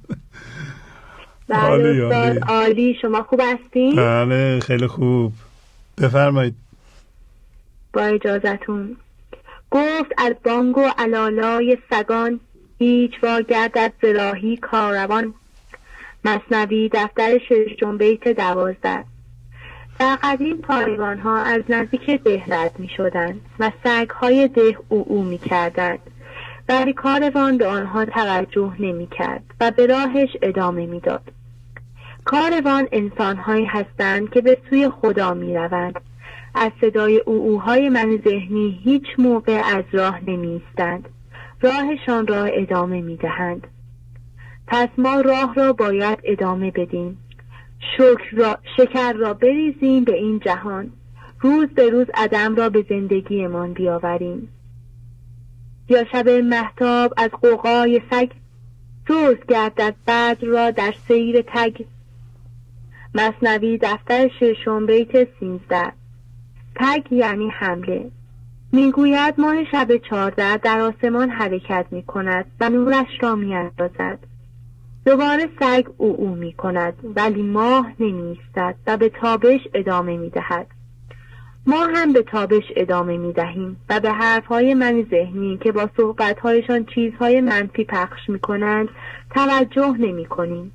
بله استاد، عالی. شما خوب هستین؟ بله خیلی خوب، بفرمایید. با اجازتون. گفت از بانگ و علالای سگان هیچ واگردد ز راهی کاروان. مثنوی دفتر 6 بیت 12. در قدیم کاروان ها از نزدیک ده رد می شدند و سگ های ده او می کردند، ولی کاروان به آنها توجه نمی کرد و به راهش ادامه می داد. کاروان انسان هایی هستند که به سوی خدا می روند. از صدای اوهای من ذهنی هیچ موقع از راه نمی ایستند، راهشان را ادامه می دهند. پس ما راه را باید ادامه بدیم، شکر را بریزیم به این جهان، روز به روز عدم را به زندگیمان بیاوریم. یا شب مهتاب از غوغای سگ، سوز گردد بدر را در سیر تگ. مثنوی دفتر 6 بیت 13. تگ یعنی حمله. میگوید ماه شب 14 در آسمان حرکت می کند و نورش را می اندازد. دوباره سگ او می کند ولی ماه نمی ایستد و به تابش ادامه می دهد. ما هم به تابش ادامه می دهیم و به حرفهای من ذهنی که با صحبتهایشان چیزهای منفی پخش می کنند توجه نمی کنیم.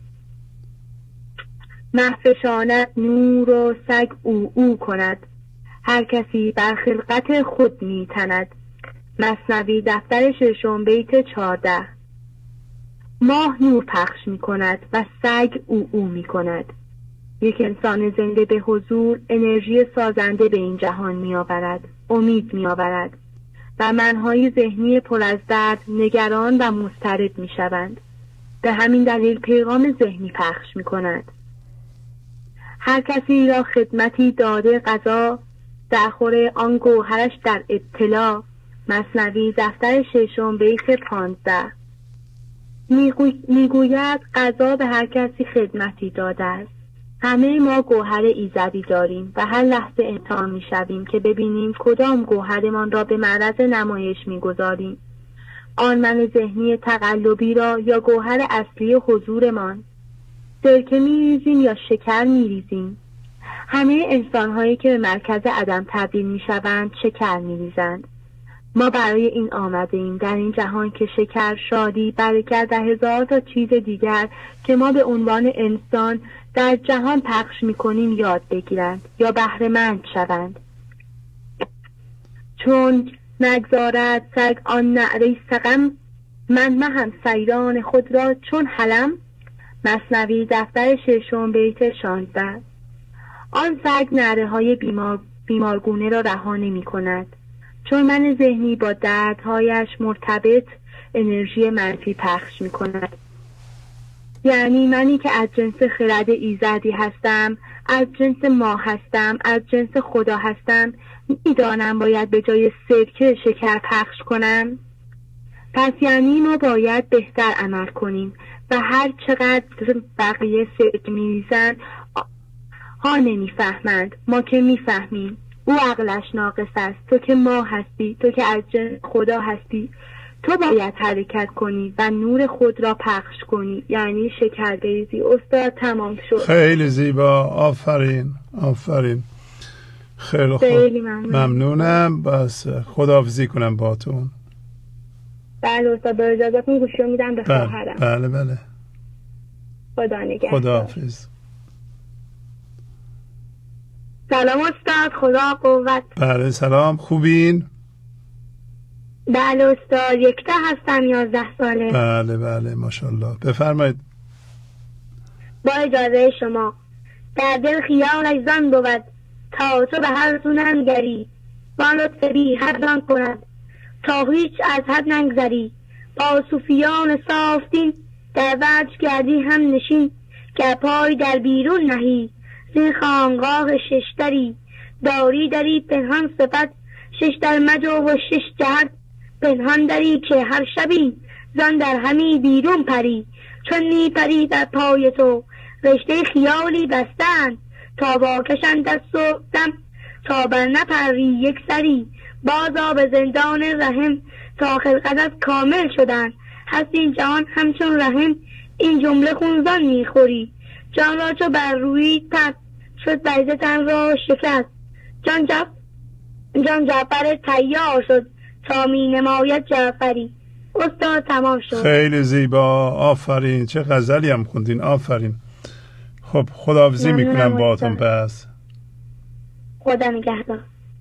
محفشانت نور و سگ او کند، هر کسی بر خلقت خود می تند. مثنوی دفتر 6 بیت 14. ماه نور پخش می کند و سگ او می کند. یک انسان زنده به حضور انرژی سازنده به این جهان می آورد، امید می آورد و منهای ذهنی پر از درد نگران و مضطرب می شوند. به همین دلیل پیغام ذهنی پخش می کند. هر کسی را خدمتی داده قضا، در خور آن گوهرش در ابتلا. مثنوی دفتر 6 بیت 15. میگوید قضا به هر کسی خدمتی داده است. همه ما گوهر ایزدی داریم و هر لحظه امتحان میشویم که ببینیم کدام گوهرمان را به معرض نمایش میگذاریم، آن من ذهنی تقلبی را یا گوهر اصلی حضورمان. سرکه میریزیم یا شکر میریزیم. همه انسان‌هایی که به مرکز عدم تبدیل میشوند شکر میریزند. ما برای این آمده ایم در این جهان که شکر، شادی، برکت و هزار تا چیز دیگر که ما به عنوان انسان در جهان پخش میکنیم یاد بگیرند یا بهره‌مند شوند. چون نگذارد سگ آن نعره سقم، من مهم سیران خود را چون حلم. مثنوی دفتر 6 بیت 16. آن سگ نعره های بیمارگونه را رها نمی کند، چون من ذهنی با دردهایش مرتبط انرژی منفی پخش می کند. یعنی منی که از جنس خرد ایزدی هستم، از جنس ما هستم، از جنس خدا هستم، میدانم باید به جای سرکه شکر پخش کنم. پس یعنی ما باید بهتر عمل کنیم و هر چقدر بقیه سرکه میریزن ها نمیفهمند، ما که میفهمیم. او عقلش ناقص است، تو که ما هستی، تو که از جنس خدا هستی، تو باید حرکت کنی و نور خود را پخش کنی، یعنی شکر بریزی. استاد تمام شد. خیلی زیبا، آفرین آفرین. خیلی خوب. خیلی ممنونم. بس خداحافظی کنم باتون. بله استاد، با اجازهتون گوشی رو میدم به خواهرم. بله بله. خدا نگهدار. خداحافظ. سلام استاد، خدا قوت. بله سلام، خوبین؟ بله استاد، یکتا هستم، 11 ساله. بله بله ماشاءالله، بفرمایید. با اجازه شما. در دل خیالش زن بود تا تو به هر سو ننگری، با لطف بی حد کند تا هیچ از حد نگذری. با صوفیان صافتین در وجه گردی هم نشین، که پای در بیرون نهی زین خانقاه ششتری. داری دری پنهان صفت ششتر مجو و شش جهت، پنهان دری که هر شبی زن در همی بیرون پری. چون می پری در پای تو رشته خیالی بستن، تا واکشند دست و دم تا بر نپری یک سری. بازا به زندان رحم تا خلقت کامل شدن، هست این جهان همچون رحم این جمله خونزان میخوری. جان را چو بر روی تن شد بیضه تن را شکست، جان جعفر تیار شد تا می نماید جعفری. استاد تمام شد. خیلی زیبا، آفرین. چه غزلی هم خوندین، آفرین. خب خداحافظی میکنم باهاتون. پس خدا نگهدار.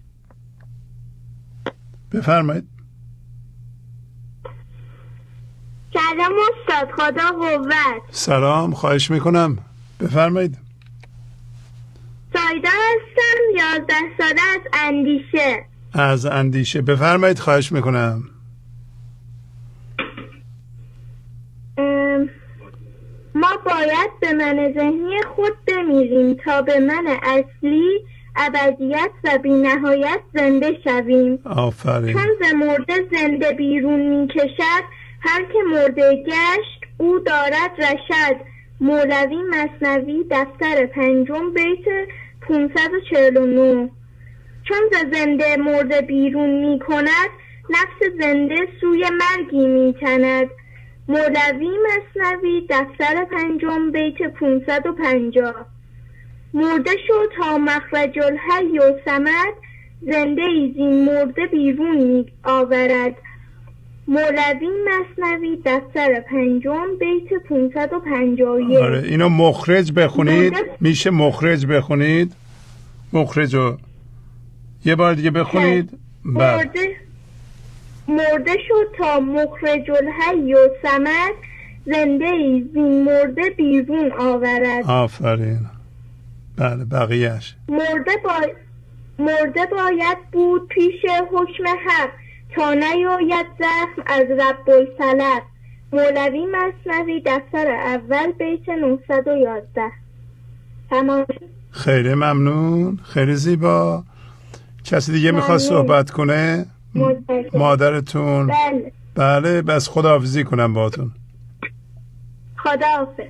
بفرمایید. سلام استاد، خدا قوت. سلام، خواهش میکنم، بفرمایید. سایدا هستم، 11 ساله، از اندیشه. از اندیشه، بفرمایید، خواهش میکنم. ما باید به من ذهنی خود بمیریم تا به من اصلی ابدیت و بی نهایت زنده شویم. آفرین. چون ز مرده زنده بیرون می کشد، هر که مرده گشت او دارد رشد. مولوی مثنوی دفتر 5 بیت 549. چون ز زنده مرده بیرون می کند، نفس زنده سوی مرگی می تند. مولوی مثنوی دفتر 5 بیت 550. مرده شد تا مخرج الحی و صمد، زنده ای زین مرده بیرون می آورد. مولوی مثنوی دفتر 5 بیت 551. آره اینو مخرج بخونید. میشه مخرج بخونید؟ مخرجو یه بار دیگه بخونید. مرده شد تا مخرج الحی و صمد، زنده ای زین مرده بیرون آورد. آفرین. بله بقیهش. مرده باید بود پیش حکم حق، تا نیاید زخم از رب الفلق. مولوی مثنوی دفتر اول بیت 911. تمام. خیلی ممنون، خیلی زیبا. کسی دیگه میخواد صحبت کنه؟ مادرتون؟ بله. بله بس خداحافظی کنم باهاتون. خداحافظ.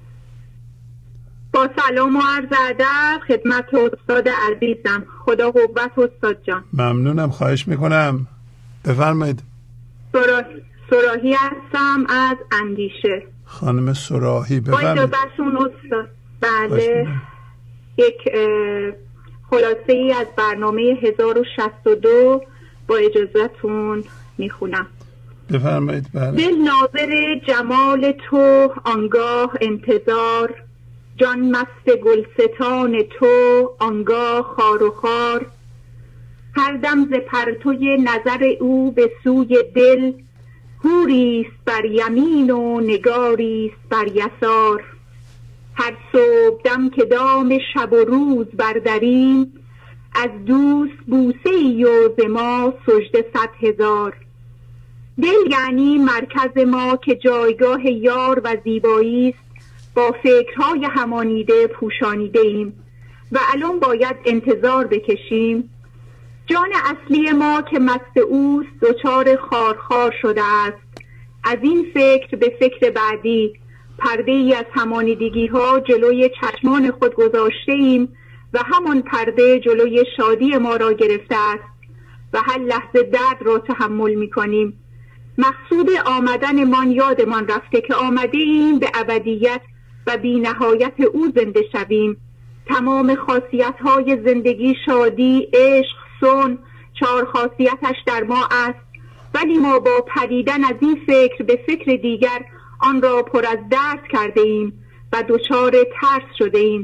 با سلام و عرض ادب خدمت استاد عزیزم. خدا قوت استاد جان. ممنونم، خواهش میکنم، بفرمایید. سراحی هستم از اندیشه. خانم سراحی، بفرمایید. با اجازهتون استاد. بله، یک خلاصه ای از برنامه 1062 با اجازهتون میخونم. بفرمایید. بله. دل ناظر جمال تو آنگاه انتظار، جان مست گلستان تو آنگاه خار و خار. هر دم ز پرتوی نظر او به سوی دل، حوریست بر یمین و نگاریست بر یسار. هر صبح دم که دام شب و روز بردریم، از دوست بوسه ای و ز ما سجده 100,000. دل یعنی مرکز ما که جایگاه یار و زیبایی است، با فکرهای همانیده پوشانیده ایم و الان باید انتظار بکشیم. جان اصلی ما که مست اوست دچار خارخار شده است. از این فکر به فکر بعدی پرده ای از همانیدگی ها جلوی چشمان خود گذاشته ایم و همان پرده جلوی شادی ما را گرفته است و هر لحظه درد را تحمل می کنیم. مقصود آمدن من یادمان رفته که آمده ایم به ابدیت و بی نهایت او زنده شویم. تمام خاصیت‌های زندگی، شادی، عشق، صنع، 4 خاصیتش در ما است، ولی ما با پریدن از این فکر به فکر دیگر آن را پر از درد کرده ایم و دچار ترس شده ایم.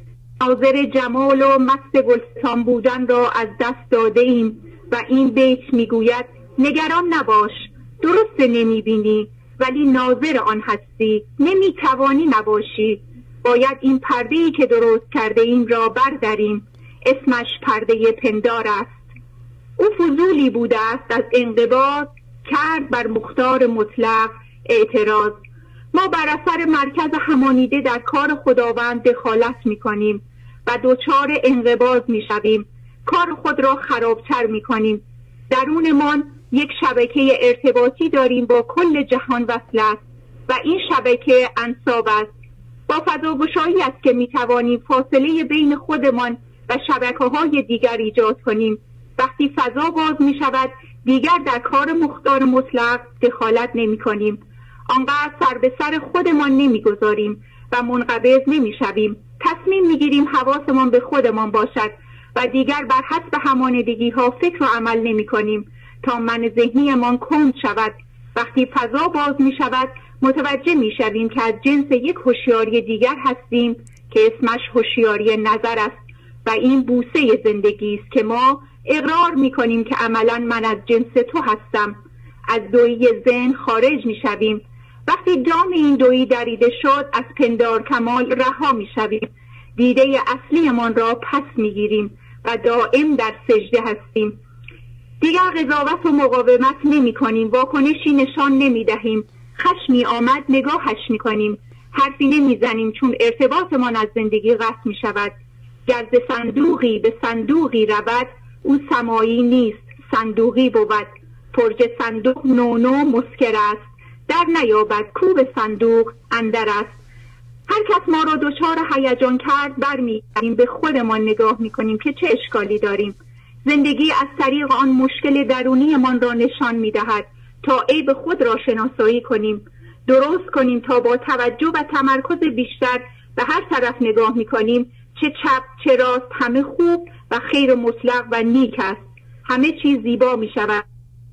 ناظر جمال و مست گلستان بودن را از دست داده ایم و این بیت میگوید نگران نباش، درست نمیبینی ولی ناظر آن هستی، نمیتوانی نباشی. باید این پرده‌ای که درست کرده ایم را برداریم. اسمش پرده پندار است. او فضولی بوده است از انقباض کرد بر مختار مطلق اعتراض. ما بر اثر مرکز همانیده در کار خداوند دخالت میکنیم و دوچار انقباض میشویم، کار خود را خرابتر میکنیم. درونمان یک شبکه ارتباطی داریم با کل جهان وصل است و این شبکه انساب است. با فضاگشایی است که میتوانیم فاصله بین خودمان و شبکه‌های دیگر ایجاد کنیم. وقتی فضا باز میشود دیگر در کار مختار مطلق دخالت نمی کنیم. آنقدر سر به سر خودمان نمیگذاریم و منقبض نمیشویم. تصمیم میگیریم حواسمان به خودمان باشد و دیگر بر حسب همانیدگی ها فکر و عمل نمی کنیم تا من ذهنیمان کند شود. وقتی فضا باز می شود متوجه می شویم که از جنس یک هوشیاری دیگر هستیم که اسمش هوشیاری نظر است و این بوسه زندگی است که ما اقرار می کنیم که عملا من از جنس تو هستم. از دویی ذهن خارج می شویم. وقتی جام این دویی دریده شد از پندار کمال رها می شویم. دیده اصلی من را پس می گیریم و دائم در سجده هستیم. دیگر قضاوت و مقاومت نمی کنیم، واکنشی نشان نمی دهیم. خشمی آمد نگاهش می کنیم، حرفی نمی زنیم چون ارتباطمان از زندگی قطع می شود. گر ز صندوقی به صندوقی رود او سمایی نیست صندوقی بود. فرج صندوق نو مسکر است، در نیابد کو به صندوق اندر است. هر کس ما را دچار هیجان کرد برمیگردیم به خودمان نگاه میکنیم که چه اشکالی داریم. زندگی از طریق آن مشکل درونی من را نشان میدهد تا عیب خود را شناسایی کنیم، درست کنیم تا با توجه و تمرکز بیشتر به هر طرف نگاه میکنیم. چه چپ چه راست همه خوب و خیر مطلق و نیک است. همه چیز زیبا میشود.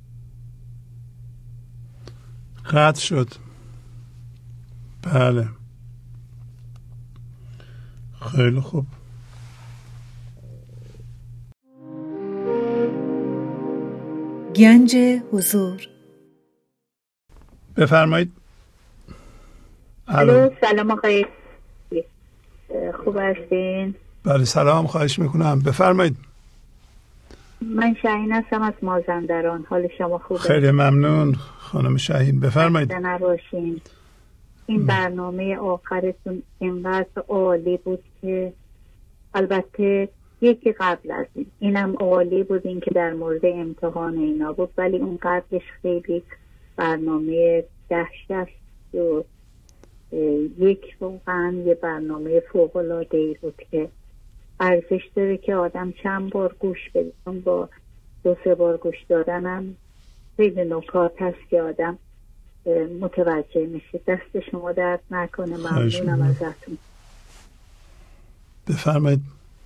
قطع شد. بله خیلی خوب. گنج حضور. بفرمایید. الو سلام آقای، خوب هستین؟ بله سلام، خواهش میکنم بفرمایید. من شاهین هستم از مازندران. حال شما خوبه؟ خیلی ممنون خانم شاهین، بفرمایید. نباشین. این برنامه آخرتون اینقدر عالی بود که البته یکی قبل از اینم عالی بود، این که در مورد امتحان اینا بود، ولی اون قبلش خیلی برنامه دهشت و یک واقعا یه برنامه فوق‌العاده‌ای بود که ارزش داره که آدم چند بار گوش بده. با 2-3 بار گوش دادنم خیلی نکات هست که آدم متوجه میشه. دست شما درد نکنه. ممنونم ازتون. بفرمایید.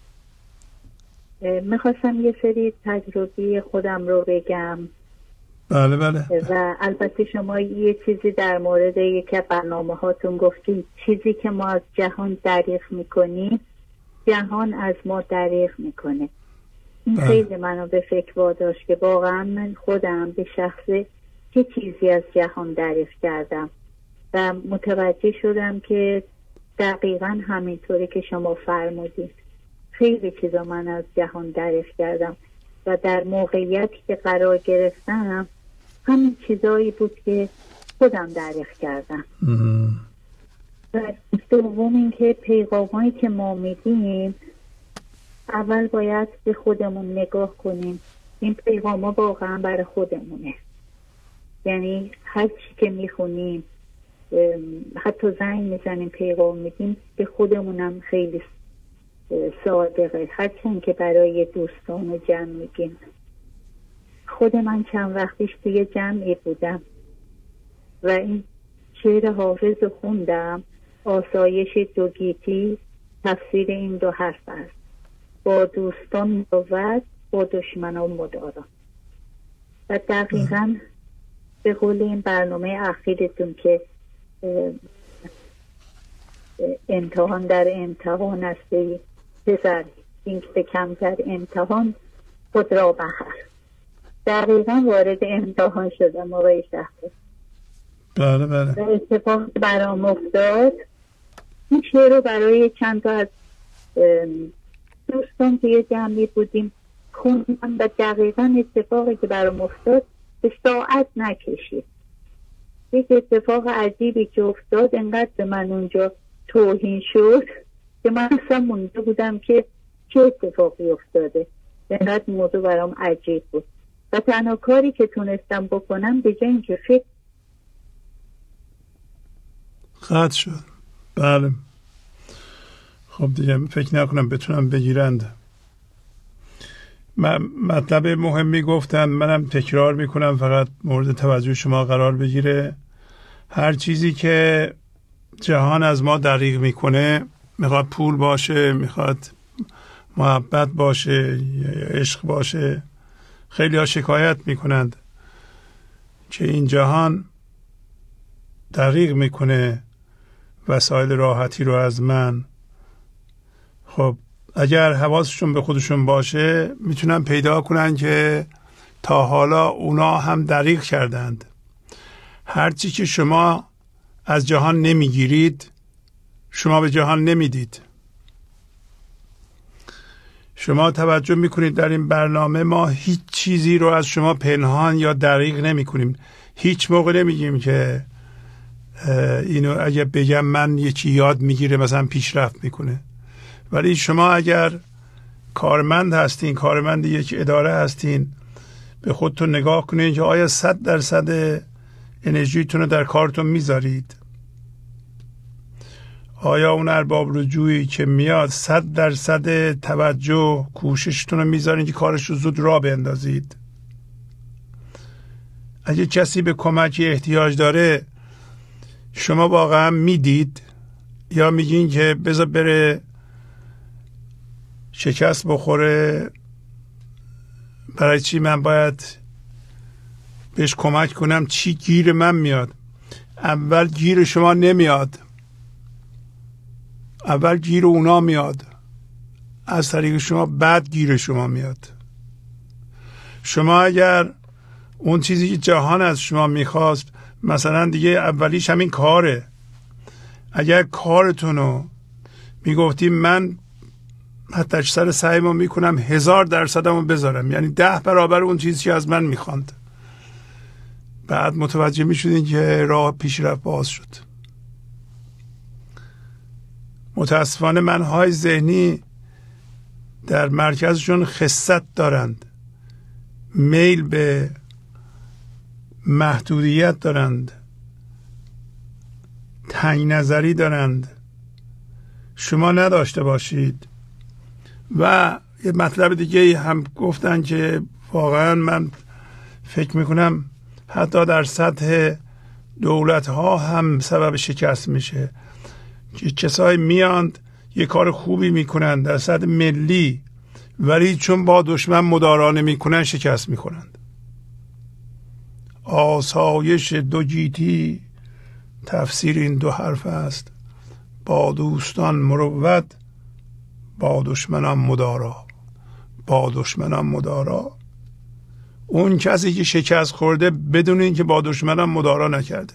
میخواستم یه سری تجربی خودم رو بگم. بله بله. و البته شما یه چیزی در مورد یکی برنامه هاتون گفتید، چیزی که ما از جهان دریغ میکنیم جهان از ما دریغ میکنه. این خیلی منو به فکر واداشت که واقعا من خودم به شخصه چه چیزی از جهان دریغ کردم و متوجه شدم که دقیقا همینطوری که شما فرمودید خیلی چیزا من از جهان دریغ کردم و در موقعیتی که قرار گرفتم همین چیزایی بود که خودم دریغ کردم. و دوم این که پیغامایی که ما میدیم اول باید به خودمون نگاه کنیم. این پیغاما واقعا برای خودمونه، یعنی هر چی که میخونیم حتی زنگ میزنیم پیغام میدیم به خودمونم خیلی صادقه، هرچند که برای دوستان و جمع میگیم. خود من چند وقتیش توی جمعی بودم و این شعر حافظ رو خوندم، آسایش دو گیتی تفسیر این دو حرف است: با دوستان مروت، با دشمنان مدارا. و دقیقا به قول این برنامه اخیرتون که امتحان در امتحان است پسر، این که به کم در امتحان خود را بخر. دقیقا وارد امتحان شدم آقای شهر. بله بله. و اتفاق برام افتاد، این شعر رو برای چند تا از دوستان که یه جمعی بودیم خوندم و دقیقا اتفاقی که برام افتاد به ساعت نکشید. یک اتفاق عجیبی که افتاد انقدر به من اونجا توهین شد که من اصلا مونده بودم که چه اتفاقی افتاده. انقدر موضوع برام عجیب بود و تنها کاری که تونستم بکنم به جای اینکه فکر قطع شد. بله. خب دیگه فکر نکنم بتونم بگیرند. مطلب مهمی گفتم، منم تکرار میکنم فقط مورد توجه شما قرار بگیره. هر چیزی که جهان از ما دریغ میکنه، میخواد پول باشه، میخواد محبت باشه یا عشق باشه، خیلی ها شکایت میکنند که این جهان دریغ میکنه وسایل راحتی رو از من. خب اگر حواسشون به خودشون باشه میتونن پیدا کنن که تا حالا اونا هم دریغ کردند. هرچی که شما از جهان نمیگیرید شما به جهان نمیدید. شما توجه میکنید در این برنامه ما هیچ چیزی رو از شما پنهان یا دریغ نمی کنیم. هیچ موقع نمیگیم که اینو اگه بگم من یکی یاد میگیره مثلا پیشرفت میکنه. ولی شما اگر کارمند هستین، کارمند یک اداره هستین، به خودتون نگاه کنید که آیا 100% انرژیتون رو در کارتون میذارید؟ آیا اون ارباب رجوعی که میاد 100% توجه کوششتون رو میذارین که کارش رو زود راه بندازید؟ اگه کسی به کمکی احتیاج داره شما واقعا میدید یا میگین که بذار بره شکست بخوره، برای چی من باید بهش کمک کنم؟ چی گیر من میاد؟ اول گیر شما نمیاد، اول گیر اونا میاد، از طریق شما بعد گیر شما میاد. شما اگر اون چیزی که جهان از شما میخواست، مثلا دیگه اولیش همین کاره، اگر کارتون رو میگفتیم من حتی سر سعیمو میکنم 1000% رو بذارم، یعنی 10 برابر اون چیزی که از من میخواند، بعد متوجه میشدین که راه پیشرفت باز شد. متاسفانه منهای ذهنی در مرکزشون خست دارند، میل به محدودیت دارند، تنگ نظری دارند. شما نداشته باشید. و یه مطلب دیگه هم گفتن که واقعا من فکر میکنم حتی در سطح دولت ها هم سبب شکست میشه که کسایی میاند یه کار خوبی میکنن در سطح ملی، ولی چون با دشمن مدارا نمیکنن شکست میکنند. آسایش دو گیتی تفسیر این دو حرف است: با دوستان مروت، با دشمنان مدارا. با دشمنان مدارا. اون کسی که شکست خورده بدون اینکه با دشمنان مدارا نکرده.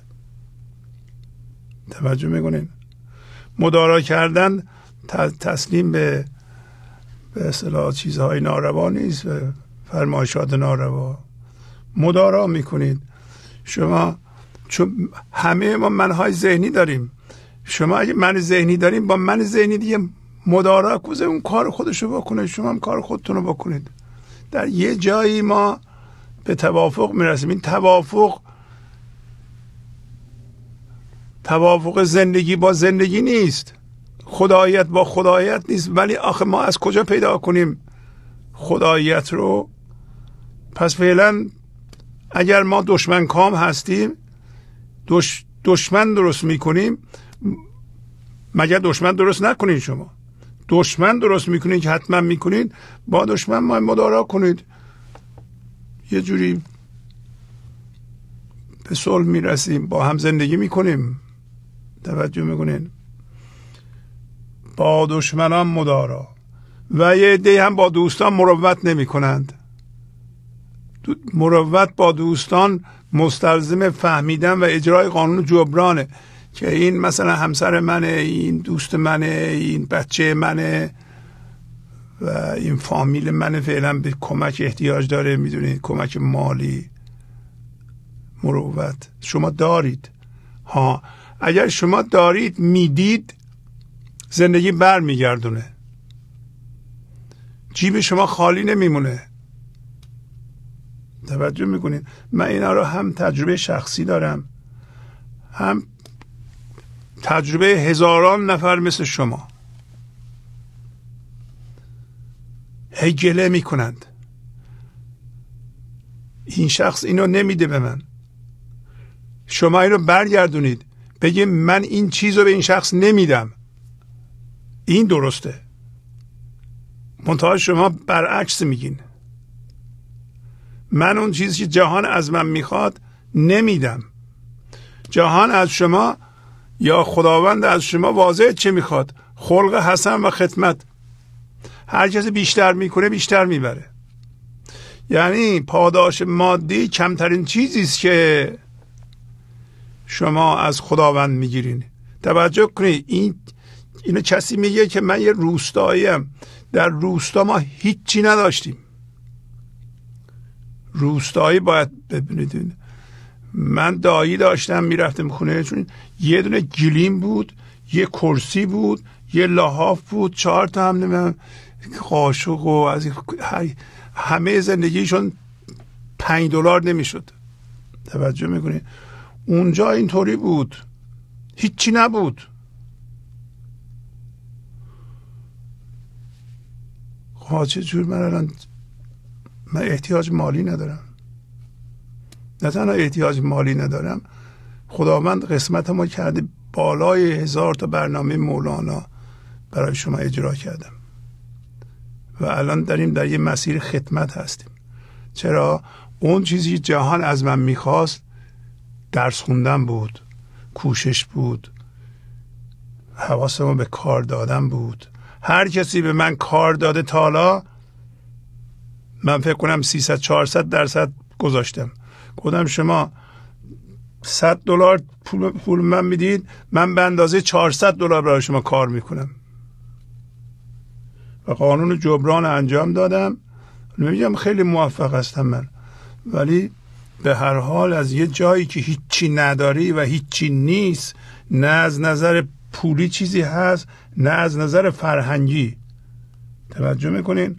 توجه میکنین؟ مدارا کردن تسلیم به اصطلاح چیزهای ناروا نیست، به فرمایشات ناروا. مدارا میکنید شما، چون همه ما منهای ذهنی داریم. شما اگه من ذهنی داریم، با من ذهنی دیگه مدارا کوزه اون کار خودشو بکنه، شما هم کار خودتون رو بکنید. در یه جایی ما به توافق میرسیم. این توافق زندگی با زندگی نیست، خداییت با خداییت نیست. ولی آخه ما از کجا پیدا کنیم خداییت رو؟ پس فعلا اگر ما دشمن کام هستیم، دشمن درست میکنیم. مگر دشمن درست نکنین شما؟ دشمن درست میکنید که حتما میکنید، با دشمن ما مدارا کنید، یه جوری به صلح میرسیم، با هم زندگی میکنیم. توجه میکنین؟ با دشمنان مدارا. و یه عده هم با دوستان مروت نمی کنند. مروت با دوستان مستلزم فهمیدن و اجرای قانون جبرانه که این مثلا همسر منه، این دوست منه، این بچه منه و این فامیل منه، فعلا به کمک احتیاج داره، میدونید، کمک مالی. مروت شما دارید. ها، اگر شما دارید میدید، زندگی بر میگردونه، جیب شما خالی نمیمونه. توجه میکنید؟ من اینا رو هم تجربه شخصی دارم، هم تجربه هزاران نفر مثل شما. هی گله میکنند این شخص اینو نمیده به من. شما اینو برگردونید، بگید من این چیز رو به این شخص نمیدم، این درسته. منتها شما برعکس میگین، من اون چیزی که جهان از من میخواد نمیدم. جهان از شما یا خداوند از شما واضح چه میخواد؟ خلق حسن و خدمت. هر کسی بیشتر میکنه بیشتر میبره. یعنی پاداش مادی کمترین چیزی است که شما از خداوند میگیرین. توجه کنید، اینو کسی میگه که من یه روستاییم، در روستا ما هیچی نداشتیم. روستایی باید ببینید، من دایی داشتم، میرفتم خونه چون یه دونه گلیم بود، یه کرسی بود، یه لحاف بود، 4 تا هم قاشق و از همه زندگیشون $5 نمیشد. توجه میکنید؟ اونجا اینطوری بود، هیچی نبود. چه جور من احتیاج مالی ندارم. نه تنها احتیاج مالی ندارم، خداوند قسمت ما کرده بالای 1000 تا برنامه مولانا برای شما اجرا کردم و الان در یه مسیر خدمت هستیم. چرا؟ اون چیزی که جهان از من میخواست درس خوندن بود، کوشش بود، حواسمو به کار دادن بود. هر کسی به من کار داده تا حالا، من فکر کنم 300-400% گذاشتم. گفتم شما $100 پول من میدید، من به اندازه $400 برای شما کار میکنم و قانون جبران انجام دادم. نمیگم خیلی موفق هستم من، ولی به هر حال از یه جایی که هیچی نداری و هیچی نیست، نه از نظر پولی چیزی هست، نه از نظر فرهنگی. توجه میکنین؟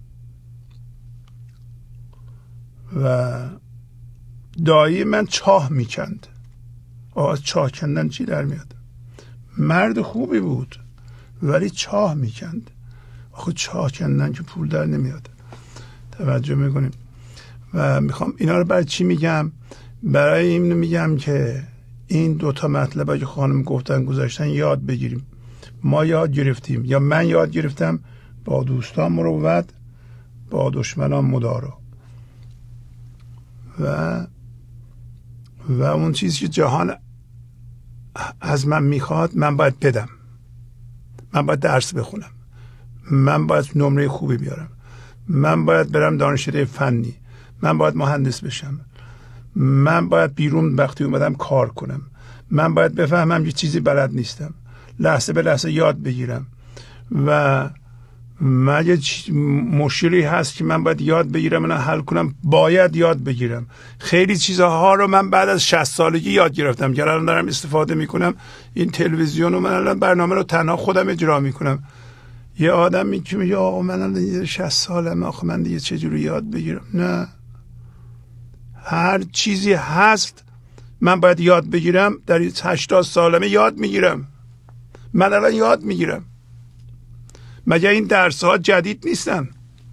و دایی من چاه میکند. از چاه کندن چی در میاد؟ مرد خوبی بود ولی چاه میکند. آخه چاه کندن که پول در نمیاد. توجه میکنیم؟ و میخوام اینا رو برای چی میگم؟ برای این میگم که این 2 مطلب که خانم گفتن گذاشتن یاد بگیریم. ما یاد گرفتیم، یا من یاد گرفتم، با دوستان مروت، با دشمنان مدارا. و اون چیزی که جهان از من میخواد من باید بدم. من باید درس بخونم، من باید نمره خوبی بیارم، من باید برم دانشکده فنی، من باید مهندس بشم، من باید بیرون وقتی اومدم کار کنم، من باید بفهمم یه چیزی بلد نیستم، لحظه به لحظه یاد بگیرم. و من یه مشکلی هست که من باید یاد بگیرم، من حل کنم، باید یاد بگیرم. خیلی چیزها رو من بعد از 60 سالگی یاد گرفتم که الان دارم استفاده میکنم. این تلویزیون و من الان برنامه رو تنها خودم اجرا میکنم. یه آدم میگه آقا من الان 60 سالم، آخه من دیگه چجوری یاد بگیرم؟ نه، هر چیزی هست من باید یاد بگیرم. در 80 سالمه یاد میگیرم. من الان یاد میگیرم. مگه این درس ها جدید نیستن؟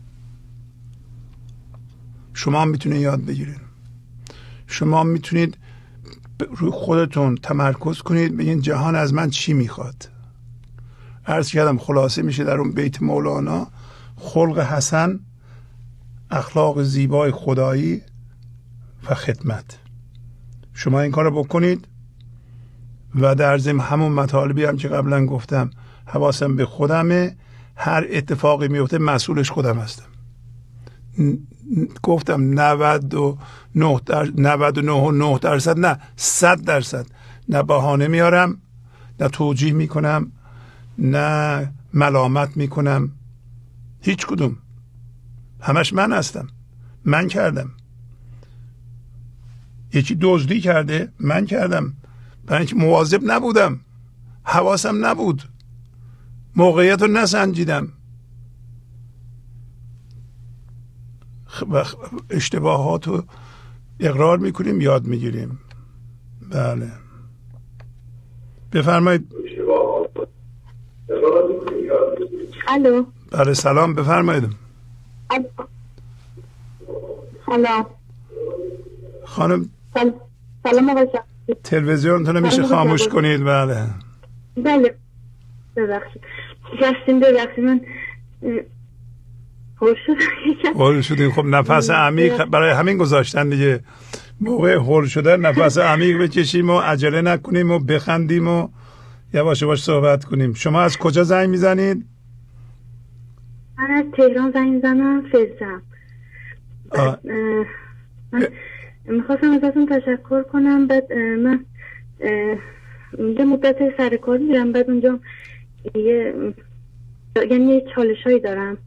شما میتونید یاد بگیرید. شما میتونید روی خودتون تمرکز کنید، بگین جهان از من چی میخواد. عرض کردم خلاصه میشه در اون بیت مولانا: خلق حسن، اخلاق زیبای خدایی و خدمت. شما این کار رو بکنید و در ضمن همون مطالبی هم که قبلا گفتم، حواسم به خودمه، هر اتفاقی میفته مسئولش خودم هستم. گفتم 99.9% نه 100%، نه بهانه میارم، نه توجیه میکنم، نه ملامت میکنم، هیچ کدوم. همش من هستم، من کردم. یکی دزدی کرده، من کردم، برای اینکه مواظب نبودم، حواسم نبود، موقعیت رو نسنجیدم. اشتباهات رو اقرار میکنیم، یاد میگیریم. بله بفرمایید. الو. بله سلام، بفرمایید. سلام خانم. سلام آقای تلویزیونتون رو میشه خاموش کنید؟ بله بله ببخشید من هول شدین. خب نفس عمیق برای همین گذاشتن دیگه. موقع هول شدن نفس عمیق بکشیم و عجله نکنیم و بخندیم و یواش یواش صحبت کنیم. شما از کجا زنگ میزنید؟ من از تهران زنگ میزنم، فزم. من میخواستم ازتون تشکر کنم. بعد من یه مدت سر کار میرم، بعد اونجا یه چالش هایی دارم.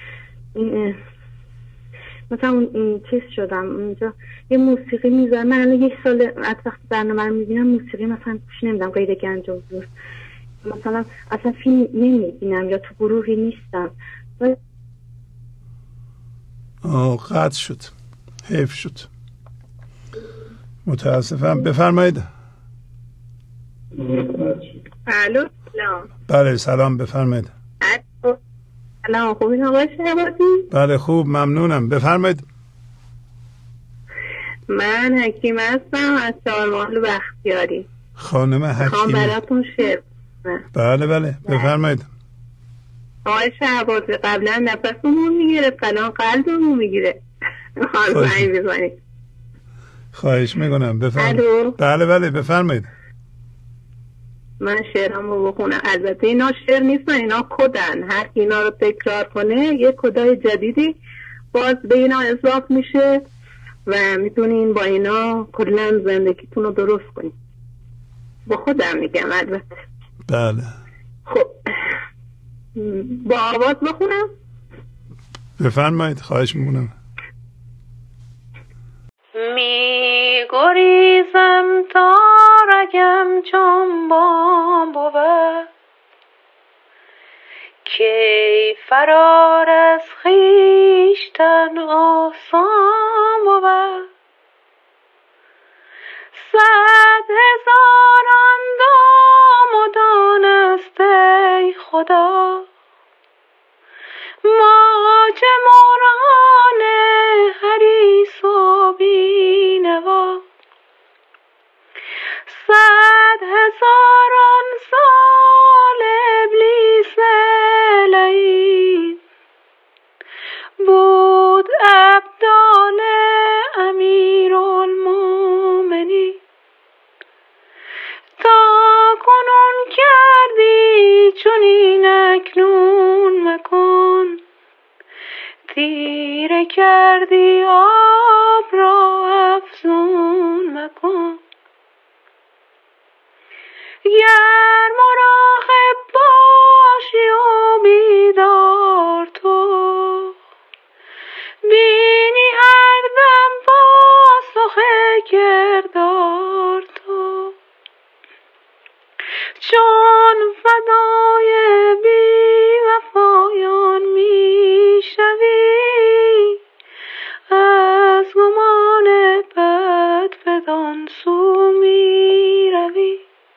مثلا اون چیز شدم اونجا یه موسیقی میذارم. من الان 1 سال از وقت برنامه رو میبینم موسیقی مثلا گوش نمیدم غیر گنج و زور. مثلا اصلا فیلم نمیبینم یا تو گروهی نیستم. قطع شد، حیف شد، متاسفم. بفرمایید. الو سلام. بله سلام، بفرمایید. سلام، خوبین آقای شهبازی؟ بله خوب، ممنونم. بفرمایید. من حکیم هستم از چهارمحال بختیاری. خانم حکیم، خواهم براتون شعر. بله بفرمایید. آقای شهبازی قبلا نفسمون میگرفت، الان قلبمون میگیره. خواهش میکنم بفرمایید. بله بفرمایید. من شعرم رو بخونم. البته اینا شعر نیستن، اینا کدن. هر کی اینا رو تکرار کنه یه کدای جدیدی باز به اینا اضافه میشه و میتونین با اینا کلا زندگیتون رو درست کنین. با خودم میگم البته. بله. خب با آواز بخونم؟ بفرمایید، خواهش میکنم. می گریزم تا رگم جنبان بود، کی فرار از خویشتن آسان بود. 100,000 دام و دان است ای خدا، موج موران حریص و بینوا. 100,000 سال ابلیس لعین بود ابدال امیرالمومنین. تا کنون کردی چنین اکنون مکن، تیره کردی آب را افزون مکن. گر مراقب باشی و بیدار تو، بینی هر دم پاسخ کردار تو. چون فدای بی وفایان میشوی، از گمان بد بدان سو میروی.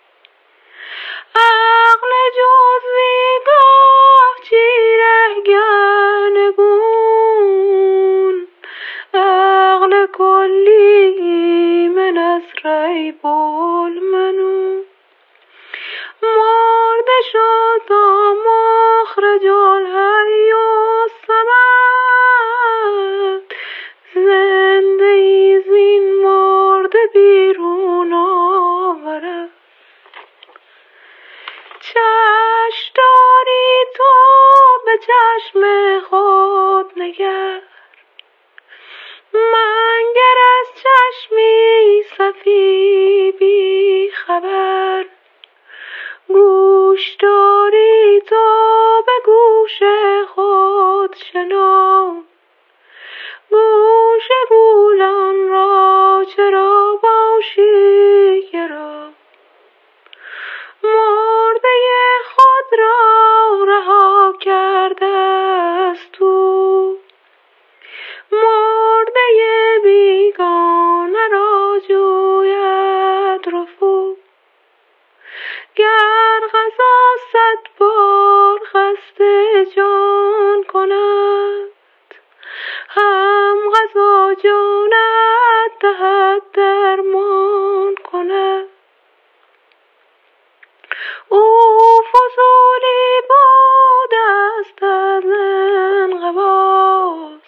عقل جزوی گفت چیرهگر نگون، عقل کلی من از ریب المنون. مرده شد دگر منگر از چشمی صفی بی خبر گوش داری تو به گوش خود شنو گوش گولان را چرا باشی گرا مرده خود را رها کرده است تو مرده بیگانه را جوید رفو گر غذا 100 بار قصد جان کند هم غذا جانت دهد درمان کند او فضولی بود است از انقباض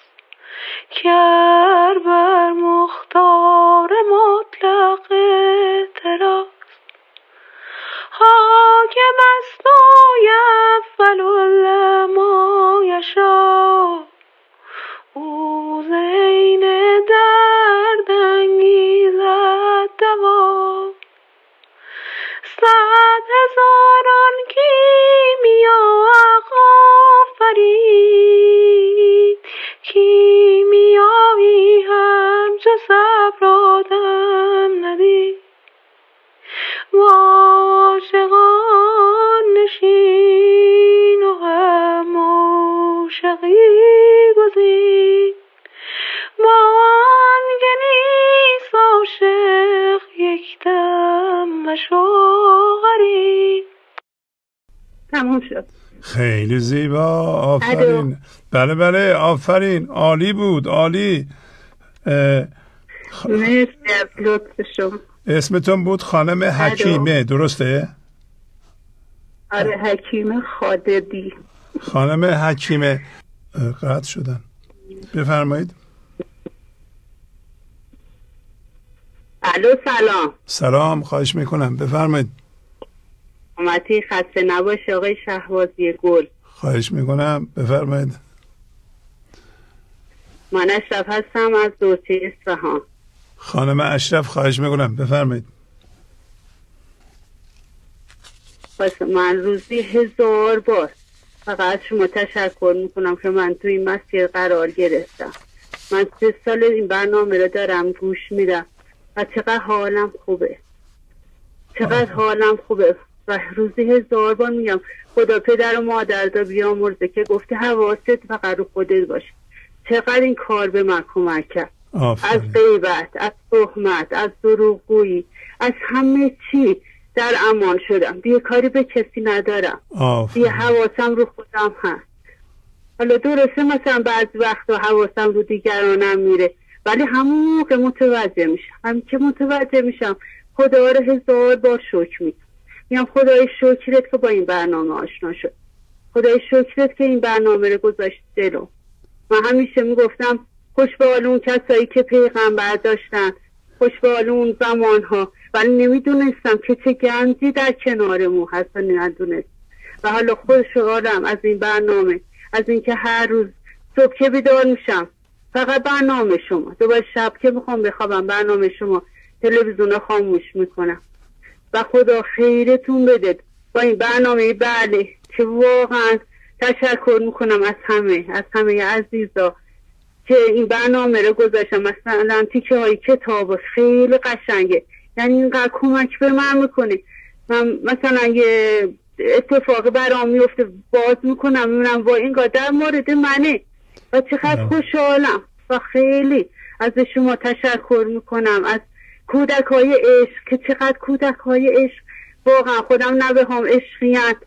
کر بر مختار مطلق اعتراض حاکم است و یفعل ما یشاء او زین درد انگیزد دوا 100,000 کیمیا آفرید کیمیایی همچو صبر آدم ندید عاشقان نشین و هم عاشقی گزین بانگ نیست عاشق یک دم مشو غریب. تموم شد. خیلی زیبا، آفرین. بله بله آفرین، عالی بود، عالی. مرسی از لطف شما. اسمتون بود خانم حکیمه، درسته؟ آره حکیمه خاددی. خانم حکیمه قطع شدن، بفرمایید. الو سلام. سلام، خواهش میکنم بفرمایید. امتی خسته نباش آقای شهبازی گل. خواهش میکنم بفرمایید. من اشرف هستم از دوچه اصفهان. خانم اشرف خواهش میکنم بفرمایید. من روزی 1000 بار فقط شما تشکر میکنم که من توی این مسیر قرار گرفتم. من 3 سال این برنامه رو دارم گوش میدم و چقدر حالم خوبه، چقدر حالم خوبه و روزی 1000 بار میگم خدا پدر و مادر دا بیامرزه که گفته حواست فقط رو خودت باشه. چقدر این کار به من کمک کرد. از غیبت، از تهمت، از دروغگویی، از همه چی در امان شدم. دیگه کاری به کسی ندارم. دیگه حواسم رو خودم هست. حالا درسته مثلا بعضی وقتا حواسم رو دیگرانم میره، ولی همون موقع متوجه میشم. همین که متوجه میشم خدا رو 1000 بار شکر میگم. میگم خدای شکرت که با این برنامه آشنا شد. خدای شکرت که این برنامه رو گذاشت جلو. من همیشه میگفتم خوش به حال اون کسایی که پیغمبر داشتن، خوش به حال اون زمانها، ولی نمیدونستم که چه گنجی در کنارمون هست و ندونست. و حالا خوشحالم از این برنامه، از اینکه هر روز صبح که بیدار میشم فقط برنامه شما، دوباره شب که میخوام بخوابم برنامه شما، تلویزیون خاموش میکنم. و خدا خیرتون بده با این برنامه. بله که واقعا تشکر میکنم از همه عزیزا که این برنامه رو گذاشتم. مثلا تیکه های کتاب خیلی قشنگه، یعنی اینقدر کمک به من میکنه. من مثلا یه اتفاق برام میفته باز میکنم میبینم با اینقدر در مورد منه و چقدر خوشحالم و خیلی از شما تشکر میکنم. از کودک های عشق که چقدر کودک های عشق واقعا خودم نبهم عشقیت.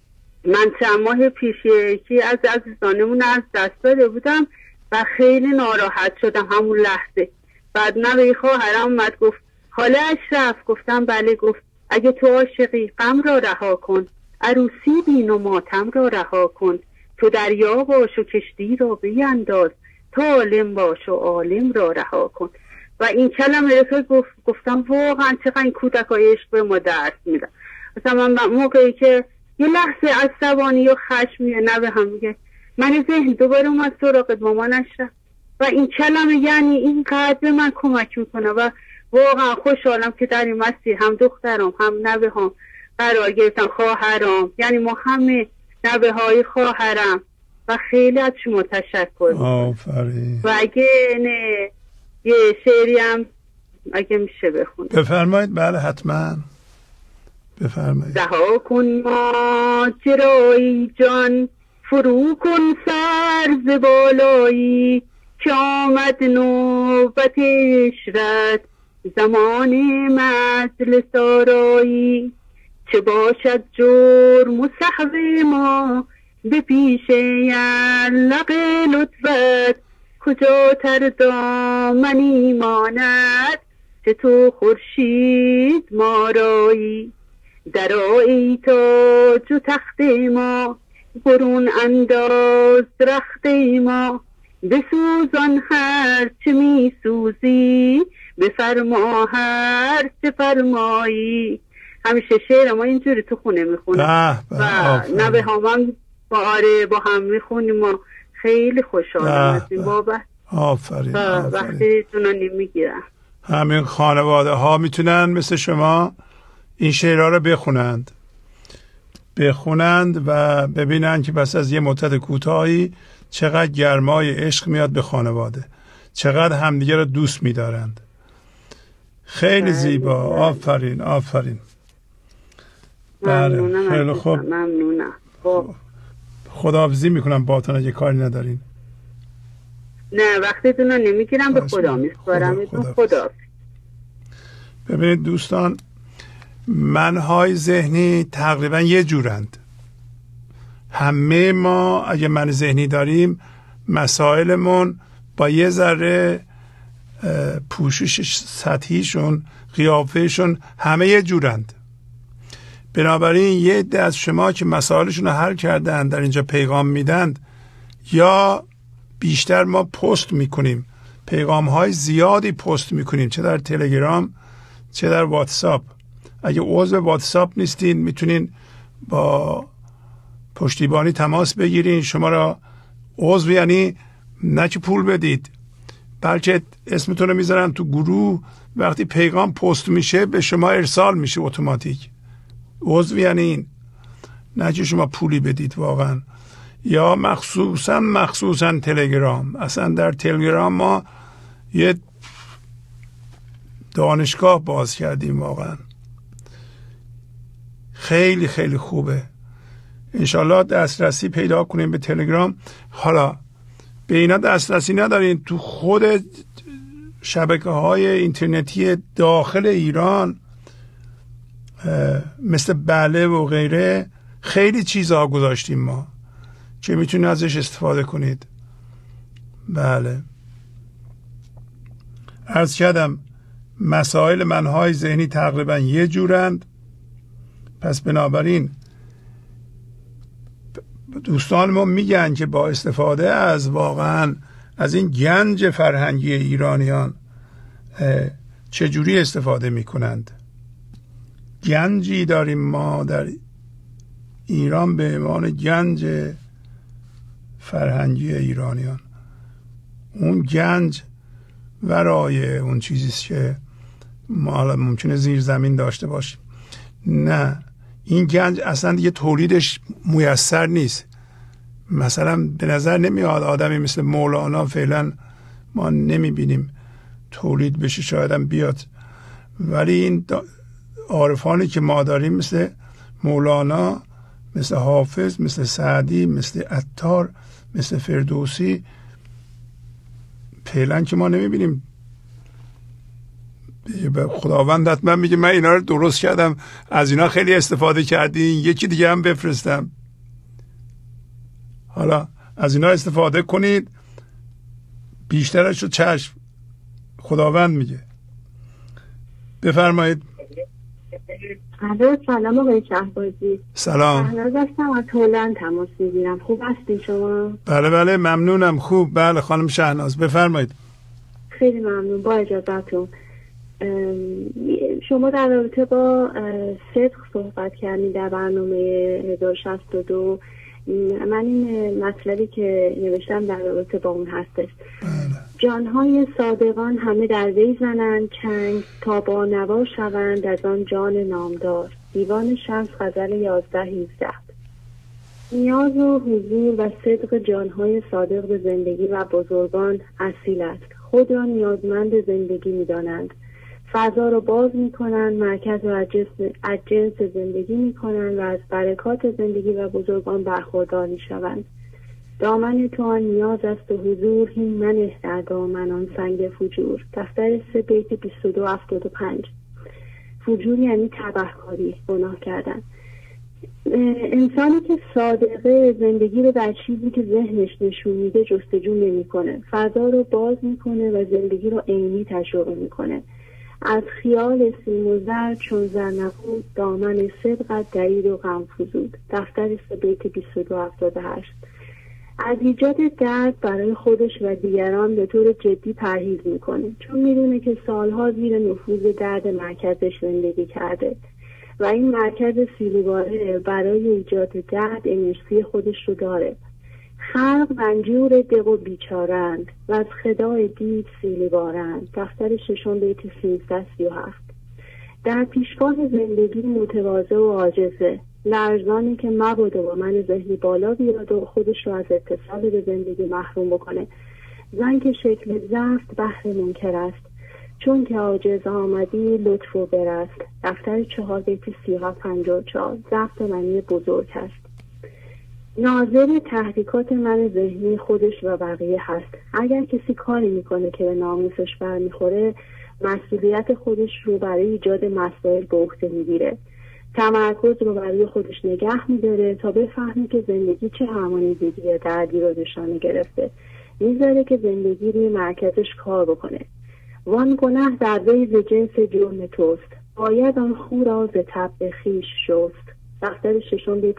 من چند ماه پیش یکی از عزیزانمون از دست داده بودم و خیلی ناراحت شدم همون لحظه. بعد نوه خواهرم اومد گفت خاله اشرف، گفتم بله. گفت اگه تو عاشقی غم را رها کن، عروسی بین و ماتم را رها کن، تو دریا باش و کشتی را بینداز، تو عالم باش و عالم را رها کن. و این کلمه رو گفتم واقعا چقدر این کودکای عشق به ما درس میدن. مثلا من موقعی که یه لحظه عصبانی یا خشمی نوه هم میگه من ذهن دوباره اومد سراغ مامانش رفت و این کلمه یعنی اینقدر به من کمک میکنه و واقعا خوشحالم که در این مسیر هم دخترم هم نوه هم قرار گرفتن، خواهرام، یعنی ما همه نوه های خواهرم و خیلی از شما تشکر. آفرین. و اگه نه یه شعری هم اگه میشه بخونم. بفرمایید. بله حتما بفرمایید. رها کن ماجرای جان، فرو کن سر ز بالایی، که آمد نوبت عشرت زمان مجلس آرایی. چه باشد جرم و سهو ما به پیش یلق لطفت، کجا تر دامنی ماند چه تو خورشید ما رایی. درایی تاج و تخت ما، برون انداز درخت ما، بسوزان هر چه می سوزی، بفرما هر چه فرمایی. همیشه شعر ما اینجوری تو خونه میخونم و نوه هم با هم میخونیم و خیلی خوشحالم از این بابت. آفرین. وقتی تونن نمیگیرم. همین خانواده ها میتونن مثل شما این شعرها رو بخونند و ببینن که پس از یه مدت کوتاهی چقدر گرمای عشق میاد به خانواده، چقدر همدیگه رو دوست میدارند. خیلی زیبا. آفرین آفرین. ممنونم. خیلی خوب. ممنونم. خداحافظی میکنم باهاتون اگه کاری ندارین. نه وقتتون رو نمیگیرم، به خدا میسپارم. خدا. ببینید دوستان، منهای ذهنی تقریبا یه جورند. همه ما اگه من ذهنی داریم مسائلمون با یه ذره پوشش سطحیشون، قیافهشون همه یه جورند. بنابراین یه عده از شما که مسائلشون رو حل کردن در اینجا پیغام میدند، یا بیشتر ما پست میکنیم، پیغام های زیادی پست میکنیم، چه در تلگرام چه در واتساپ. اگه عضو واتساپ نیستین میتونین با پشتیبانی تماس بگیرین. شما را عضو یعنی نه که پول بدید، بلکه اسمتون رو میذارن تو گروه، وقتی پیغام پست میشه به شما ارسال میشه اتوماتیک. عضو یعنی این، نه که شما پولی بدید واقعا. یا مخصوصا تلگرام. اصلا در تلگرام ما یه دانشگاه باز کردیم، واقعا خیلی خیلی خوبه. انشالله دسترسی پیدا کنیم به تلگرام. حالا به اینا دسترسی ندارین، تو خود شبکه های اینترنتی داخل ایران مثل بله و غیره خیلی چیزها گذاشتیم ما که میتونید ازش استفاده کنید. بله، عرض کردم مسائل منهای ذهنی تقریبا یه جورند. پس بنابراین دوستان ما میگن که با استفاده از واقعا از این گنج فرهنگی ایرانیان چجوری استفاده میکنند. گنجی داریم ما در ایران به عنوان گنج فرهنگی ایرانیان. اون گنج ورای اون چیزیست که ما حالا ممکنه زیر زمین داشته باشیم. نه، این گنج اصلا دیگه تولیدش میسر نیست. مثلا به نظر نمیاد آدمی مثل مولانا فعلا ما نمیبینیم تولید بشه، شاید هم بیاد، ولی این عارفانی که ما داریم مثل مولانا، مثل حافظ، مثل سعدی، مثل عطار، مثل فردوسی، فعلا که ما نمیبینیم. خداوند حتما میگه من اینا رو درست کردم، از اینا خیلی استفاده کردین، یکی دیگه هم بفرستم. حالا از اینا استفاده کنید، بیشترش رو چشم. خداوند میگه. بفرمایید. سلام آقای شهبازی. سلام. شهناز هستم، از هلند تماس میگیرم. خوب هستین شما؟ بله بله ممنونم. خوب. بله خانم شهناز بفرمایید. خیلی ممنون. با اجازهتون، شما در رابطه با صدق صحبت کردید در برنامه 1062. من این مطلبی که نوشتم در رابطه با اون هستش. جانهای صادقان همه در وی زنند چنگ، تا با نوا شوند از آن جان نامدار. دیوان شمس غزل 11-17. نیاز و حضور و صدق جانهای صادق به زندگی و بزرگان اصیل است. خود را نیازمند زندگی می دانند. فضا را باز می کنند، مرکز را از جنس زندگی می کنند و از برکات زندگی و بزرگان برخوردار می شوند. دامن تو آن نیاز است و حضور هین منه در دامن آن سنگ فجور. دفتر 3 بیت 22-75. فجور یعنی تبهکاری، گناه کردن. انسانی که صادقه زندگی رو در چیزی که ذهنش نشون میده جستجو نمیکنه، فضا رو باز میکنه و زندگی رو عینی تجربه میکنه. از خیال سیم و زر چون زر نبود، دامن صدقت درید و غم فزود. دفتر 3 بیت 22-78. از ایجاد درد برای خودش و دیگران به طور جدی پرهیز میکنه، چون میدونه که سالها زیر نفوذ درد مرکزش زندگی کرده و این مرکز سیلواره برای ایجاد درد انرژی خودش رو داره. خلق رنجور دق و بیچارند و از خدای دید سیلوارند. دفتر 6 بیت 13-37. در پیشگاه زندگی متواضع و عاجزه، لرزانی که مبادا با من ذهنی بالا بیاد و خودش رو از اتصال به زندگی محروم بکنه. زن که شکل زفت بحر منکر است، چون که عاجز آمدی لطف و برست. دفتر 4 بیت 37-54. زفت معنی بزرگ است. ناظر تحریکات من ذهنی خودش و بقیه هست. اگر کسی کاری میکنه که به ناموسش برمیخوره، مسئولیت خودش رو برای ایجاد مسائل به عهده میگیره. تمرکز رو برای خودش نگه میداره تا بفهمه که زندگی چه همانیدگی دردی رو نشانه گرفته. میذاره که زندگی روی مرکزش کار بکنه. وان گناه در وی ز جنس جرم توست، باید آن خو را ز طبع خویش شست. دفتر 6 بیت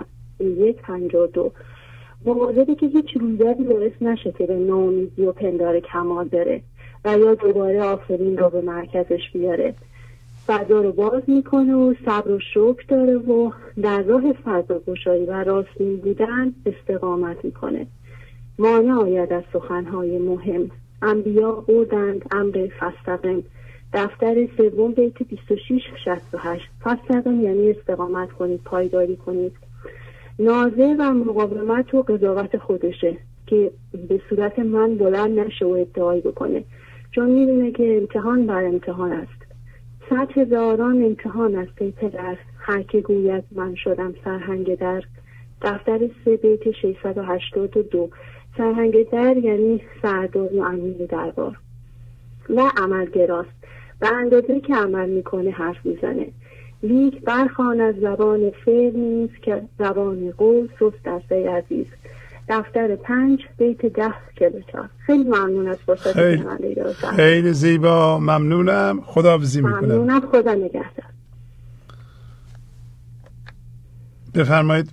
31-52. مواظبه که هیچ رویدادی باعث نشه که به ناامیدی و پندار کمال بره و یا دوباره آفرین رو به مرکزش بیاره. فضا رو باز میکنه و صبر و شکر داره و در راه فضا گشایی و راستین بودن استقامت میکنه. مانع آید از سخنهای مهم، انبیا بردند امر فاستقم. دفتر 3 بیت 26-68. فاستقم یعنی استقامت کنید، پایداری کنید. نازع و مقاومت و قضاوت خودشه که به صورت من بلند نشه و ادعایی بکنه، چون میدونه که امتحان بر امتحان است. 100,000 امتحان است ای پدر، هر که گوید من شدم سرهنگ در. دفتر 3 بیت 682. سرهنگ در یعنی سردار و امیر دربار. و عملگراست، و اندازه که عمل میکنه حرف میزنه. لیک برخوان از زبان فعل نیست که زبان قول سست است ای عزیز. دفتر 5 بیت 10-44. خیلی ممنون از فرصتی که من دادید. خیلی زیبا، ممنونم. خداحافظی میکنم. ممنونم، خدا نگهدار. بفرمایید.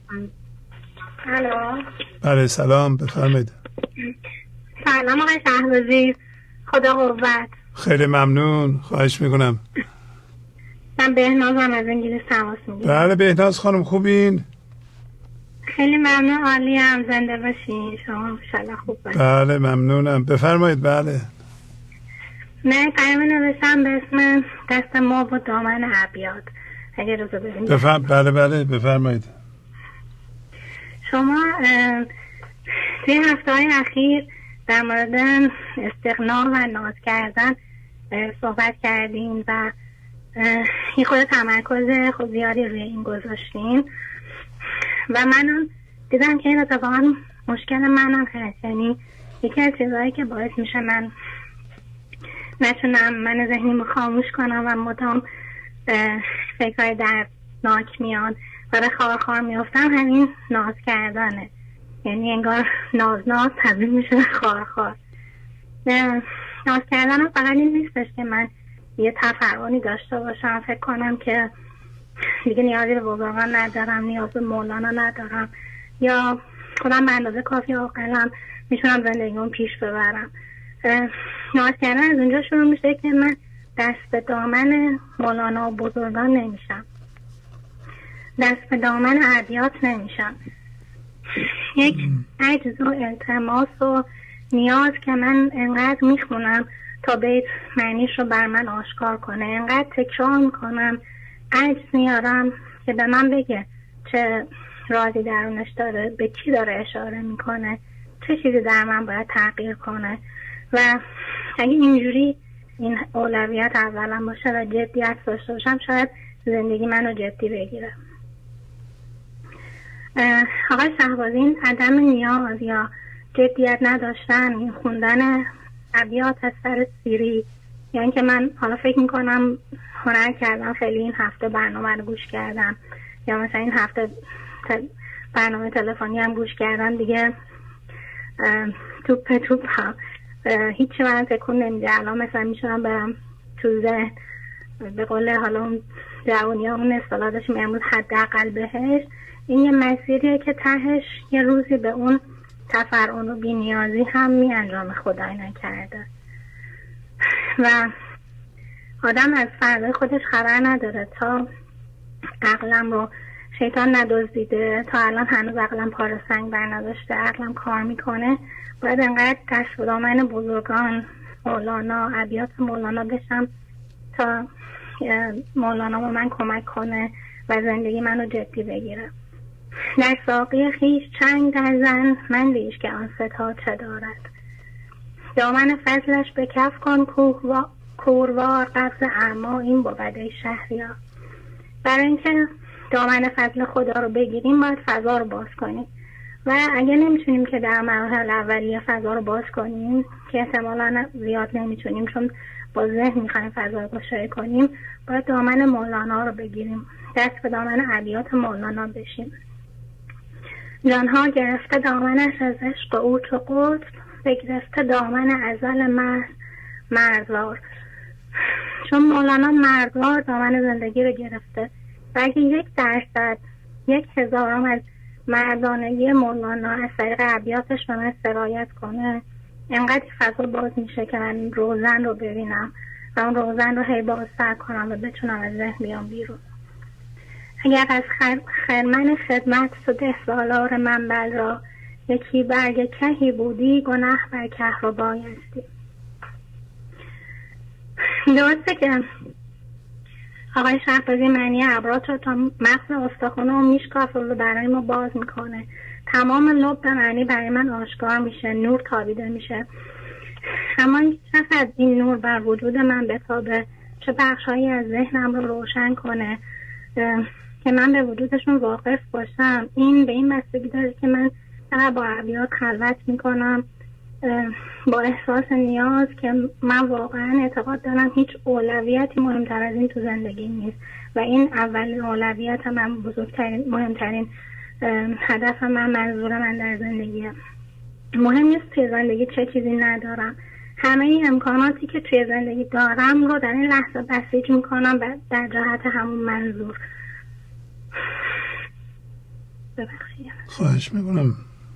الو. بله سلام، بفرمایید. سلام آقای شهبازی، خدا قوت. خیلی ممنون، خواهش میکنم. من بهنازم از انگلیس تماس میگیرم. بله بهناز خانم، خوبین؟ خیلی ممنون، عالی هم، زنده باشین شما، انشالله خوب باشین. بله ممنونم، بفرمایید. بله من پیام نوشتم به اسم دست ما و دامن ابیات، اگر روزو ببینید. بله بفرمایید. شما توی هفته‌های اخیر در مورد استغنا و ناز کردن صحبت کردین و این خود تمرکز خود زیادی روی این گذاشتین و منم دیدم که این اتفاقا مشکل منم هست. یعنی یکی از چیزهایی که باعث میشه من نتونم من ذهنیمو خاموش کنم و مدام فکرهای دردناک میان و به خارخار میافتم همین ناز کردنه. یعنی انگار ناز تبدیل میشه به خارخار. ناز کردن فقط این نیستش که من یه تفرعانی داشته باشم، فکر کنم که دیگه نیازی به بزرگان ندارم، نیاز به مولانا ندارم، یا خودم به اندازه کافی عاقلم، میتونم زندگیمو پیش ببرم. ناز کردن از اونجا شروع میشه که من دست به دامن مولانا و بزرگان نمیشم، دست به دامن ادبیات نمیشم. یک عجز و التماس و نیاز که من انقدر میخونم تا بیت معنیش رو بر من آشکار کنه، انقدر تکرار میکنم عجز میارم که به من بگه چه رازی درونش داره، به کی داره اشاره میکنه، چه چیزی در من باید تغییر کنه. و اگه اینجوری این اولویت اولا باشه و جدیت داشته باشم شاید زندگی منو جدی بگیره. آقای شهبازی، این عدم نیاز یا جدیت نداشتن، این خوندن ابیات از سر سیری، یعنی که من حالا فکر میکنم هنر کردم خیلی این هفته برنامه رو گوش کردم یا مثلا این هفته برنامه تلفنی هم گوش کردم دیگه، توپ هم هیچی من تکون نمیده. الان مثلا میشونم برم تو ذهن به قول حالا اون جوانی ها اون اصطلاح داشتیم امروز حداقل بهش، این یه مسیریه که تهش یه روزی به اون تفرعن و بی‌نیازی هم می انجام خدای نکرده و آدم از فردا خودش خبر نداره. تا عقلم رو شیطان ندزدیده، تا الان هنوز عقلم پار سنگ بر نداشته، عقلم کار میکنه، باید انقدر دست به دامن بزرگان مولانا، ابیات مولانا بشم تا مولانا با من کمک کنه و زندگی منو جدی بگیره. در ساقی خیش چنگ در زن مندیش که آن ستا چه دارد، دامن فضلش به کف کن کوروار قبض اعما این بود ای شهریار. برای اینکه دامن فضل خدا رو بگیریم باید فضا رو باز کنیم و اگه نمیتونیم که در مراحل اولیه فضا رو باز کنیم که احتمالاً زیاد نمیتونیم چون با ذهن میخوایم فضا رو گشایی کنیم، باید دامن مولانا رو بگیریم، دست به دامن ابیات مولانا بشیم. جانها گرفته دامنش از عشق او چو قطب، بگرفته دامن ازل مردوار. چون مولانا مردوار دامن زندگی رو گرفته و اگه 1% 1/1000 از مردانگی مولانا از طریق ابیاتش به من سرایت کنه، انقدر فضا باز میشه که من روزن رو ببینم و اون روزن رو هی بازتر کنم و بتونم از ذهن بیام بیرون. اگر از خرمن خدمت سده سالار منبل را، یکی برگ کهی بودی گناه بر که رو بایستی. درسته که آقای شهبازی معنی عبرات رو تا مغز استخونه و میشکافه و برای ما باز میکنه، تمام لب به معنی برای من آشکار میشه، نور تابیده میشه. اما چقدر این نور بر وجود من بتابه، چه بخشهایی از ذهنم رو روشن کنه که من به وجودشون واقف باشم، این به این بستگی داره که من چقدر با ابیات خلوت میکنم با احساس نیاز که من واقعا اعتقاد دارم هیچ اولویتی مهمتر از این تو زندگی نیست و این اولین اولویت من، بزرگترین مهمترین هدف من، منظور من در زندگیه. مهم نیست توی زندگی چه چیزی ندارم، همه این امکاناتی که توی زندگی دارم رو در این لحظه بسیج میکنم در جهت همون منظور. ببخشید. خواهش میکنم.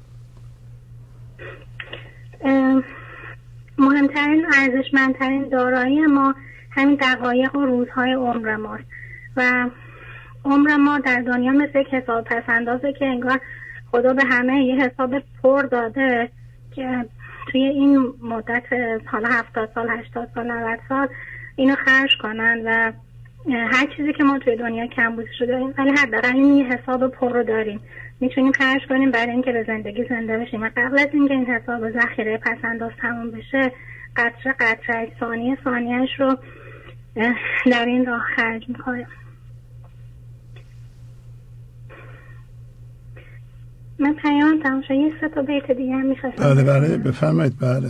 مهمترین ارزشمندترین دارایی ما همین دقایق و روزهای عمر ماست و عمر ما در دنیا مثل یک حساب پس اندازه که انگار خدا به همه یه حساب پر داده که توی این مدت حالا 70 سال 80 سال 90 سال اینو خرج کنن و هر چیزی که ما توی دنیا کمبود شده ولی حداقل این یه حساب پر رو داریم، میتونیم خرج کنیم برای اینکه به زندگی زنده بشیم و قبل از اینکه این حساب ذخیره پس انداز تموم بشه قطره قطره ثانیه ثانیه‌اش رو در این راه خرج میکنیم. من پیام تمام شد، یه 3 بیت دیگه هم میخواستم. بله بفرمایید. بله.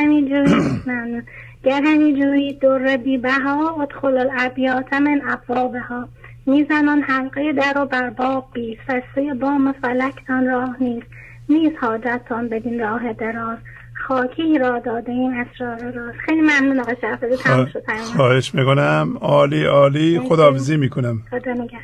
گر همینجوری در بی بها ادخل الابیات من ابوابها، میزنان حلقه در و بر باب بی، فسته بام فلکتان راه نیست حاجتان بدین راه دراز، خاکی را داده این اسرار راز. خیلی ممنون آقای شهبازی. تمام شد. خواهش میکنم. عالی. خداحافظی میکنم. خدا نگهدار.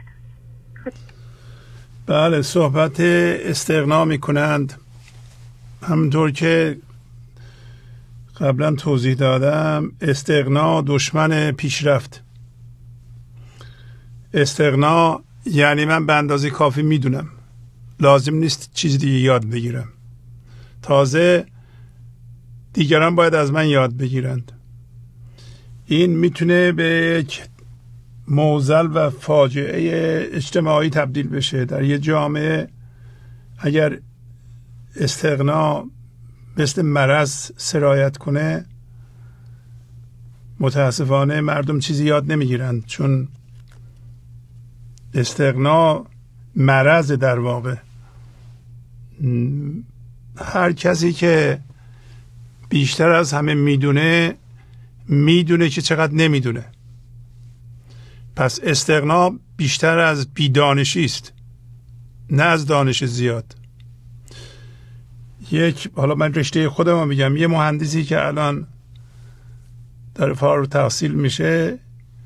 بله، صحبت استغنا میکنند. همونطور که قبلا توضیح دادم استغنا دشمن پیشرفت. استغنا یعنی من به اندازه کافی میدونم، لازم نیست چیز دیگه یاد بگیرم. تازه دیگران باید از من یاد بگیرند. این میتونه به یک معضل و فاجعه اجتماعی تبدیل بشه. در یه جامعه اگر استغنا مثل مرض سرایت کنه، متاسفانه مردم چیزی یاد نمیگیرند، چون استغنا مرض در واقع. هر کسی که بیشتر از همه میدونه که چقدر نمیدونه. پس استغنا بیشتر از بیدانشی است، نه از دانش زیاد. حالا من رشته خودم میگم، یه مهندسی که الان در فارغ التحصیل میشه،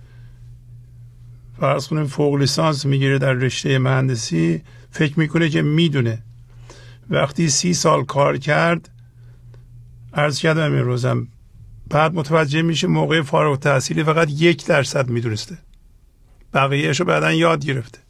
فرض کنیم فوق لیسانس میگیره در رشته مهندسی، فکر میکنه که میدونه. وقتی 30 سال کار کرد، عرض کردم این روزم، بعد متوجه میشه موقع فارغ التحصیلی فقط 1% میدونسته، بقیه‌اشو بعدن یاد گرفته،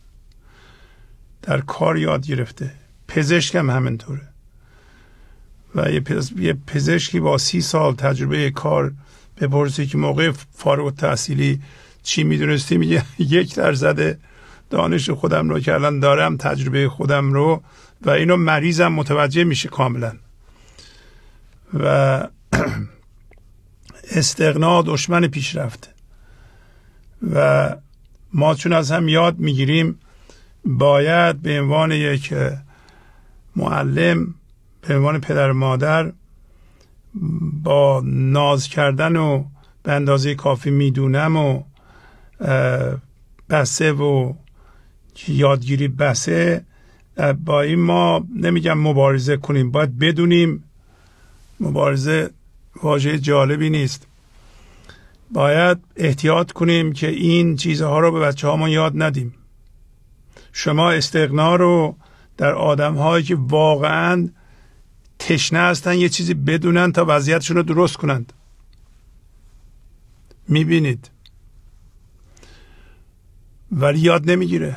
در کار یاد گرفته. پزشک هم همینطوره. و یه پزشکی با 30 سال تجربه کار بپرسی که موقع فارغ التحصیلی چی میدونستی، میگه 1% دانش خودم رو که الان دارم، تجربه خودم رو، و اینو مریضم متوجه میشه کاملا. و استغنا دشمن پیشرفته و ما چون از هم یاد میگیریم، باید به عنوان یک معلم، به عنوان پدر مادر، با ناز کردن و به اندازه کافی میدونم و بسه و یادگیری بسه، با این ما نمیگم مبارزه کنیم، باید بدونیم. مبارزه واژه جالبی نیست. باید احتیاط کنیم که این چیزها رو به بچه هامون یاد ندیم. شما استغنا رو در آدم هایی که واقعا تشنه هستن یه چیزی بدونن تا وضعیتشون رو درست کنند میبینید، ولی یاد نمیگیره.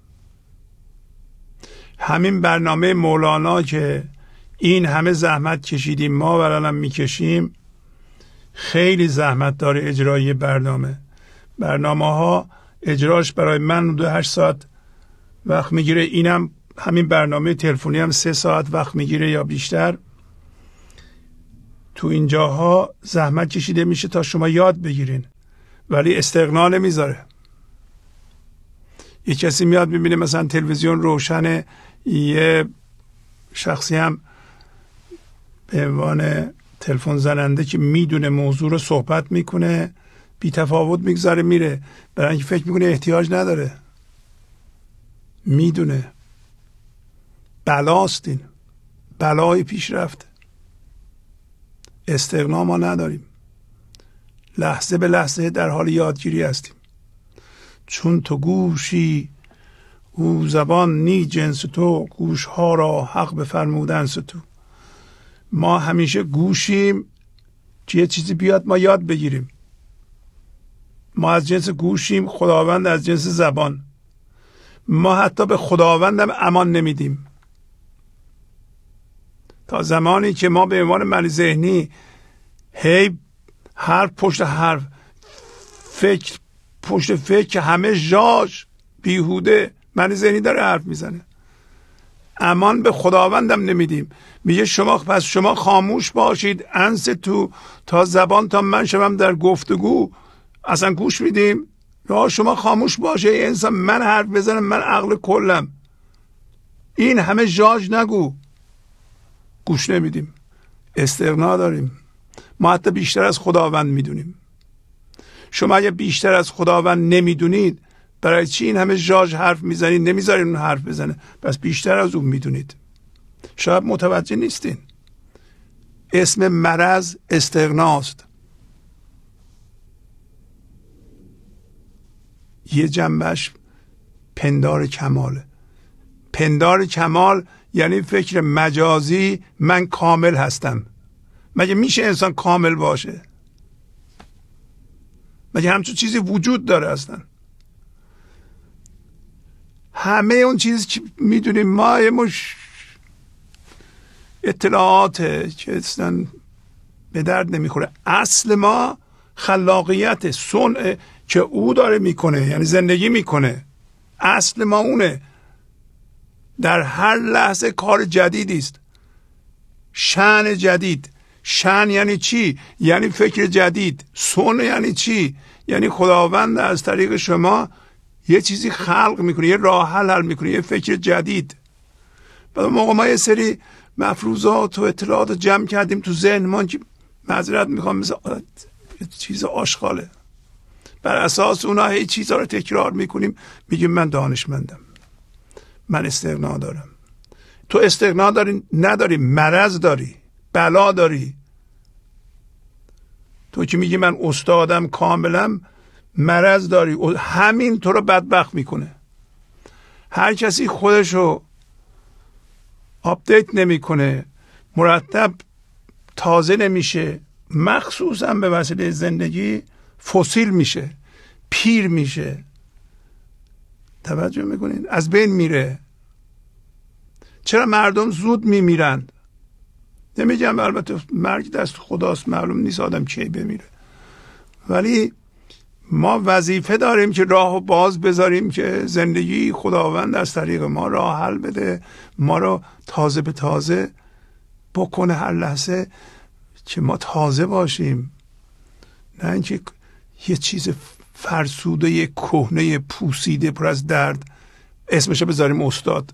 همین برنامه مولانا که این همه زحمت کشیدیم ما و الان میکشیم، خیلی زحمت داره اجرای برنامه ها. اجراش برای من 8 ساعت وقت میگیره. اینم همین برنامه تلفنی هم 3 ساعت وقت میگیره یا بیشتر. تو اینجاها زحمت کشیده میشه تا شما یاد بگیرین، ولی استغنا نمیذاره. یه کسی میاد میبینه مثلا تلویزیون روشنه، یه شخصی هم به عنوان تلفن زننده که میدونه موضوع رو صحبت میکنه، بی تفاوت میگذاره میره، برای اینکه فکر میکنه احتیاج نداره. میدونه بلاست، این بلای پیش رفته. استغنا ما نداریم، لحظه به لحظه در حال یادگیری هستیم. چون تو گوشی او زبان نی جنس تو، گوشها را حق بفرمودن تو. ما همیشه گوشیم که یه چیزی بیاد ما یاد بگیریم. ما از جنس گوشیم، خداوند از جنس زبان. ما حتی به خداوندم امان نمیدیم. تا زمانی که ما به عنوان من ذهنی هی حرف پشت حرف، فکر پشت فکر، همه ژاژ بیهوده، من ذهنی داره حرف میزنه، امان به خداوندم نمیدیم. میگه شما خاموش باشید انس تو تا زبان تا من شوم در گفتگو. اصلا گوش میدیم؟ یا شما خاموش باشه ای انسان، من حرف بزنم، من عقل کلم، این همه ژاژ نگو. گوش نمیدیم، استغنا داریم. ما حتی بیشتر از خداوند میدونیم. شما اگه بیشتر از خداوند نمیدونید، برای چی این همه ژاژ حرف میزنید؟ نمیذارید اون حرف بزنه، پس بیشتر از اون میدونید. شاید متوجه نیستین. اسم مرض استغناست. یه جنبش پندار کماله. پندار کمال یعنی فکر مجازی من کامل هستم. مگه میشه انسان کامل باشه؟ مگه همچون چیزی وجود داره اصلا؟ همه اون چیزی که میدونیم ما یه مش اطلاعاته که اصلا به درد نمیخوره. اصل ما خلاقیت، صنع که او داره میکنه، یعنی زندگی میکنه. اصل ما اونه. در هر لحظه کار جدیدی است، شأن جدید. شأن یعنی چی؟ یعنی فکر جدید. صنع یعنی چی؟ یعنی خداوند از طریق شما یه چیزی خلق میکنه، یه راه حل میکنه، یه فکر جدید. بعد موقع ما یه سری مفروضات و اطلاعات جمع کردیم تو ذهن ما که معذرت میخوام مثل چیز آشغاله، بر اساس اونها هیچ چیزا رو تکرار میکنیم، میگیم من دانشمندم، من استغنا دارم. تو استغنا داری نداری، مرض داری، بلا داری. تو که میگی من استادم کاملا، مرض داری. همین تو رو بدبخت میکنه. هر کسی خودشو آپدیت نمیکنه، مرتب تازه نمیشه، مخصوصا به وسیله زندگی فسیل میشه، پیر میشه. توجه میکنین؟ از بین میره. چرا مردم زود میمیرند؟ نمیگم البته مرگ دست خداست، معلوم نیست آدم کی بمیره، ولی ما وظیفه داریم که راهو باز بذاریم که زندگی خداوند از طریق ما راه حل بده، ما رو تازه به تازه بکنه هر لحظه، که ما تازه باشیم، نه اینکه یه چیز فرسوده، یه کهنه پوسیده پر از درد اسمشو بذاریم استاد.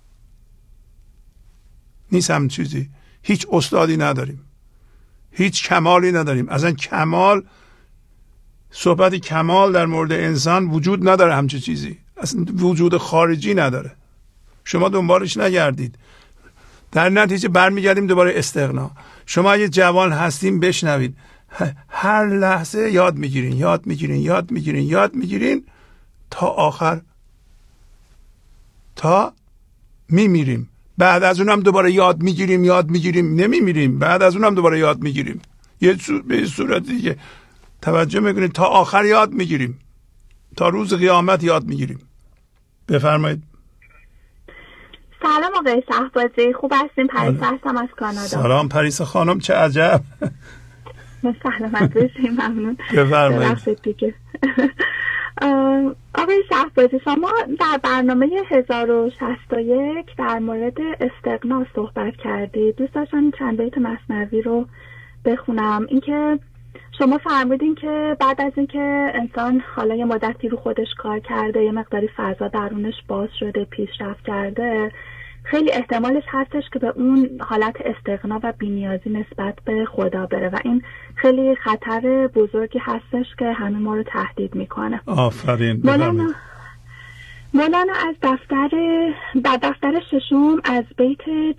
نیست هم چیزی. هیچ استادی نداریم، هیچ کمالی نداریم. اصلا کمال، صحبت کمال در مورد انسان وجود نداره. همچه چیزی اصلا وجود خارجی نداره. شما دنبالش نگردید. در نتیجه برمیگردیم دوباره استغنا. شما یه جوان هستیم، بشنوید، هر لحظه یاد میگیرین، یاد میگیرین، یاد میگیرین، یاد میگیرین تا آخر، تا میمیریم. بعد از اونم دوباره یاد میگیریم، یاد میگیریم، نمیمیریم. بعد از اونم دوباره یاد میگیریم. به صورت دیگه توجه میکنید، تا آخر یاد میگیریم، تا روز قیامت یاد میگیریم. بفرمایید. سلام آقای شهبازی، خوب هستیم؟ پریسا هستم از کانادا. سلام پریسا خانم، چه عجب. سلامت باشیم، ممنون. بفرمایید. آقای شهبازی، شما در برنامه 1061 در مورد استغنا صحبت کردید. دوست داشتم چند بیت مثنوی رو بخونم. اینکه شما فرمودین که بعد از اینکه انسان حالا یه مدتی رو خودش کار کرده، یه مقداری فضا درونش باز شده، پیشرفت کرده، خیلی احتمالش هستش که به اون حالت استغنا و بی‌نیازی نسبت به خدا بره و این خیلی خطر بزرگی هستش که همه ما رو تهدید میکنه. آفرین. مولانا از دفتر ششم از بیت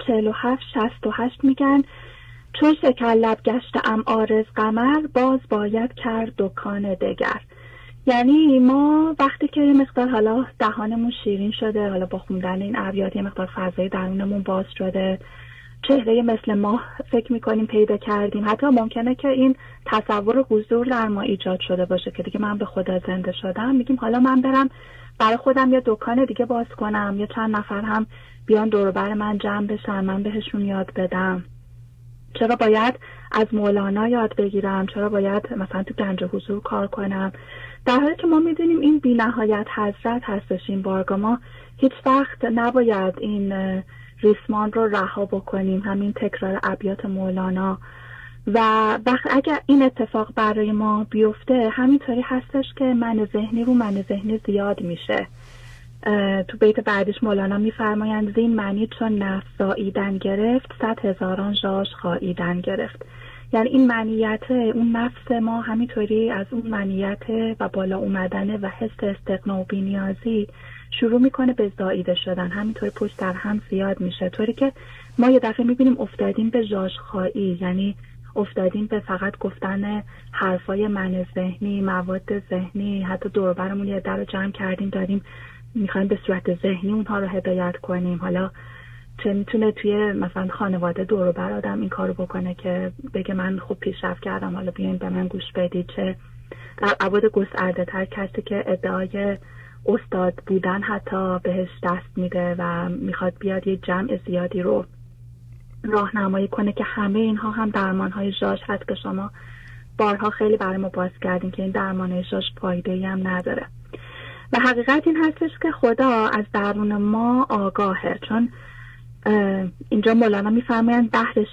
47-68 میگن: چون شکر لب گشتم عارض قمر، باز باید کرد دکان دگر. یعنی ما وقتی که یه مقدار حالا دهانمون شیرین شده، حالا با خوندن این ابیات یه مقدار فضای درونمون باز شده، چهره مثل ماه فکر میکنیم پیدا کردیم، حتی ممکنه که این تصور حضور در ما ایجاد شده باشه که دیگه من به خدا زنده شدم، میگیم حالا من برم برای خودم یه دکان دیگه باز کنم، یا چند نفر هم بیان دور و بر من جمع بشن، من بهشون یاد بدم. چرا باید از مولانا یاد بگیرم؟ چرا باید مثلا تو گنج حضور کار کنم؟ در حالی که ما میدونیم این بی نهایت حضرت هستش این بارگاه. ما هیچ وقت نباید این ریسمان رو رها بکنیم، همین تکرار ابیات مولانا. و اگر این اتفاق برای ما بیفته، همینطوری هستش که من ذهنی زیاد میشه. تو بیت بعدش مولانا میفرمایند: زین معنی چون نفس زاییدن گرفت، 100,000 ژاژ خاییدن گرفت. یعنی این معنیت اون نفس ما همینطوری از اون معنیت و بالا اومدن و حس استغنا و بی‌نیازی شروع میکنه به زاییده شدن، همینطوری پشت در هم زیاد میشه، طوری که ما یه دفعه میبینیم افتادیم به ژاژ خایی، یعنی افتادیم به فقط گفتن حرفای من ذهنی، مواد ذهنی. حتی دور و برمون یه در رو جمع کردیم، داریم میخوایم به صورت ذهنی اونها رو هدایت کنیم. حالا چه میتونه توی مثلا خانواده دور و بر آدم این کارو بکنه که بگه من خوب پیشرفت کردم، حالا بیاین به من گوش بدید، چه در ابعاد گسترده تر کسی که ادعای استاد بودن حتی بهش دست میده و میخواد بیاد یه جمع زیادی رو راهنمایی کنه که همه اینها هم درمانهای ژاژ هست که شما بارها خیلی برای ما باز کردین که این درمانهای ژاژ فایده‌ای هم نداره. و حقیقت این هستش که خدا از درون ما آگاهه، چون اینجا مولانا میفرمایند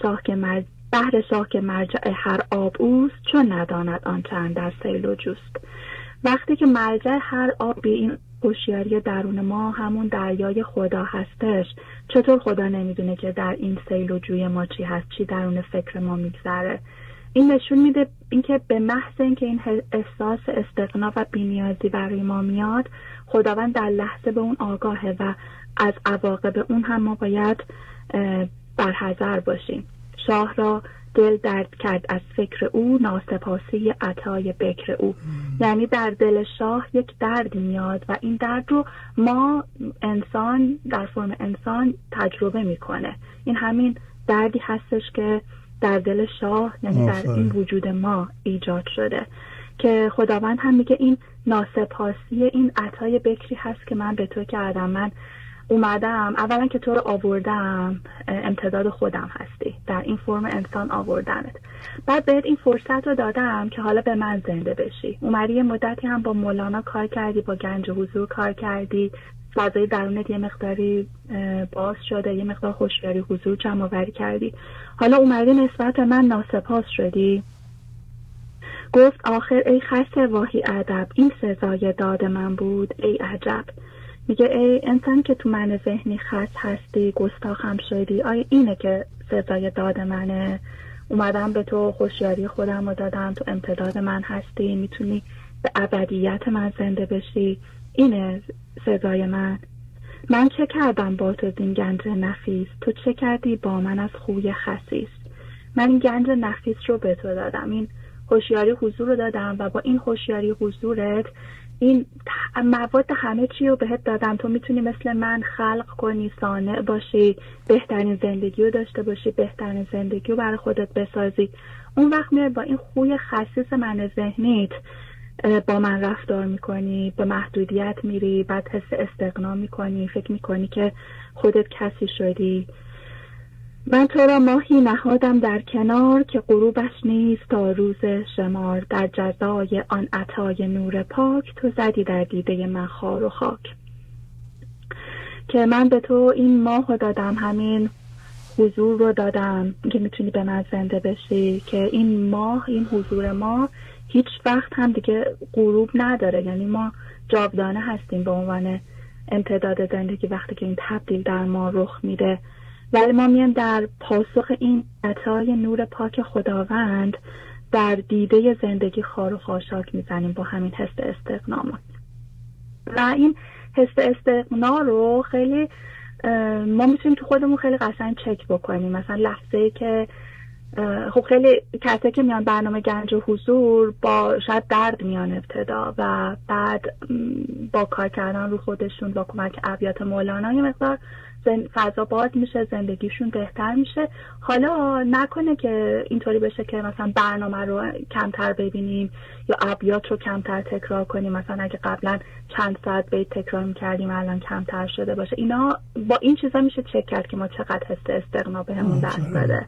بحر شاه که مرجع هر آب اوست، چون نداند آنچه اندر سیل و جوست. وقتی که مرجع هر آبی این هوشیاری درون ما همون دریای خدا هستش، چطور خدا نمیدونه که در این سیل و جوی ما چی هست، چی درون فکر ما میگذره؟ این نشون میده اینکه به محض اینکه این احساس استغنا و بی‌نیازی برای ما میاد، خداوند در لحظه به اون آگاهه و از عواقب اون هم ما باید برحذر باشیم. شاه را دل درد کرد از فکر او، ناسپاسی عطای بکر او. یعنی در دل شاه یک درد میاد و این درد رو ما انسان در فرم انسان تجربه میکنه. این همین دردی هستش که در دل شاه، یعنی در این وجود ما ایجاد شده، که خداوند هم میگه این ناسپاسی این عطای بکری هست که من به تو کردم. من اومدم اولا که تو رو آوردم، امتداد خودم هستی، در این فرم انسان آوردنت، بعد بهت این فرصت رو دادم که حالا به من زنده بشی. اومدی یه مدتی هم با مولانا کار کردی، با گنج حضور کار کردی، فضای درونت یه مقداری باز شده، یه مقدار هوشیاری حضور جمع آوری کردی، حالا اومدی نسبت من ناسپاس شدی. گفت آخر ای خس واهی ادب، این سزای داد من بود ای عجب. میگه ای انسان که تو من ذهنی خس هستی، گستاخم شدی، آیا اینه که سزای داد منه؟ اومدم به تو هوشیاری خودم رو دادم، تو امتداد من هستی، میتونی به ابدیت من زنده بشی، اینه سزای من؟ من چه کردم با تو این گنج نفیس، تو چه کردی با من از خوی خسیس؟ من این گنج نفیس رو به تو دادم، این هوشیاری حضور رو دادم و با این هوشیاری حضورت این مواد همه چی رو بهت دادم. تو میتونی مثل من خلق کنی، صانع باشی، بهترین زندگی رو داشته باشی، بهترین زندگی رو برای خودت بسازی. اون وقت میای با این خوی خسیس من ذهنیت با من رفتار میکنی، به محدودیت میری، بعد حس استغنا میکنی، فکر میکنی که خودت کسی شدی. من تو را ماهی نهادم در کنار، که غروبش نیست تا روز شمار. در جزای آن عطای نور پاک، تو زدی در دیده من خار و خاک. که من به تو این ماه دادم، همین حضور رو دادم که میتونی به من زنده بشی، که این ماه، این حضور ما هیچ وقت هم دیگه غروب نداره، یعنی ما جاودانه هستیم به عنوان امتداد زندگی وقتی که این تبدیل در ما رخ میده. ولی ما میان در پاسخ این عطای نور پاک خداوند در دیده زندگی خار و خاشاک میزنیم با همین حس استغنامون. و این حس استغنا رو خیلی ما میتونیم تو خودمون خیلی قشنگ چک بکنیم. مثلا لحظه‌ای که خب خیلی کسایی که میان برنامه گنج و حضور با شاید درد میان ابتدا و بعد با کار کردن رو خودشون با کمک ابیات مولانا یه مقدار فضا باز میشه، زندگیشون بهتر میشه. حالا نکنه که اینطوری بشه که مثلا برنامه رو کمتر ببینیم یا ابیات رو کمتر تکرار کنیم. مثلا اگه قبلا چند ساعت بیت تکرار میکردیم الان کمتر شده باشه. اینا با این چیزا میشه چک کرد که ما چقدر حس استغنا بهمون دست داده.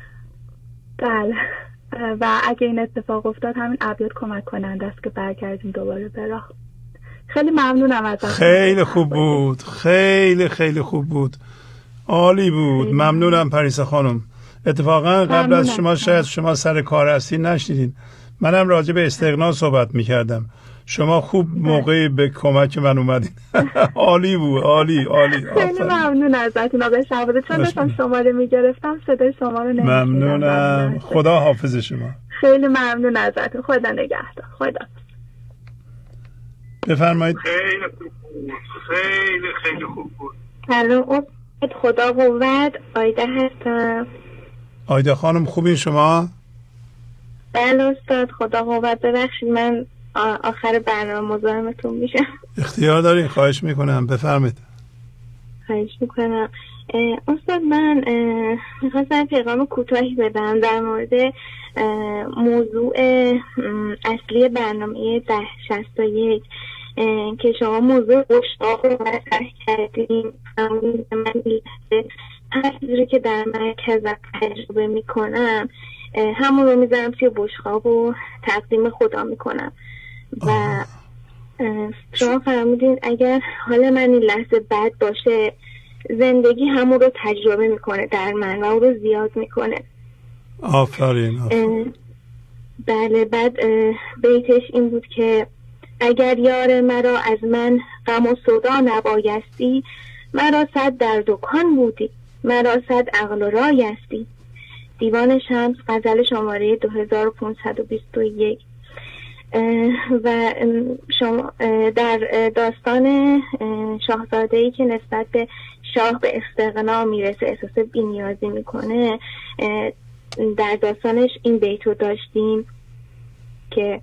بله. و اگه این اتفاق افتاد همین ابیات کمک کننده است که برگردیم دوباره به راه. خیلی ممنونم ازت. خیلی خوب بود، خیلی خیلی خوب بود، عالی بود. ممنونم پریسا خانم. اتفاقا قبل از شما شاید شما سر کار هستی نشنیدین، منم راجع به استغنا صحبت میکردم. شما خوب موقعی به کمک من اومدین. عالی بود، عالی عالی. خیلی ممنون ازتون آقای شهبازی، چون داشتم شماره میگرفتم صدای شما رو نمیشنیدم. ممنونم، خدا حافظ شما. خیلی ممنون ازتون، خدا نگهدار. خدا بفرمایید. خیلی خوب بود، خیلی خیلی خوب بود. سلام، خدا قوت، آیده هستم. آیده خانم خوبین شما؟ بله استاد، خدا قوت. ببخشید من آخر برنامه مزاحمتون میشم. اختیار دارین، خواهش میکنم، بفرمایید. خواهش میکنم. استاد من میخواستم پیغام کوتاهی بدم در مورد موضوع اصلی برنامه 1061 که شما موضوع بشقاب رو مطرح کردیم. من هر چیزی که در مرکزم تجربه میکنم همون رو میذارم توی بشقاب و تقدیم خدا میکنم. و شما فرمودین اگر حال من این لحظه بد باشه، زندگی همون رو تجربه میکنه در من و اون رو زیاد میکنه. آفرین. بله. بعد بیتش این بود که اگر یار مرا از من غم و صدا نبایستی، مرا صد در دکان بودی، مرا صد عقل و رایستی. دیوان شمس، غزل شماره 2521. و شما در داستان شاهزاده‌ای که نسبت به شاه به استغنا میرسه، احساس بی‌نیازی میکنه، در داستانش این بیتو داشتیم که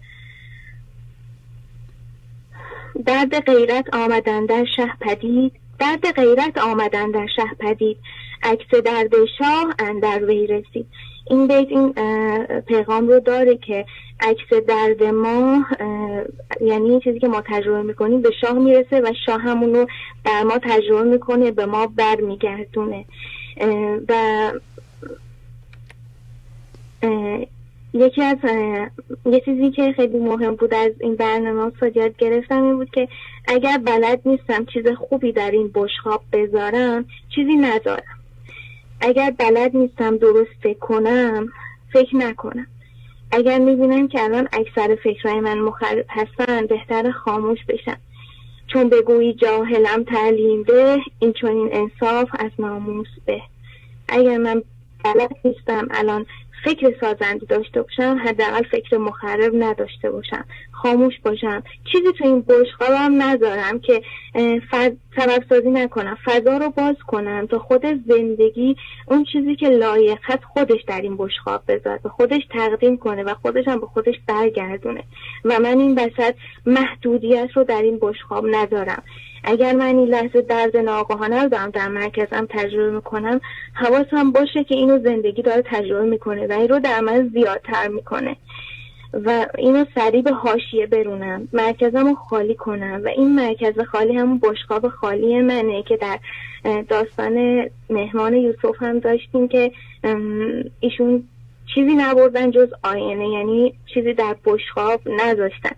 درد غیرت آمدن در شه پدید، درد غیرت آمدن در شه پدید، عکس درد شاه اندر وی رسید. این بیت این پیغام رو داره که عکس درد ما، یعنی چیزی که ما تجربه میکنیم به شاه میرسه و شاه همون رو در ما تجربه میکنه، به ما بر میگردونه. و یه چیزی که خیلی مهم بود از این برنامه یاد گرفتم این بود که اگر بلد نیستم چیز خوبی در این بشقاب بذارم، چیزی نذارم. اگر بلد نیستم درست فکر کنم، فکر نکنم. اگر میبینم که الان اکثر فکرهای من مخالف هستن، بهتر خاموش بشم. چون بگویی جاهلم تعلیم ده، این چنین انصاف از ناموس به. اگر من بلد نیستم الان فکر سازنده داشته باشم، حداقل فکر مخرب نداشته باشم، خاموش باشم، چیزی تو این بشقابم نذارم که سبب سازی نکنم، فضا رو باز کنم تا خود زندگی اون چیزی که لایق هست خودش در این بشقاب بذاره، به خودش تقدیم کنه و خودش هم به خودش برگردونه و من این وسط محدودیت رو در این بشقاب نذارم. اگر من این لحظه درد ناگهانه رو در مرکزم تجربه میکنم، حواسم باشه که اینو زندگی داره تجربه میکنه و این رو در من زیادتر میکنه و اینو سریع به حاشیه برونم، مرکزم رو خالی کنم و این مرکز خالی همون بشقاب خالی منه که در داستان مهمان یوسف هم داشتیم که ایشون چیزی نبردن جز آینه، یعنی چیزی در بشقاب نذاشتن.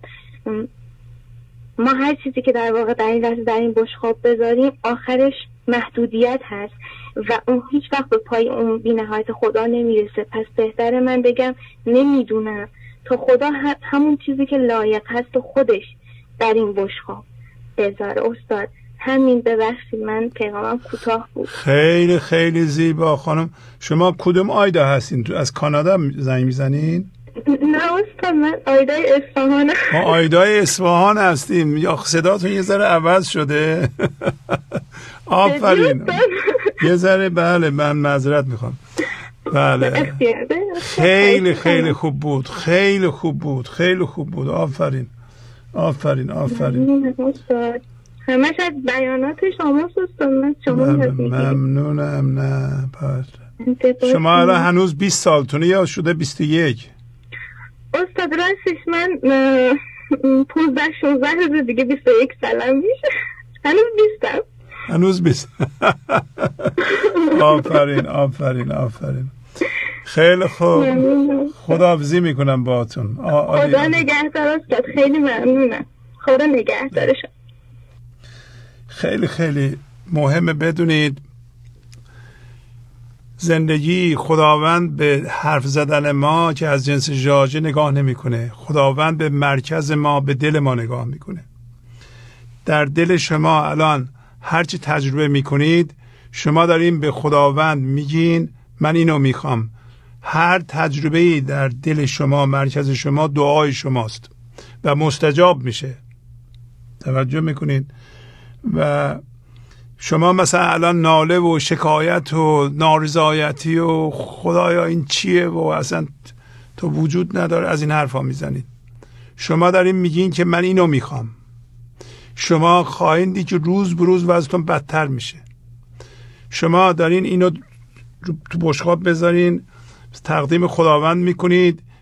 ما هر چیزی که در واقع در این لحظه در این بشقاب بذاریم آخرش محدودیت هست و اون هیچ وقت به پای اون بی‌نهایت خدا نمیرسه. پس بهتره من بگم نمیدونم تا خدا همون چیزی که لایق هست و خودش در این بشقاب بذاره. استاد همین، ببخشید من پیغامم کوتاه بود. خیلی خیلی زیبا خانم. شما کدوم آیدا هستین؟ تو از کانادا زنگ میزنین؟ نه استاد، من آیدای اصفهان. ما آیدای اصفهان هستیم. یا صداتون یه ذره عوض شده؟ آفرین. یه ذره، بله من معذرت میخوام. بله خیلی خیلی خوب بود، خیلی خوب بود، خیلی خوب بود. آفرین آفرین آفرین. همش از بیانات شماست استاد. من شما ممنونم. نه شما الان هنوز 20 سالتونه یا شده 21؟ استاد راستش من 15-16 روز دیگه 21 سالم میشه. هنوز 20. آفرین آفرین آفرین. خیلی خوب. خداحافظی میکنم باهاتون. خدا نگهدار استاد. خیلی ممنونم. خدا نگهدارشون. خیلی خیلی مهمه بدونید زندگی، خداوند به حرف زدن ما که از جنس ژاژه نگاه نمیکنه. خداوند به مرکز ما، به دل ما نگاه میکنه. در دل شما الان هرچی تجربه میکنید، شما دارین به خداوند میگین من اینو میخوام. هر تجربه‌ای در دل شما، مرکز شما، دعای شماست و مستجاب میشه. توجه میکنید؟ و شما مثلا الان ناله و شکایت و نارضایتی و خدایا این چیه و اصلا تو وجود نداره از این حرفا میزنید. شما دارین میگین که من اینو میخوام. شما خواهید دید که روز به روز وضعتون بدتر میشه. شما دارین اینو تو بشقاب بذارین، تقدیم خداوند میکنید،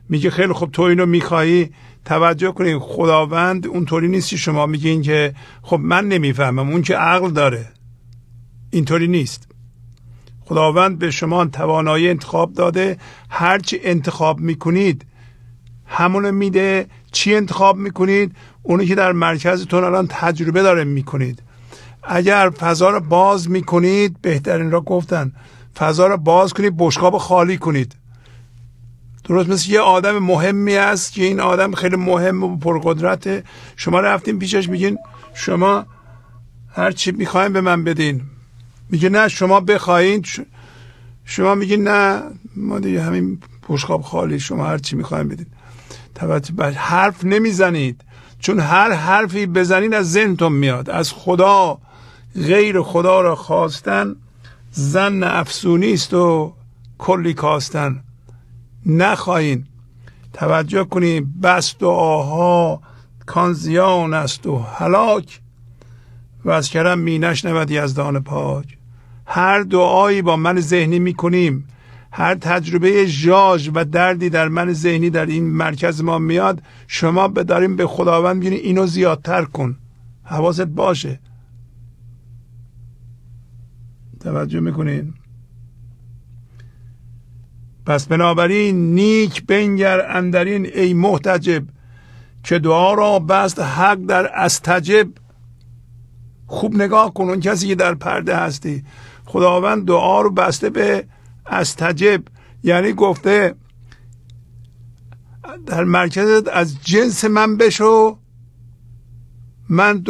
میگه خیلی خب تو اینو میخوایی. توجه کنید خداوند اونطوری نیست که شما میگین که خب من نمیفهمم، اون که عقل داره. اینطوری نیست. خداوند به شما توانایی انتخاب داده، هرچی انتخاب میکنید همونو میده. چی انتخاب میکنید؟ اونی که در مرکزتون الان تجربه داره میکنید. اگر فضا رو باز میکنید، بهترین را گفتن، فضا رو باز کنید، بشقاب خالی کنید. درست مثل یه آدم مهمی است که این آدم خیلی مهم و پرقدرته، شما رفتین پیشش میگین شما هر چی میخواین به من بدین، میگه نه شما بخواین، شما میگین نه ما دیگه همین بشقاب خالی، شما هر چی میخواین بدین. توجه، حرف نمیزنید، چون هر حرفی بزنید از ذهنتون میاد. از خدا غیر خدا را خواستن ظن افسونی است و کلی کاستن. نخواهین. توجه کنید، بس دعاها کان زیان است و هلاک، و از کرم می نشنود یزدان پاک. هر دعایی با من ذهنی می کنیم، هر تجربه ژاژ و دردی در من ذهنی در این مرکز ما میاد، شما داریم به خداوند میگین اینو زیادتر کن. حواست باشه. توجه میکنین؟ پس بنابراین نیک بنگر اندرین ای محتجب، که دعا را بست حق در استجب. خوب نگاه کن، اون کسی که در پرده هستی، خداوند دعا رو بسته به استجب، یعنی گفته در مرکزت از جنس من بشو، من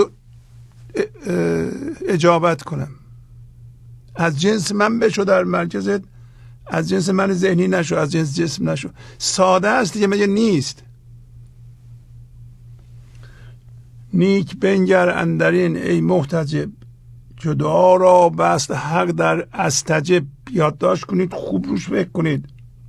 اجابت کنم. از جنس من بشو، در مرکزت از جنس من ذهنی نشو، از جنس جسم نشو. ساده است دیگه، مگه نیست؟ نیک بنگر اندرین ای محتجب، که دعا را بست حق در استجب. یادداشت کنید، خوب روش فکر کنید.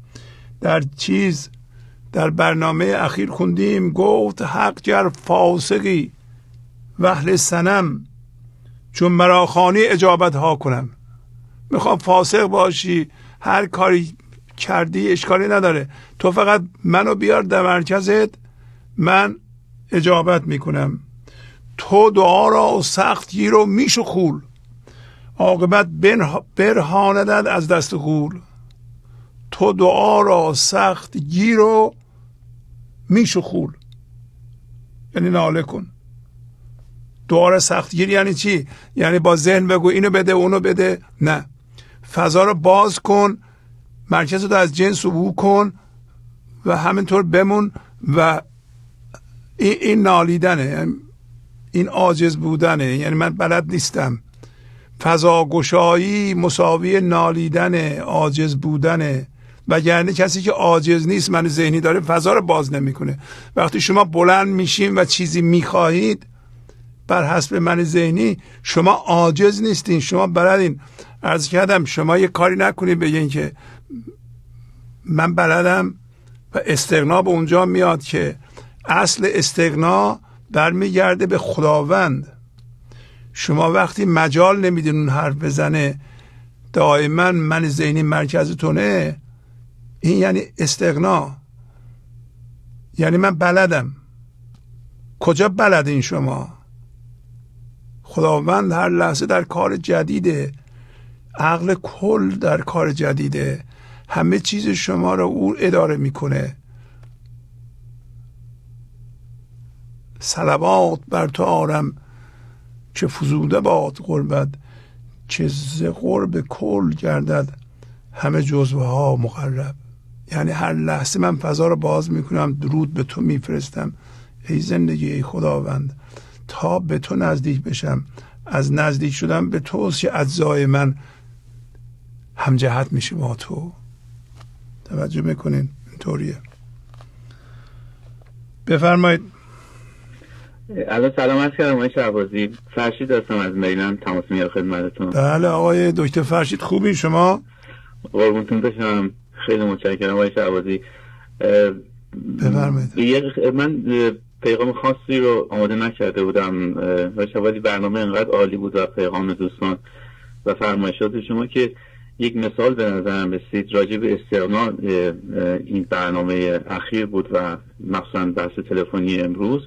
در برنامه اخیر خوندیم، گفت حق گر فاسقی و اهل صنم، چون مرا خوانی اجابت ها کنم. میخوام فاسق باشی، هر کاری کردی اشکالی نداره، تو فقط منو بیار در مرکزت، من اجابت میکنم. تو دعا را سخت گیر و میشو خول، عاقبت برهاندد از دست غول. تو دعا را سخت گیر و میشو خول، یعنی ناله کن. دعا را سخت گیر یعنی چی؟ یعنی با ذهن بگو اینو بده اونو بده، نه. فضا رو باز کن، مرکز رو از جنس عبور کن و همینطور بمون. و این نالیدنه، این عاجز بودنه، یعنی من بلد نیستم. فضا گشایی مساوی نالیدن، عاجز بودنه. وگرنه کسی که عاجز نیست، من ذهنی داره، فضا رو باز نمیکنه. وقتی شما بلند میشین و چیزی میخواهید بر حسب من ذهنی، شما عاجز نیستین، شما بلدین. عرض کردم شما یه کاری نکنید بگین که من بلدم، و استغنا به اونجا میاد که اصل استغنا برمیگرده به خداوند. شما وقتی مجال نمیدین اون حرف بزنه، دائما من ذهنی مرکزتونه، این یعنی استغنا، یعنی من بلدم. کجا بلدین شما؟ خداوند هر لحظه در کار جدیده، عقل کل در کار جدیده، همه چیز شما رو او اداره میکنه. صلوات بر تو آرم که فزوده باد قربت، که ز قرب کل گردد همه جزوه ها مقرب. یعنی هر لحظه من فضا رو باز میکنم، درود به تو میفرستم ای زندگی ای خداوند، تا به تو نزدیک بشم. از نزدیک شدم به توست که اجزای من همجهت میشه با تو. توجه میکنین؟ اینطوریه. بفرمایید. الان سلامت کردم آقای شهبازی. فرشید هستم از میلند، تماس میگیرم خدمتتون. بله آقای دکتر فرشید، خوبین شما؟ قربونتون بشم، خیلی متشکرم آقای شهبازی. بفرمایید. من پیغام خاصی رو آماده نکرده بودم آقای شهبازی، برنامه انقدر عالی بود و پیغام دوستان و فرمایشات شما که یک مثال به نظرم رسید راجع به استغنا این برنامه اخیر بود و مخصوصا بحث تلفنی امروز.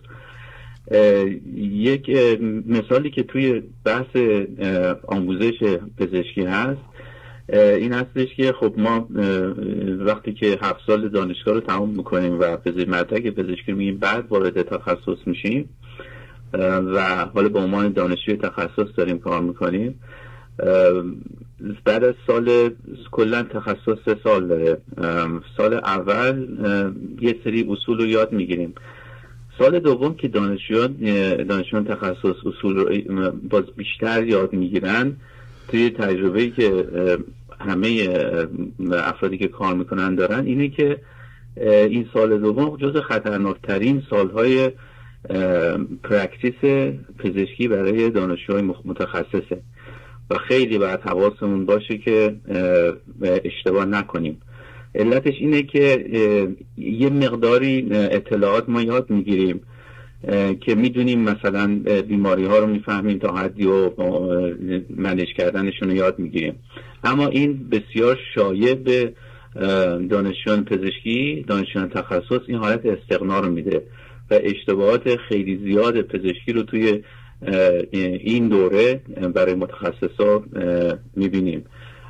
یک مثالی که توی بحث آموزش پزشکی هست این هستش که خب ما وقتی که 7 سال دانشگاه رو تمام میکنیم و مدرک پزشکی رو میگیم بعد وارد تخصص میشیم و حالا به عنوان دانشجوی تخصص داریم کار میکنیم، بعد از سال کلا تخصص 3 سال داره. سال اول یه سری اصول رو یاد میگیریم، سال دوم که دانشجویان تخصص اصول رو باز بیشتر یاد میگیرن، توی تجربه‌ای که همه افرادی که کار میکنن دارن اینه که این سال دوم جزو خطرناکترین سالهای پرکتیس پزشکی برای دانشجوهای متخصصه و خیلی باید حواسمون باشه که اشتباه نکنیم. علتش اینه که یه مقداری اطلاعات ما یاد میگیریم که میدونیم مثلا بیماری ها رو میفهمیم تا حدی و منیج کردنشون رو یاد میگیریم، اما این بسیار شایع به دانشجویان پزشکی، دانشجویان تخصص این حالت استغنا رو میده و اشتباهات خیلی زیاد پزشکی رو توی این دوره برای متخصصا میبینیم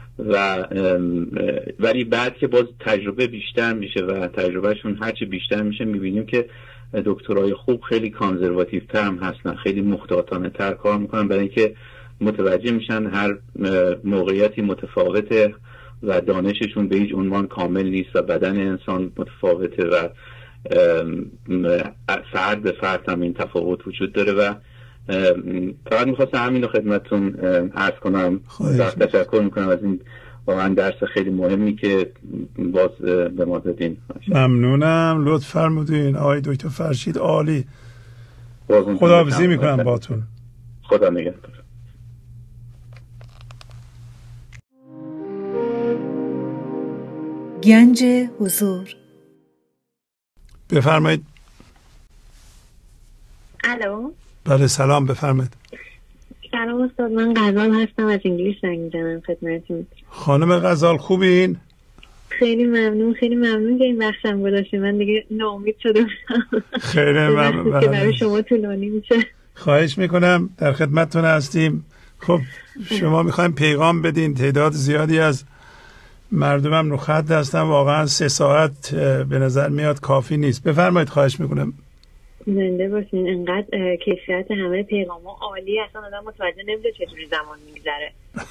ولی بعد که باز تجربه بیشتر میشه و تجربهشون هرچی بیشتر میشه میبینیم که دکترای خوب خیلی کانزرواتیو تر هم هستن، خیلی محتاطانه تر کار میکنن برای اینکه متوجه میشن هر موقعیتی متفاوته و دانششون به هیچ عنوان کامل نیست و بدن انسان متفاوته و فرد به فرد هم این تفاوت وجود داره و فقط میخواستم همین رو خدمتتون عرض کنم. تشکر میکنم از این واقعا درس خیلی مهمی که باز به ما دادین. ممنونم، لطف فرمودین آقای دکتر فرشید، عالی. خداحافظی میکنم باتون. خدا نگهدار. گنج حضور. بفرمایید. الو. بله سلام، بفرمایید. سلام استاد، من غزال هستم، از انگلیس زنگ میزنم خدمتتون. خانم غزال خوبین؟ خیلی ممنون که این بخشم گذاشتین، من دیگه ناامید شدم. خیلی ممنون که برای شما طولانی میشه. خواهش میکنم، در خدمتتون هستیم. خب شما میخوایم پیغام بدین، تعداد زیادی از مردمم رو خط هستن، واقعا 3 ساعت به نظر میاد کافی نیست. بفرمایید، خواهش میکنم. زنده باشین. انقدر کیفیت همه پیغام‌ها عالی، اصلا آدم متوجه نمیشه چجوری زمان میگذره.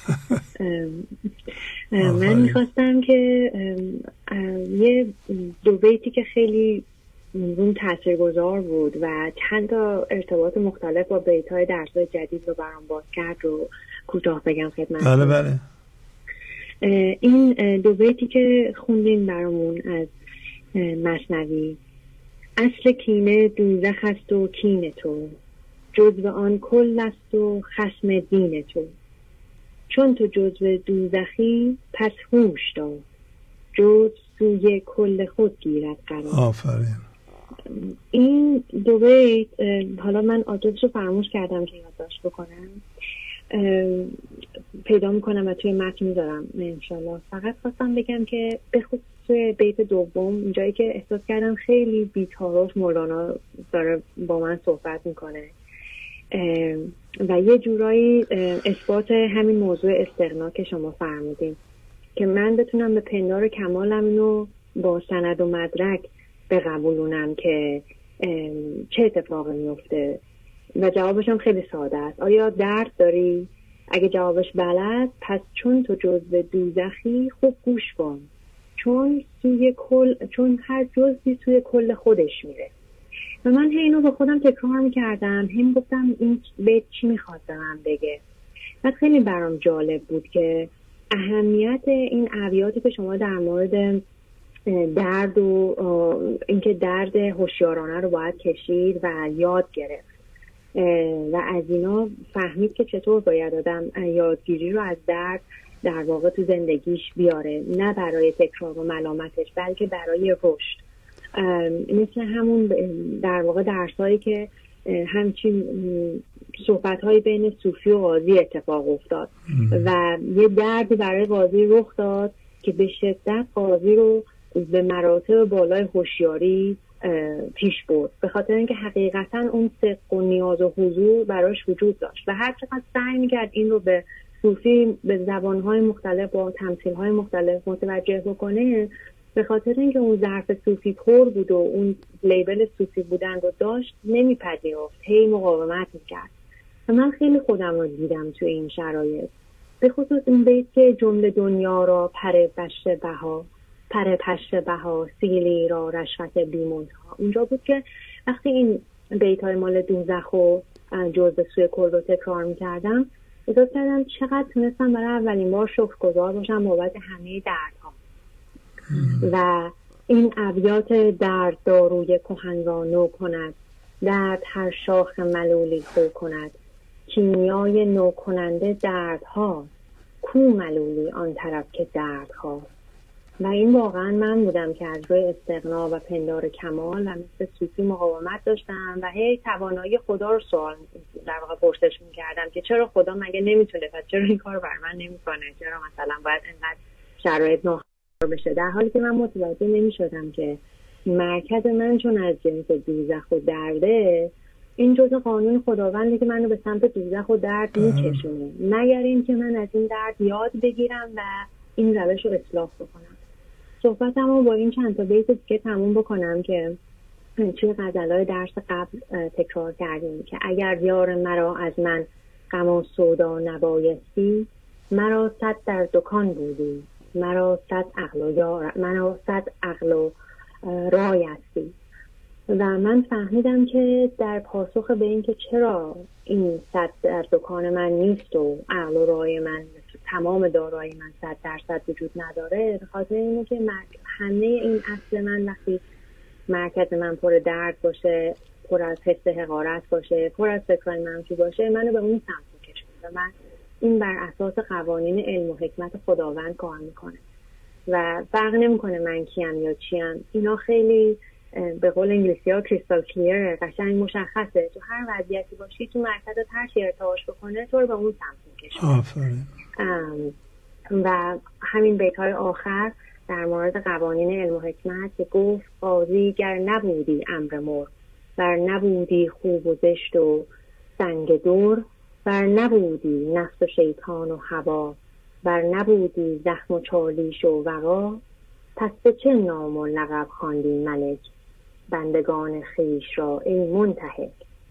من میخواستم که یه 2 بیتی که خیلی اون تاثیرگذار بود و چند تا ارتباط مختلف با بیت‌های درس‌های جدید رو برام باز کرد رو کوتاه بگم خدمت. بله بله. این 2 بیتی که خوندین برامون از مثنوی: اصل کینه دوزخ است و کین تو، جزو آن کل است و خصم دین تو. چون تو جزو دوزخی پس هوش دار، جز سوی کل خود گیرد قرار. آفرین. این 2 بیت حالا من آدرسش رو فراموش کردم که یادداشت بکنم، پیدا میکنم و توی متن میذارم انشالله. فقط خواستم بگم که به خصوص بیت دوم اینجایی که احساس کردم خیلی بی‌تعارف مولانا داره با من صحبت میکنه و یه جورایی اثبات همین موضوع استغنا که شما فرمودین که من بتونم به پندار کمالم اینو با سند و مدرک بقبولونم که چه اتفاقی میفته و جوابش هم خیلی ساده است. آیا درد داری؟ اگه جوابش بلد، پس چون تو جزو دوزخی خوب گوش کن، چون هر جزئی توی کل خودش میره. و من اینو با خودم تکرار میکردم، هم گفتم این بیت چی میخواد به من بگه. بعد خیلی برام جالب بود که اهمیت این ابیاتی که شما در مورد درد و اینکه درد هوشیارانه رو باید کشید و یاد گرفت و از اینا فهمید که چطور باید آدم یادگیری رو از درد در واقع تو زندگیش بیاره، نه برای تکرار و ملامتش بلکه برای رشد. مثل همون در واقع درسایی که همچین صحبت‌های بین صوفی و قاضی اتفاق افتاد و یه دردی برای قاضی رخ داد که به شدت قاضی رو به مراتب بالای هوشیاری پیش برد، به خاطر اینکه حقیقتا اون صدق و نیاز و حضور براش وجود داشت و هر چقدر سعی میکرد این رو به صوفی به زبانهای مختلف با تمثیلهای مختلف متوجه بکنه، به خاطر اینکه اون ظرف صوفی پر بود و اون لیبل صوفی بودن رو داشت نمیپذیرفت، هی مقاومت میکرد و من خیلی خودم رو دیدم توی این شرایط، به خصوص این بیت که جمله دنیا را پر پشت بها سیلی را رشوت بیمونها. اونجا بود که وقتی این بیت های مال دوزخ و جزء سوی کل رو تکرار میکردم احساس کردم چقدر تونستم برای اولین بار شکرگزار باشم بابت همه دردها و این ابیات درد داروی کهن را نو کند، درد هر شاخ ملولی خو کند، کیمیای نو کننده دردها کو ملولی آن طرف که دردها. و این واقعا من بودم که از روی استغنا و پندار کمال و مثل صوفی مقاومت داشتم و هی توانایی خدا رو سوال در واقع پرسش می‌کردم که چرا خدا مگه نمیتونه، پس چرا این کار بر من نمی‌کنه، چرا مثلا باید اینقدر شرایط ناخوشایند بشه، در حالی که من متوجه نمی‌شدم که مرکز من چون از جنس دوزخ و درده، این جزء قانون خداونده که منو به سمت دوزخ و درد می‌کشونه، مگر اینکه من از این درد یاد بگیرم و این روش رو اصلاح بکنم. صحبتم رو با این چند تا بیت دیگه تموم بکنم که توی غزل‌های درس قبل تکرار کردیم که اگر یار مرا از من غم و سودا نبایستی، مرا 100 در دکان بودی، مرا 100 عقل و رای هستی. و من فهمیدم که در پاسخ به این که چرا این 100 در دکان من نیست و عقل و رای من تمام دارایی من 100% وجود نداره، به خاطر اینه که همه این اصل من وقتی مرکز من پر درد باشه، پر از حس حقارت باشه، پر از فکرهای منفی باشه، منو به اون سمت می‌کشه و من این بر اساس قوانین علم و حکمت خداوند کار میکنه و فرق نمیکنه من کیم یا چیم. اینا خیلی به قول انگلیسی‌ها کریستال کلیر، قشنگ مشخصه. تو هر وضعیتی باشی تو مرکزت هر چی ارتعاش بکنه تو رو به اون سمت می‌کشه. آفرین. و همین بیت‌های آخر در مورد قوانین علم و حکمت که گفت قاضی گر نبودی امر مر، ور نبودی خوب و زشت و سنگ دور، ور نبودی نفس و شیطان و هوا، ور نبودی زخم و چالیش و وقا، پس به چه نام و لقب خواندی ملک، بندگان خویش را ای منتهک.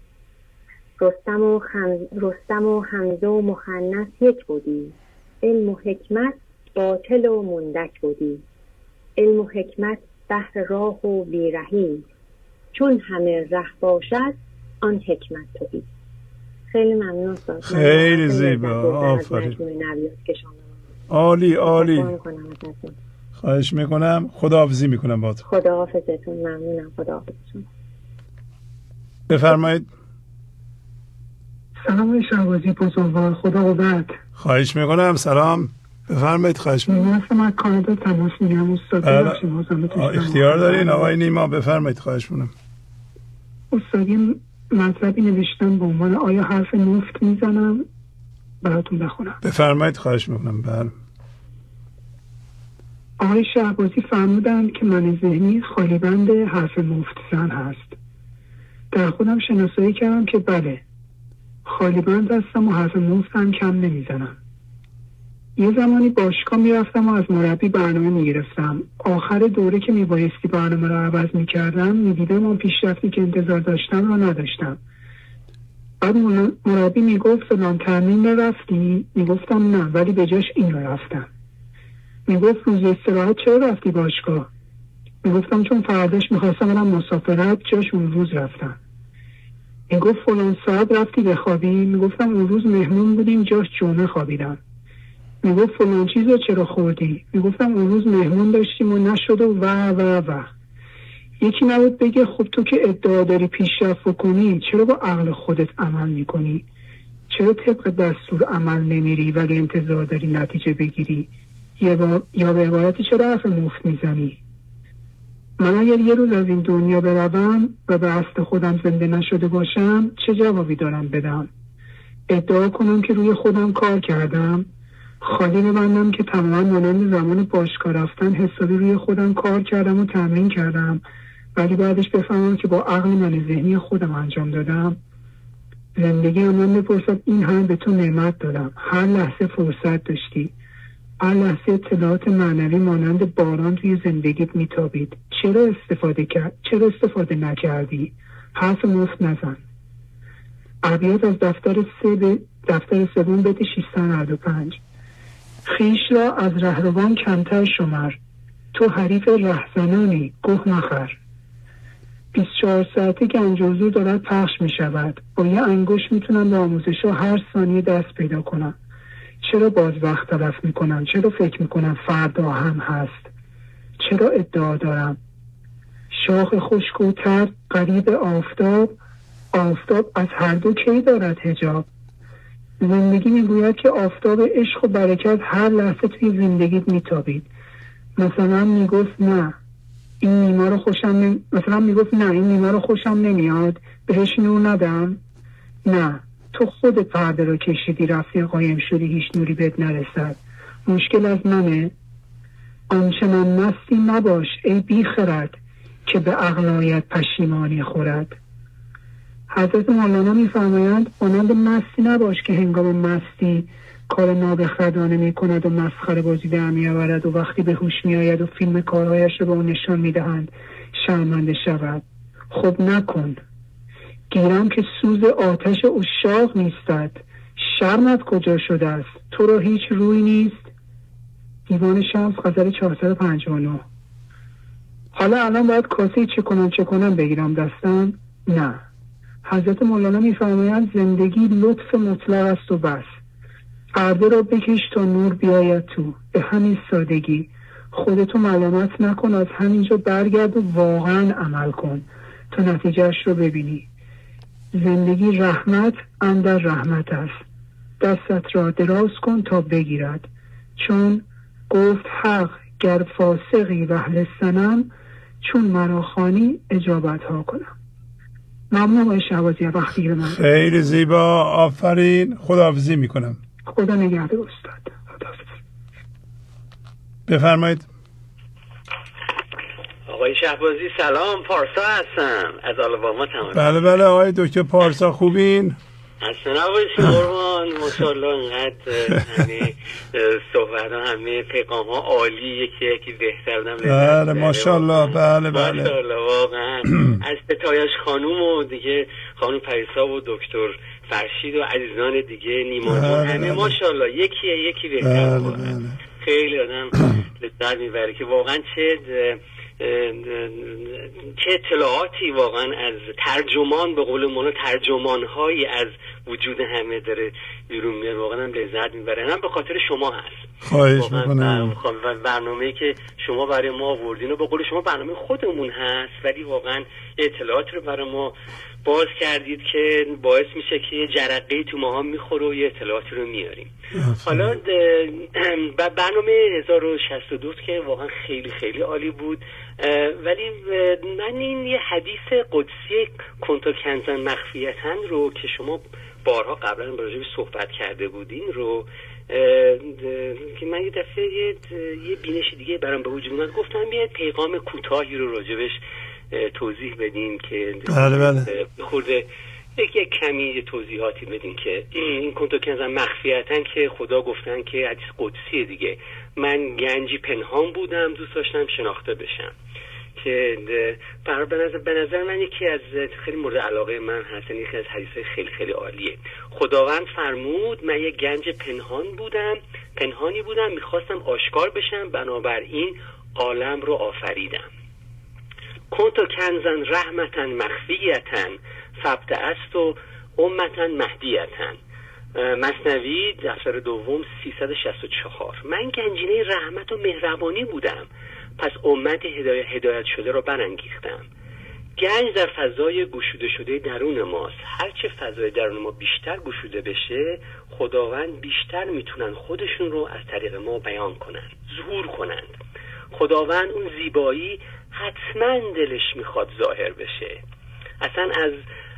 رستم و حمزه و مخنث یک بودی، علم و حکمت باطل و مندک بودی. علم و حکمت بحر راه و بیرهی، چون همه ره باشد آن حکمت تویی. خیلی ممنون استاد. خیلی زیبا. آفرین. عالی عالی. خواهش میکنم. خداحافظی میکنم باهاتون. خداحافظتون. ممنونم. خداحافظتون. بفرمایید. سلام شهبازی بزرگوار، خدا قوت. خواهش میکنم. سلام. بفرمایید. خواهش میکنم. من کانادا تماس میگیرم استاد. اختیار دارین آقای نیما. بفرمایید. خواهش میکنم. استاد مطلبی نوشتم به عنوان آیا حرف مفت میزنم براتون بخونم. بفرمایید. خواهش میکنم. بله. آقای شهبازی فرمودند که من ذهنی خالی بند حرف مفت زن هست. در خودم شناسایی کردم که بله، خالی بند هستم و حرف مفت هم کم نمیزنم. یه زمانی باشگاه میرفتم و از مربی برنامه میگرفتم. آخر دوره که میبایستی برنامه رو عوض میکردم میدیدم اون پیشرفتی که انتظار داشتم رو نداشتم. بعد مربی میگفت فلان تمرین رو رفتی؟ میگفتم نه، ولی به جاش این رو رفتم. میگفت روز استراحت چرا رفتی باشگاه؟ میگفتم چون فرداش میخواستم برم مسافرت، جاش اون روز رفتم. میگفت فلان ساعت رفتی بخوابی؟ میگفتم اون روز مهمون بودیم، جاش جمعه خوابیدم. میگفت فلان چیز رو چرا خوردی؟ میگفتم اون روز مهمون داشتیم و نشد و یکی نبود بگه خب تو که ادعا داری پیشرفت کنی چرا با عقل خودت عمل میکنی؟ چرا طبق دستور عمل نمیری ولی انتظار داری نتیجه بگیری؟ یا به عبارتی چرا حرف مفت میزنی؟ من اگر یه روز از این دنیا بروم و به قصد خودم زنده نشده باشم چه جوابی دارم بدم؟ ادعا کنم که روی خودم کار کردم، خالی ببندم که تماما مانند زمان باشگاه رفتن حسابی روی خودم کار کردم و تمرین کردم، ولی بعدش بفهمم که با عقل من ذهنی خودم انجام دادم. زندگی من بپرسد این هم به تو نعمت دادم، هر لحظه فرصت داشتی، هر لحظه اطلاعات معنوی مانند باران توی زندگیت میتابید. چرا استفاده نکردی؟ حرف مفت نزن. ابیات از دفتر سوم بیت 695. خیش را از رهروان کمتر شمر، تو حریف رهزنانی گه مخر. 24 ساعته گنج حضور دارد پخش می شود، با یه انگشت میتونم به آموزش هر ثانیه دست پیدا کنم. چرا باز وقت تلف می کنم؟ چرا فکر می کنم فردا هم هست؟ چرا ادعا دارم؟ شاخ خشک و تر قریب آفتاب، آفتاب از هر دو کی دارد حجاب. زندگی میگوید که آفتاب عشق و برکت هر لحظه توی زندگیت میتابید. مثلا میگفت نه این نیما رو خوشم نمیاد، بهش نور ندم. نه، تو خود پرده رو کشیدی رفتی قایم شدی هیچ نوری بهت نرسد. مشکل از منه؟ آنچنان مستی نباش ای بی خرد که به عقلایت پشیمانی خورد. حضرت مولانا میفرمایند مانند مستی نباش که هنگام مستی کار نابخردانه می کند و مسخره بازی در می آورد و وقتی به هوش می آید و فیلم کارهایش رو به اون نشان می دهند شرمنده شود. خب نکن. گیرم که سوز آتش عشاق نیستد، شرمت کجا شده است؟ تو را هیچ روی نیست. دیوان شمس غزل 459. حالا الان باید کاسه چه کنم بگیرم دستم؟ نه. حضرت مولانا میفرمایند زندگی لطف مطلق است و بس. پرده را بکش تا نور بیاید تو، به همین سادگی. خودتو ملامت نکن، از همینجا برگرد و واقعا عمل کن تا نتیجهش رو ببینی. زندگی رحمت اندر رحمت است، دستت را دراز کن تا بگیرد. چون گفت حق گر فاسقی و اهل سنم، چون مرا خوانی اجابت ها کنم. ممنون آقای شهبازی وقتی من. خیلی زیبا، آفرین. خداحافظی میکنم. خدا نگهدار استاد. خداحافظ. بفرمایید. آقای شهبازی سلام، پارسا هستم از آلاباما تمام. بله آقای دکتر پارسا خوبین؟ اصلا نبایید قربان، ماشاءالله انقدر همه صحبت ها همه پیغام ها عالی، یکی بهتر بودم. بله ماشاءالله. بله ماشاءالله واقعا. از ستایش خانوم و دیگه خانوم پریسا و دکتر فرشید و عزیزان دیگه نیما جان همه ماشاءالله یکی بهتر بودن. خیلی آدم لذت میبره که واقعا چه اطلاعاتی واقعا از ترجمان، به قول مولانا ترجمان‌هایی از وجود همه داره بیرون میاد. واقعا لذت میبره. هم به خاطر شما هست. خواهش میکنم. برنامه‌ای که شما برای ما آوردین و به قول شما برنامه خودمون هست، ولی واقعا اطلاعات رو برای ما باز کردید که باعث میشه که یه جرقه‌ای تو ماها میخوره و یه اطلاعاتی رو میاریم. حالا برنامه 1062 که واقعا خیلی خیلی عالی بود، ولی من این یه حدیث قدسی کنتو کنزن مخفیتن رو که شما بارها قبلا راجعش صحبت کرده بودین رو که من یه دفعه یه بینش دیگه برام به وجود اومد، گفتم یه پیغام کوتاهی رو راجبش توضیح بدین که بله خورده یک کمی توضیحاتی بدین که این کنتو کنزن مخفیتن که خدا گفتن که حدیث قدسیه دیگه. من گنجی پنهان بودم، دوست داشتم شناخته بشم، که به نظر من یکی از خیلی مورد علاقه من هست، یکی از حدیث‌های خیلی خیلی عالیه. خداوند فرمود من یک گنج پنهانی بودم میخواستم آشکار بشم، بنابراین عالم رو آفریدم. کنتو کنزن رحمتن مخفیتن فابتعثت و امتن مهدیتن. مثنوی دفتر دوم 364. من گنجینه رحمت و مهربانی بودم، پس امت هدایت شده را برانگیختم. گنج در فضای گشوده شده درون ماست. هرچه فضای درون ما بیشتر گشوده بشه، خداوند بیشتر میتونن خودشون رو از طریق ما بیان کنن، ظهور کنند. خداوند اون زیبایی حتما دلش میخواد ظاهر بشه. اصلا از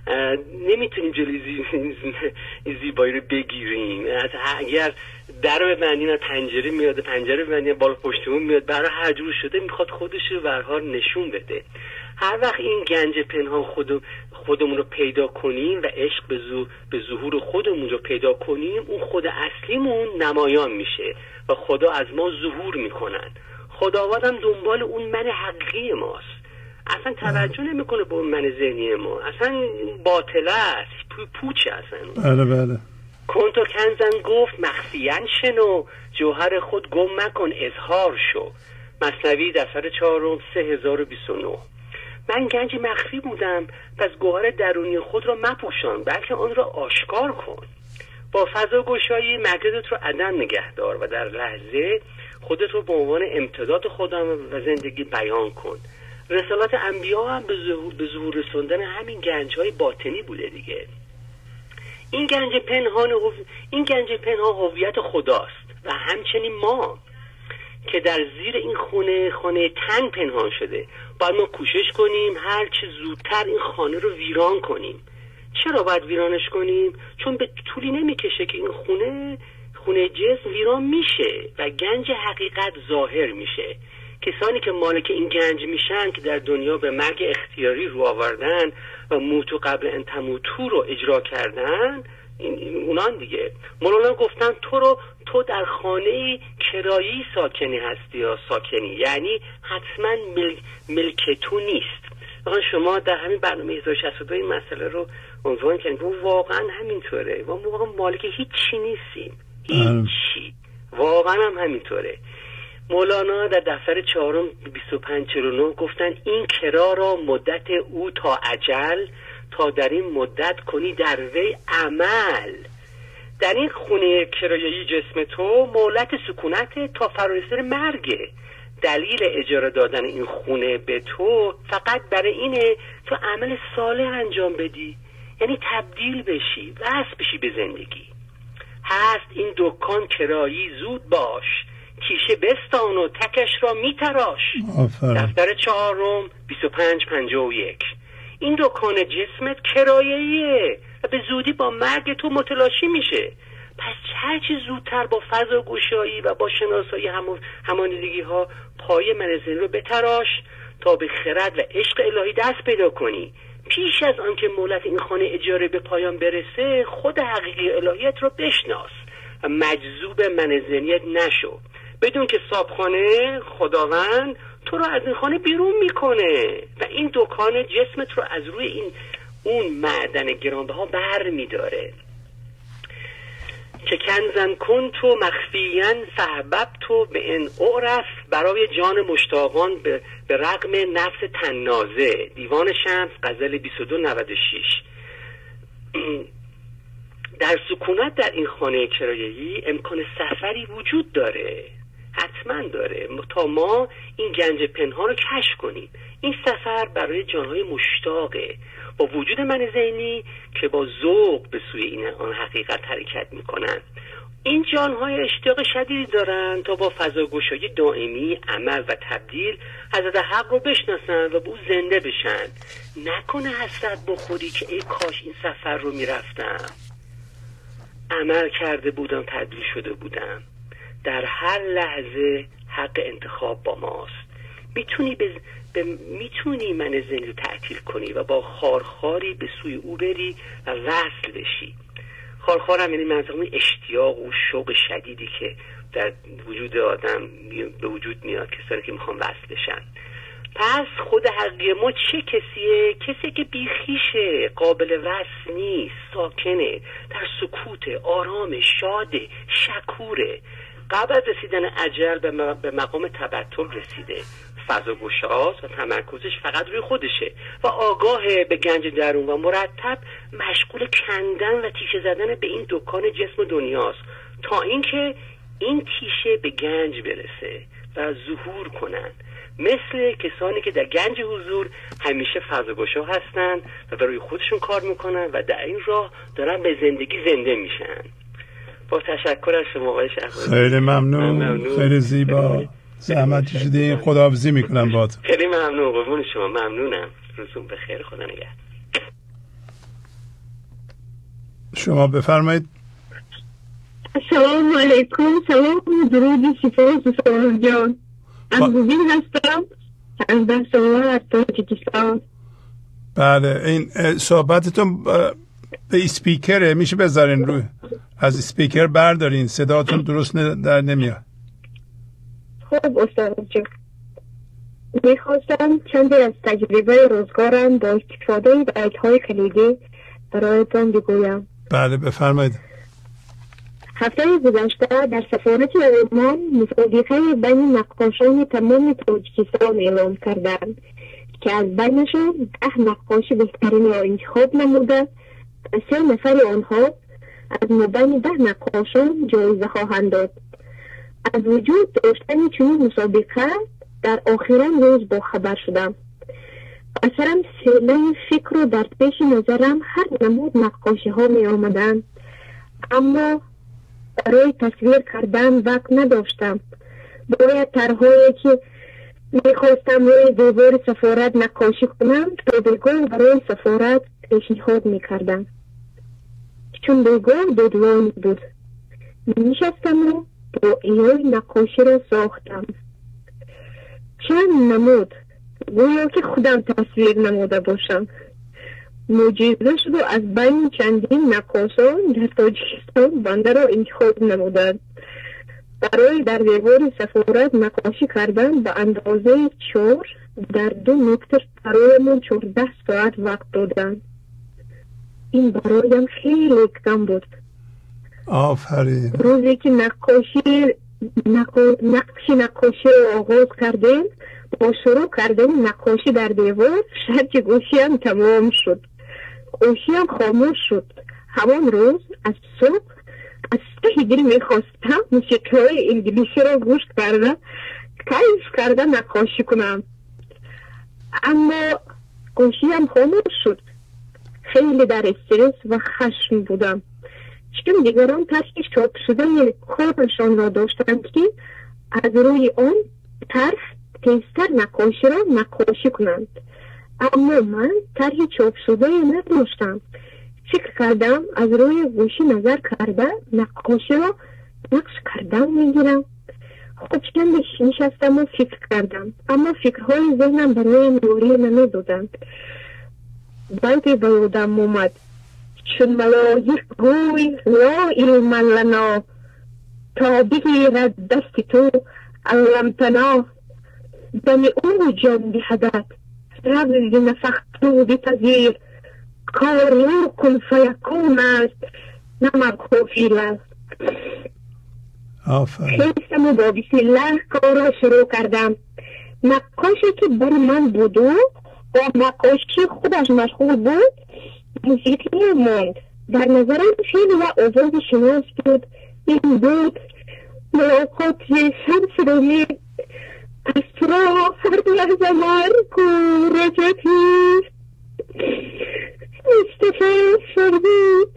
نمیتونیم جلوی زیبایی رو بگیریم. اگر در رو ببندیم از پنجره میاد، پنجره ببندیم بالا پشتمون میاد، برای هر جور شده میخواد خودش رو به هر حال نشون بده. هر وقت این گنج پنهان خودمون رو پیدا کنیم و عشق به ظهور خودمون رو پیدا کنیم، اون خود اصلیمون نمایان میشه و خدا از ما ظهور میکنن. خداوند هم دنبال اون من حقیقی ماست، اصلا توجه نمیکنه به اون من ذهنی ما، اصلا باطله است، پوچه اصلا. بله کنتو کنزن گفت مخفیان شنو، جوهر خود گم مکن اظهار شو. مثنوی دفتر 4 3029. من گنج مخفی بودم، پس گوهر درونی خود را مپوشان بلکه آن را آشکار کن. با فضا گشایی مگدت رو عدم نگهدار و در لحظه خودت رو به عنوان امتداد خدا و زندگی بیان کن. رسالات انبیا هم به ظهور رسوندن همین گنج‌های باطنی بوده دیگه. این گنج پنهان هویت خداست و همچنین ما که در زیر این خانه تن پنهان شده باید ما کوشش کنیم هر چه زودتر این خانه رو ویران کنیم. چرا باید ویرانش کنیم؟ چون به طولی نمیکشه که این خونه جسم ویران میشه و گنج حقیقت ظاهر میشه. کسانی که مالک این گنج میشن که در دنیا به مرگ اختیاری رو آوردن و موتو قبل ان تموتو رو اجرا کردن، اونان دیگه. مولانا گفتن تو در خانه کرایی ساکنی هستی یا ساکنی، یعنی حتما ملک تو نیست. شما در همین برنامه 1062 این مسئله رو عنوان کردید و واقعا همینطوره. ما واقعا مالک هیچی نیستیم، هیچی. واقعا هم همینطوره. مولانا در دفتر 4 2549 گفتن این کرا را مدت او تا اجل، تا در این مدت کنی در وی عمل. در این خونه کرایه‌ای جسم تو مولت سکونت تا فرارسر مرگه. دلیل اجاره دادن این خونه به تو فقط برای اینه تو عمل صالح انجام بدی، یعنی تبدیل بشی، وصل بشی به زندگی. هست این دکان کرایی زود باش، کیشه بستان و تکش را میتراش. دفتر 4 2551. این دکان جسمت کرایه‌ایه و به زودی با مرگ تو متلاشی میشه. پس هرچی زودتر با فضا گشایی و با شناسایی همانیدگی ها پای منزل رو بتراش تا به خرد و عشق الهی دست پیدا کنی. پیش از آن که مولت این خانه اجاره به پایان برسه خود حقیقی الهیت رو بشناس و مجذوب منزلیت نشو. بدون که صاحبخانه خداوند تو رو از این خانه بیرون میکنه و این دکان جسمت رو از روی اون معدن گرانبها بر میداره. که کنزن کن تو مخفیاً فحبب تو به این اعرف، برای جان مشتاقان به رغم نفس تنازه. دیوان شمس غزل 2296. در سکونت در این خانه کرایه‌ای امکان سفری وجود داره، حتما داره، تا ما این گنج پنهان رو کشف کنیم. این سفر برای جانهای مشتاقه با وجود من ذهنی که با ذوق به سوی آن حقیقت حرکت میکنن. این جانهای اشتیاق شدیدی دارن تا با فضاگشایی دائمی عمل و تبدیل حضرت حق رو بشناسن و به او زنده بشن. نکنه حسرت بخوری که ای کاش این سفر رو میرفتم، عمل کرده بودم، تبدیل شده بودم. در هر لحظه حق انتخاب با ماست. میتونی من ذهنی رو تعطیل کنی و با خارخاری به سوی او بری و وصل بشی. خارخارم یعنی منظورم اشتیاق و شوق شدیدی که در وجود آدم به وجود میاد، کسانی که میخوان وصل بشن. پس خود حقیقی ما چه کسیه؟ کسی که بیخیشه، قابل وصل نیست، ساکنه، در سکوت، آرام، شاده، شکوره. قبل از رسیدن اجل به مقام تبتل رسیده، فضا گشاست و تمرکزش فقط روی خودشه و آگاه به گنج درون و مرتب مشغول کندن و تیشه زدن به این دکان جسم دنیاست تا اینکه این تیشه به گنج برسه و ظهور کنن. مثل کسانی که در گنج حضور همیشه فضا گشا هستن و برای خودشون کار میکنن و در این راه دارن به زندگی زنده میشن. با تشکر از شما آقای شهبازی. خیلی ممنون. خیلی زیبا. زحمت کشیدین. خداحافظی میکنم باهاتون. خیلی ممنون. قربون شما. ممنونم. روزتون بخیر. خدا نگهدار. شما بفرمایید. سلام علیکم. سلام درود سپاس سلام جان. امروزین هستم از دستاور از تاجیکستان. بله این صحبتتون به اسپیکره، میشه بذارین روی از اسپیکر بردارین، صداتون درست در نمیاد. خب استاد جان، میخواستم چندی از تجربه روزگارم با استفاده بیت‌های کلیدی برایتان بگویم. بله بفرمایید. هفته گذشته در سفارت عمان مسابقه بین نقاشان تمام تاجیکستان اعلام کردند که از بینشان 10 نقاش بهترین را انتخاب نموده. 3 نفر آنها از بین 10 نقاشان جایزه خواهند داد. از وجود داشتن چنین مسابقه در آخرین روز با خبر شدم. اثرم سیله فکر و در پیش نظرم هر نمود نقاشی ها می آمدن، اما برای تصویر کردن وقت نداشتم. باید طرحهایی که میخواستم روی دیوار سفارت نقاشی کنم تا بگاه برای سفارت پیشنهاد میکردم، چون بگاه ددلاین بود. نشستم و با ایای نقاشی را ساختم. چند نمود گویا که خودم تصویر نموده باشم. معجزه شد و از بین چندین نقاشان در تاجیکستان بنده را انتخاب نمودند برای در دیوار سفارت نقاشی کردن. به اندازه 4 در 2 متر برایمان 14 ساعت وقت دادند. این برایم خیلی کم بود. آفرین. روزی که نقاشی را آغاز کردیم، با شروع کردن نقاشی در دیوار شرط گوشی هم تمام شد. گوشی هم خاموش شد. همان روز از صبح از ته دل میخواستم موسیقی‌های انگلیسی را گوش کرده کیف کرده نقاشی کنم، اما گوشی هم خاموش شد. خیلی در استرس و خشم بودم، چون دیگران طرح چاپ شده کارشان را داشتند که از روی آن طرح تیزتر نقاشی را نقاشی کنند، اما من طرح چاپ شده نداشتم. فکر کردم از روی گوشی نظر کرده نقاشی را نقش کردم میگیرم. خود چندش نشستم و فکر کردم، اما فکرهای ذهنم برای نوری نمیدادند. بیتی به یادم اومد: چون ملایک گوی لا علم لنا تا بگیرد دست تو علمتنا، دم او جان بهدد رمز نفخت رو بپذیر، کار رو کن فیکون است نه مکافیل است. خیستم و با بسم الله کار را شروع کردم. نقاشی که بر من بود و با نقاشی خودش مشغول بود موسیقی ماند. در نظرم خیلی و آواز شناس بود. این بود ملاقات شمس رومی از تو را هر لحظه مرگ و رجتی مصطفی فرمود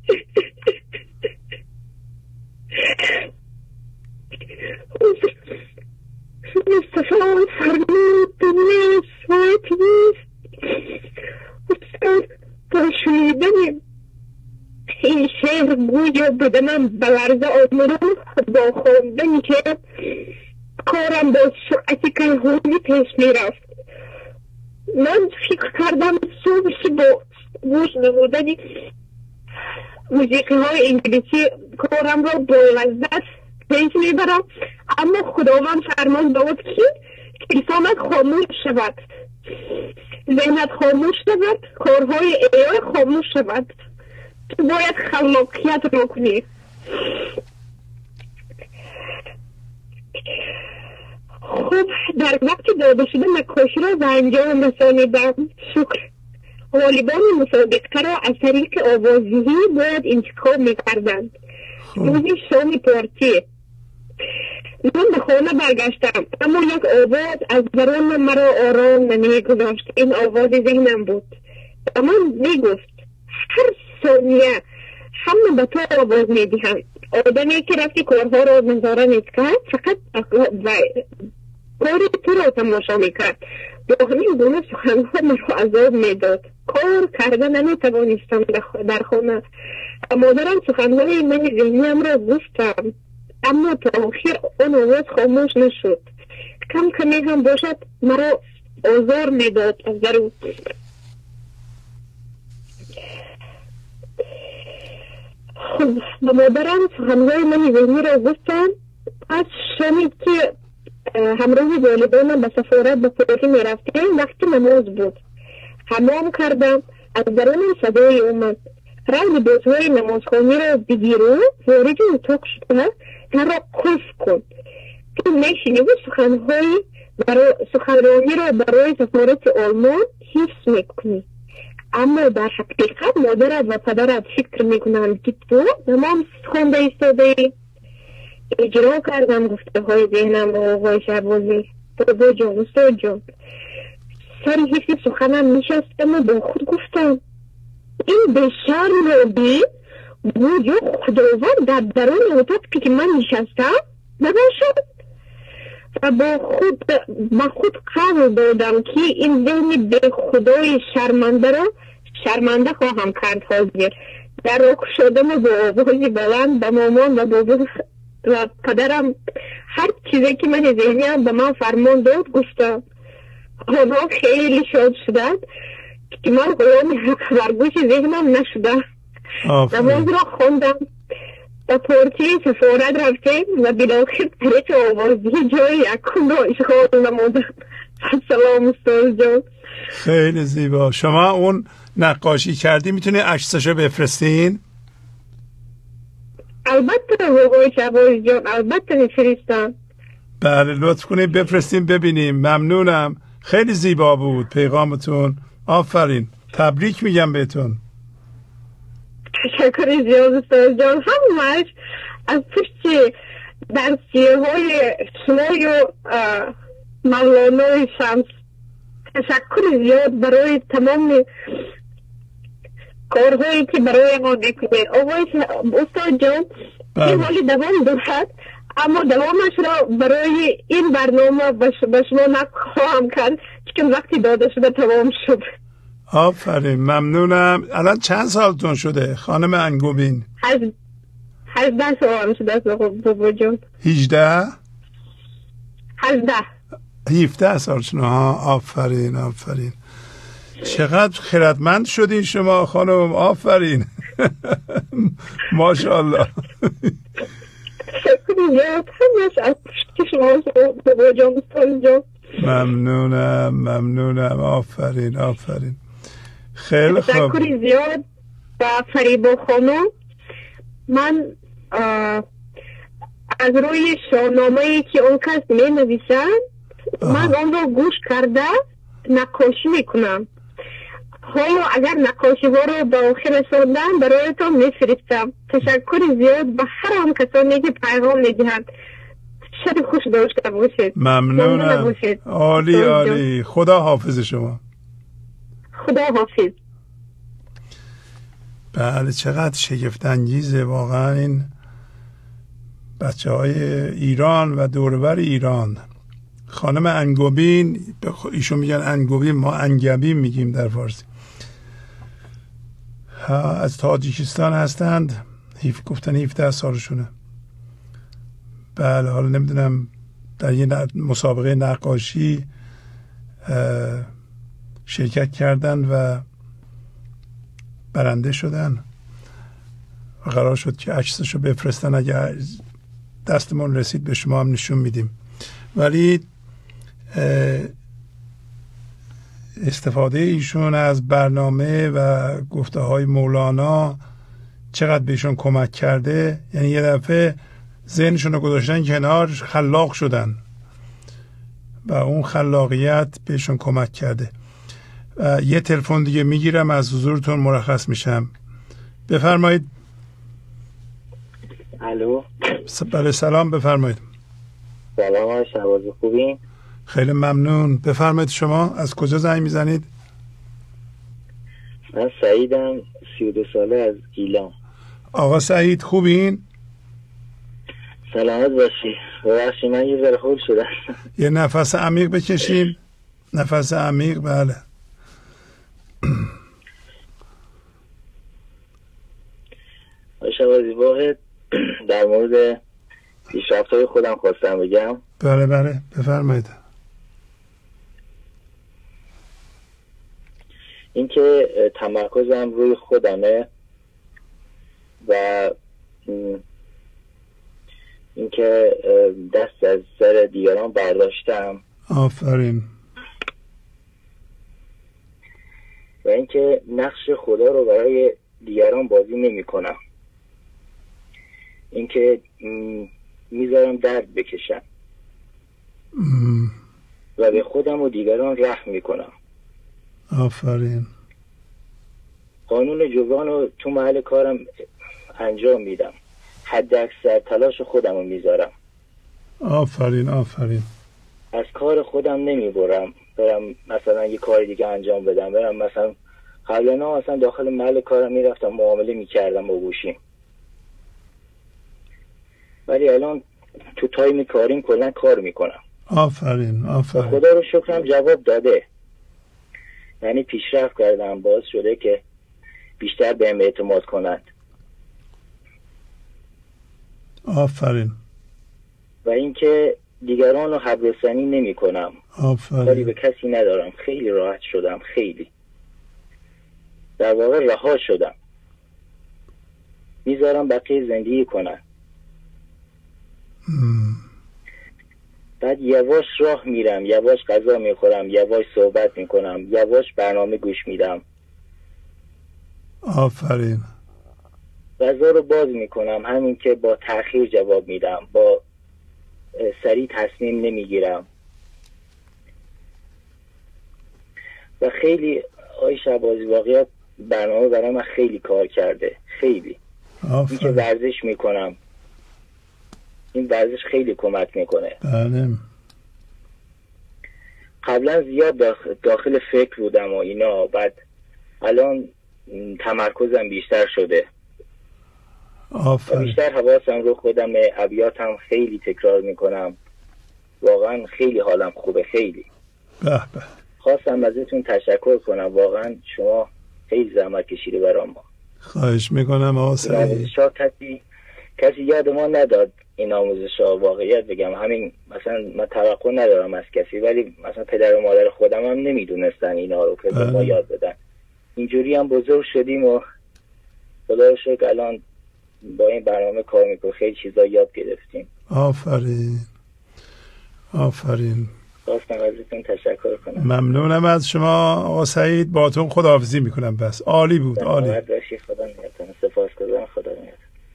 دنیا ساعتی نیست. استاد با شنیدن این شعر گویا بدنم به لرزه آمد. با خواندن که کارم با سرعت کیهانی پیش می رفت. من فکر کردم صبح با گوش نمودن موسیقی های انگلیسی کارم را با لذت پیش می برم، اما خداوند فرمان داد که لسانت خاموش شود، ذهنت خاموش شود، کارهای ایای خاموش شود. تو باید خلاقیت را کنی. خب در وقت داده شده نقاشی را به انجام رسانیدم. شکر. غالبان مسابقه را از طریق آوازهی باید انتخاب می‌کردند. روزی شام پارتی من به خانه برگشتم، اما یک آواز از درون مرا آرام نمی‌گذاشت. این آواز ذهنم بود. اما میگفت هر ثانیه همه به تو آواز میدهند. آدمی که رفتی کارها را نظاره میکرد فقط کار تو را تماشا میکرد. با همین گونه سخنها مرا عذاب میداد. کار کردن نمیتوانستم در خانه. مادرم سخنهای من ذهنیم را گفتم، اما تا آخر اون آواز خاموش نشد. کم کمی هم باشد مرا آزار میداد از درون. به مادرم سخنهای من ذهنی را گفتم. پس شنید که همراه والدینم به سفارت به پاکی می رفتیم. وقتی نماز بود حمام کردم، از درونم صدای اومد رنگ بوتهای نمازخوانی را بگیرو، وارد اتاق شده، در را قفل کن. تو میشینی و سخنرانی را برای سفارت آلمان حفظ میکنی. اما در حقیقت مادرت و پدرت فکر میکنند که تو نماز خونده ایستاده ای. اجرا کردم گفته های ذهنم با آقای شهبازی. بابا جان، استاد جان، سر حفظ سخنم میشستم و با خود گفتم این به شرم بود یا خداوند در درون اتاق که من نشستم نباشد. و با خود قول دادم که این ذهن به خدای شرمنده را شرمنده خواهم کرد. حاضر در راه شدم و با آوازی بلند به مامان و بابا و پدرم هر چیزی که من ذهنیم به من فرمان داد گفتم. آنها خیلی شاد شدند که من غلام ورگوش ذهنم نشدم. نماز را خوندم، به پارچه سفارت رفتیم و بلاخر طریق آوازی جای یکم را اشغال نمودم. سلام استاد جان. خیلی زیبا. شما اون نقاشی کردی، میتونی عکسشو بفرستین؟ البته آقای شهبازی جان، البته میفرستم. بله لطف کنید بفرستین ببینیم. ممنونم، خیلی زیبا بود پیغامتون. آفرین، تبریک میگم بهتون. تشکر زیاد استاد جان. همش از پشت درسیه های شما و مولانا شمس تشکر زیاد برای تمام کارهایی که برای ما میکنید. استاد جان این حالی دوام دارد، اما دوامش را برای این برنامه به شما نخواهم کرد چون وقتی داده شده تمام شد. آفرین، ممنونم. الان چند سالتون شده خانم انگوبین؟ 18 سال شده بابا جان. 18 17 سال شده. آفرین آفرین. چقدر خیرتمند شدین شما خانم. آفرین. ماشاءالله. ممنونم. آفرین آفرین. خیلی خوب. تشکر زیاد. و فریبا خانم، من از روی شاهنامه‌ای که اون کس می نویسن من اون رو گوش کرده نقاشی میکنم. حالا اگر نقاشی ها رو به آخر رسوندن برایتان میفرستم. تشکر زیاد به هر آن کسانی که پیغام میدهند. شب خوش داشته باشید. ممنونم. عالی عالی. خدا حافظ شما. خدا حافظ. بله چقدر شگفت انگیزه واقعا این بچه های ایران و دوربر ایران. خانم انگوبین، ایشون میگن انگوبین، ما انگبین میگیم در فارسی، از تاجیکستان هستند. گفتن 17 سالشونه. بله حالا نمیدونم در یه مسابقه نقاشی شرکت کردن و برنده شدن و قرار شد که عکسشو بفرستن. اگر دستمون رسید به شما هم نشون میدیم. ولی استفاده ایشون از برنامه و گفته های مولانا چقدر بهشون کمک کرده. یعنی یه دفعه ذهنشون رو گذاشتن کنار، خلاق شدن و اون خلاقیت بهشون کمک کرده. یه تلفن دیگه میگیرم، از حضورتون مرخص میشم. بفرمایید. الو. بله سلام، بفرمایید. سلام آقای شهبازی، خوبین؟ خیلی ممنون. بفرمایید. شما از کجا زنگ میزنید؟ من سعیدم، 32 ساله از گیلان. آقا سعید خوبین؟ سلامت باشی. ببخشید من یه ذره خول شدم. یه نفس عمیق بکشین. نفس عمیق. بله شبازی واقع در مورد پیشرفت‌های خودم خواستم بگم. بله بله بفرمایید. اینکه تمرکزم روی خودمه و اینکه دست از سر دیگران برداشتم. آفرین. و اینکه نقش خدا رو برای دیگران بازی نمی کنم. اینکه میذارم درد بکشم و به خودم و دیگران رحم میکنم. آفرین. قانون جبران رو تو محل کارم انجام میدم. حد اکثر تلاش خودم رو میذارم. آفرین آفرین. از کار خودم نمیبرم برم مثلا یه کار دیگه انجام بدم. برم مثلا قبلا مثلا داخل محل کارم میرفتم معامله میکردم با گوشیم، ولی الان تو تایم کاریم کلا کار میکنم. آفرین آفرین. خدا رو شکرم جواب داده، یعنی پیشرفت کردم، باعث شده که بیشتر بهم اعتماد کنند. آفرین. و اینکه دیگران رو حبرسانی نمی کنم. آفرین. کاری به کسی ندارم. خیلی راحت شدم، خیلی در واقع رها شدم. میذارم بقیه زندگی کنن. بعد یواش راه میرم، یواش غذا میخورم، یواش صحبت میکنم، یواش برنامه گوش میدم. آفرین. غذا رو باز میکنم، همین که با تأخیر جواب میدم، با سریع تصمیم نمیگیرم. و خیلی آقای شبازی واقعیت برنامه برای من خیلی کار کرده، خیلی. این که ورزش میکنم، این ورزش خیلی کمک میکنه. بله. قبلا زیاد داخل فکر بودم و اینا، بعد الان تمرکزم بیشتر شده. آفرین. بیشتر حواسم رو خودم، ابیاتم خیلی تکرار میکنم. واقعا خیلی حالم خوبه، خیلی. به به. خواستم ازتون تشکر کنم، واقعا شما خیلی زحمت کشیده برام. خواهش میکنم آقا سعید. کسی یاد ما نداد این آموزش‌ها. واقعیت بگم همین، مثلا من توقع ندارم از کسی، ولی مثلا پدر و مادر خودم هم نمیدونستن اینا رو که ما یاد بدن. اینجوری هم بزرگ شدیم و خدا رو شکر الان با این برنامه کار میکنیم، خیلی چیزا یاد گرفتیم. آفرین آفرین. خواستم ازتون تشکر کنم. ممنونم از شما آقا سعید. باهاتون خداحافظی میکنم. بس عالی بود، عالی. خدا نگهدار. سپاسگزارم. خدا نگهدار.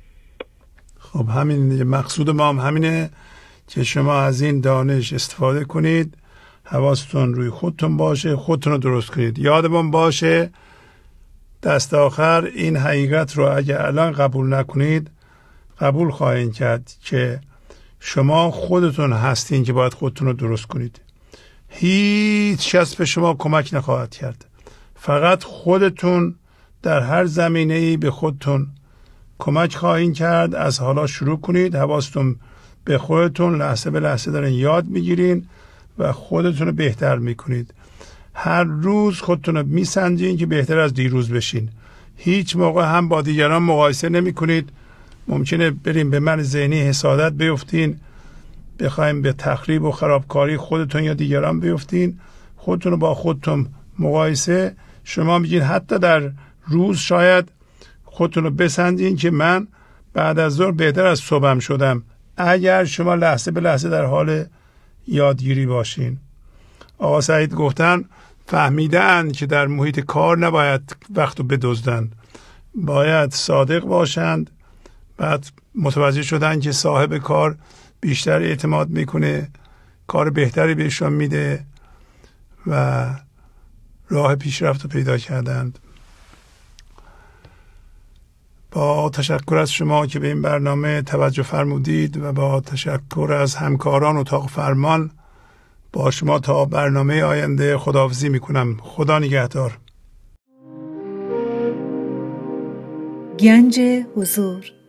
خب همین مقصود ما هم همینه که شما از این دانش استفاده کنید، حواستون روی خودتون باشه، خودتون رو درست کنید. یادمون باشه دست آخر این حقیقت رو اگه الان قبول نکنید، قبول خواهید کرد که شما خودتون هستین که باید خودتون رو درست کنید. هیچ کس به شما کمک نخواهد کرد. فقط خودتون در هر زمینه‌ای به خودتون کمک خواهید کرد. از حالا شروع کنید. حواستون به خودتون لحظه به لحظه دارین یاد میگیرین و خودتون رو بهتر میکنید. هر روز خودتون رو میسنجین که بهتر از دیروز بشین. هیچ موقع هم با دیگران مقایسه نمی کنید. ممکنه بریم به من ذهنی حسادت بیفتین، بخوایم به تخریب و خرابکاری خودتون یا دیگران بیفتین. خودتون رو با خودتون مقایسه، شما میگین حتی در روز شاید خودتون رو بسنجین که من بعد از ظهر بهتر از صبحم شدم، اگر شما لحظه به لحظه در حال یادگیری باشین. آقا سعید گفتن فهمیدن که در محیط کار نباید وقت رو بدزدن، باید صادق باشند. بعد متوجه شدن که صاحب کار بیشتر اعتماد میکنه، کار بهتری بهشون میده و راه پیشرفت رو پیدا کردند. با تشکر از شما که به این برنامه توجه فرمودید و با تشکر از همکاران اتاق فرمان، با شما تا برنامه آینده خداحافظی میکنم. خدا نگهدار. گنج حضور.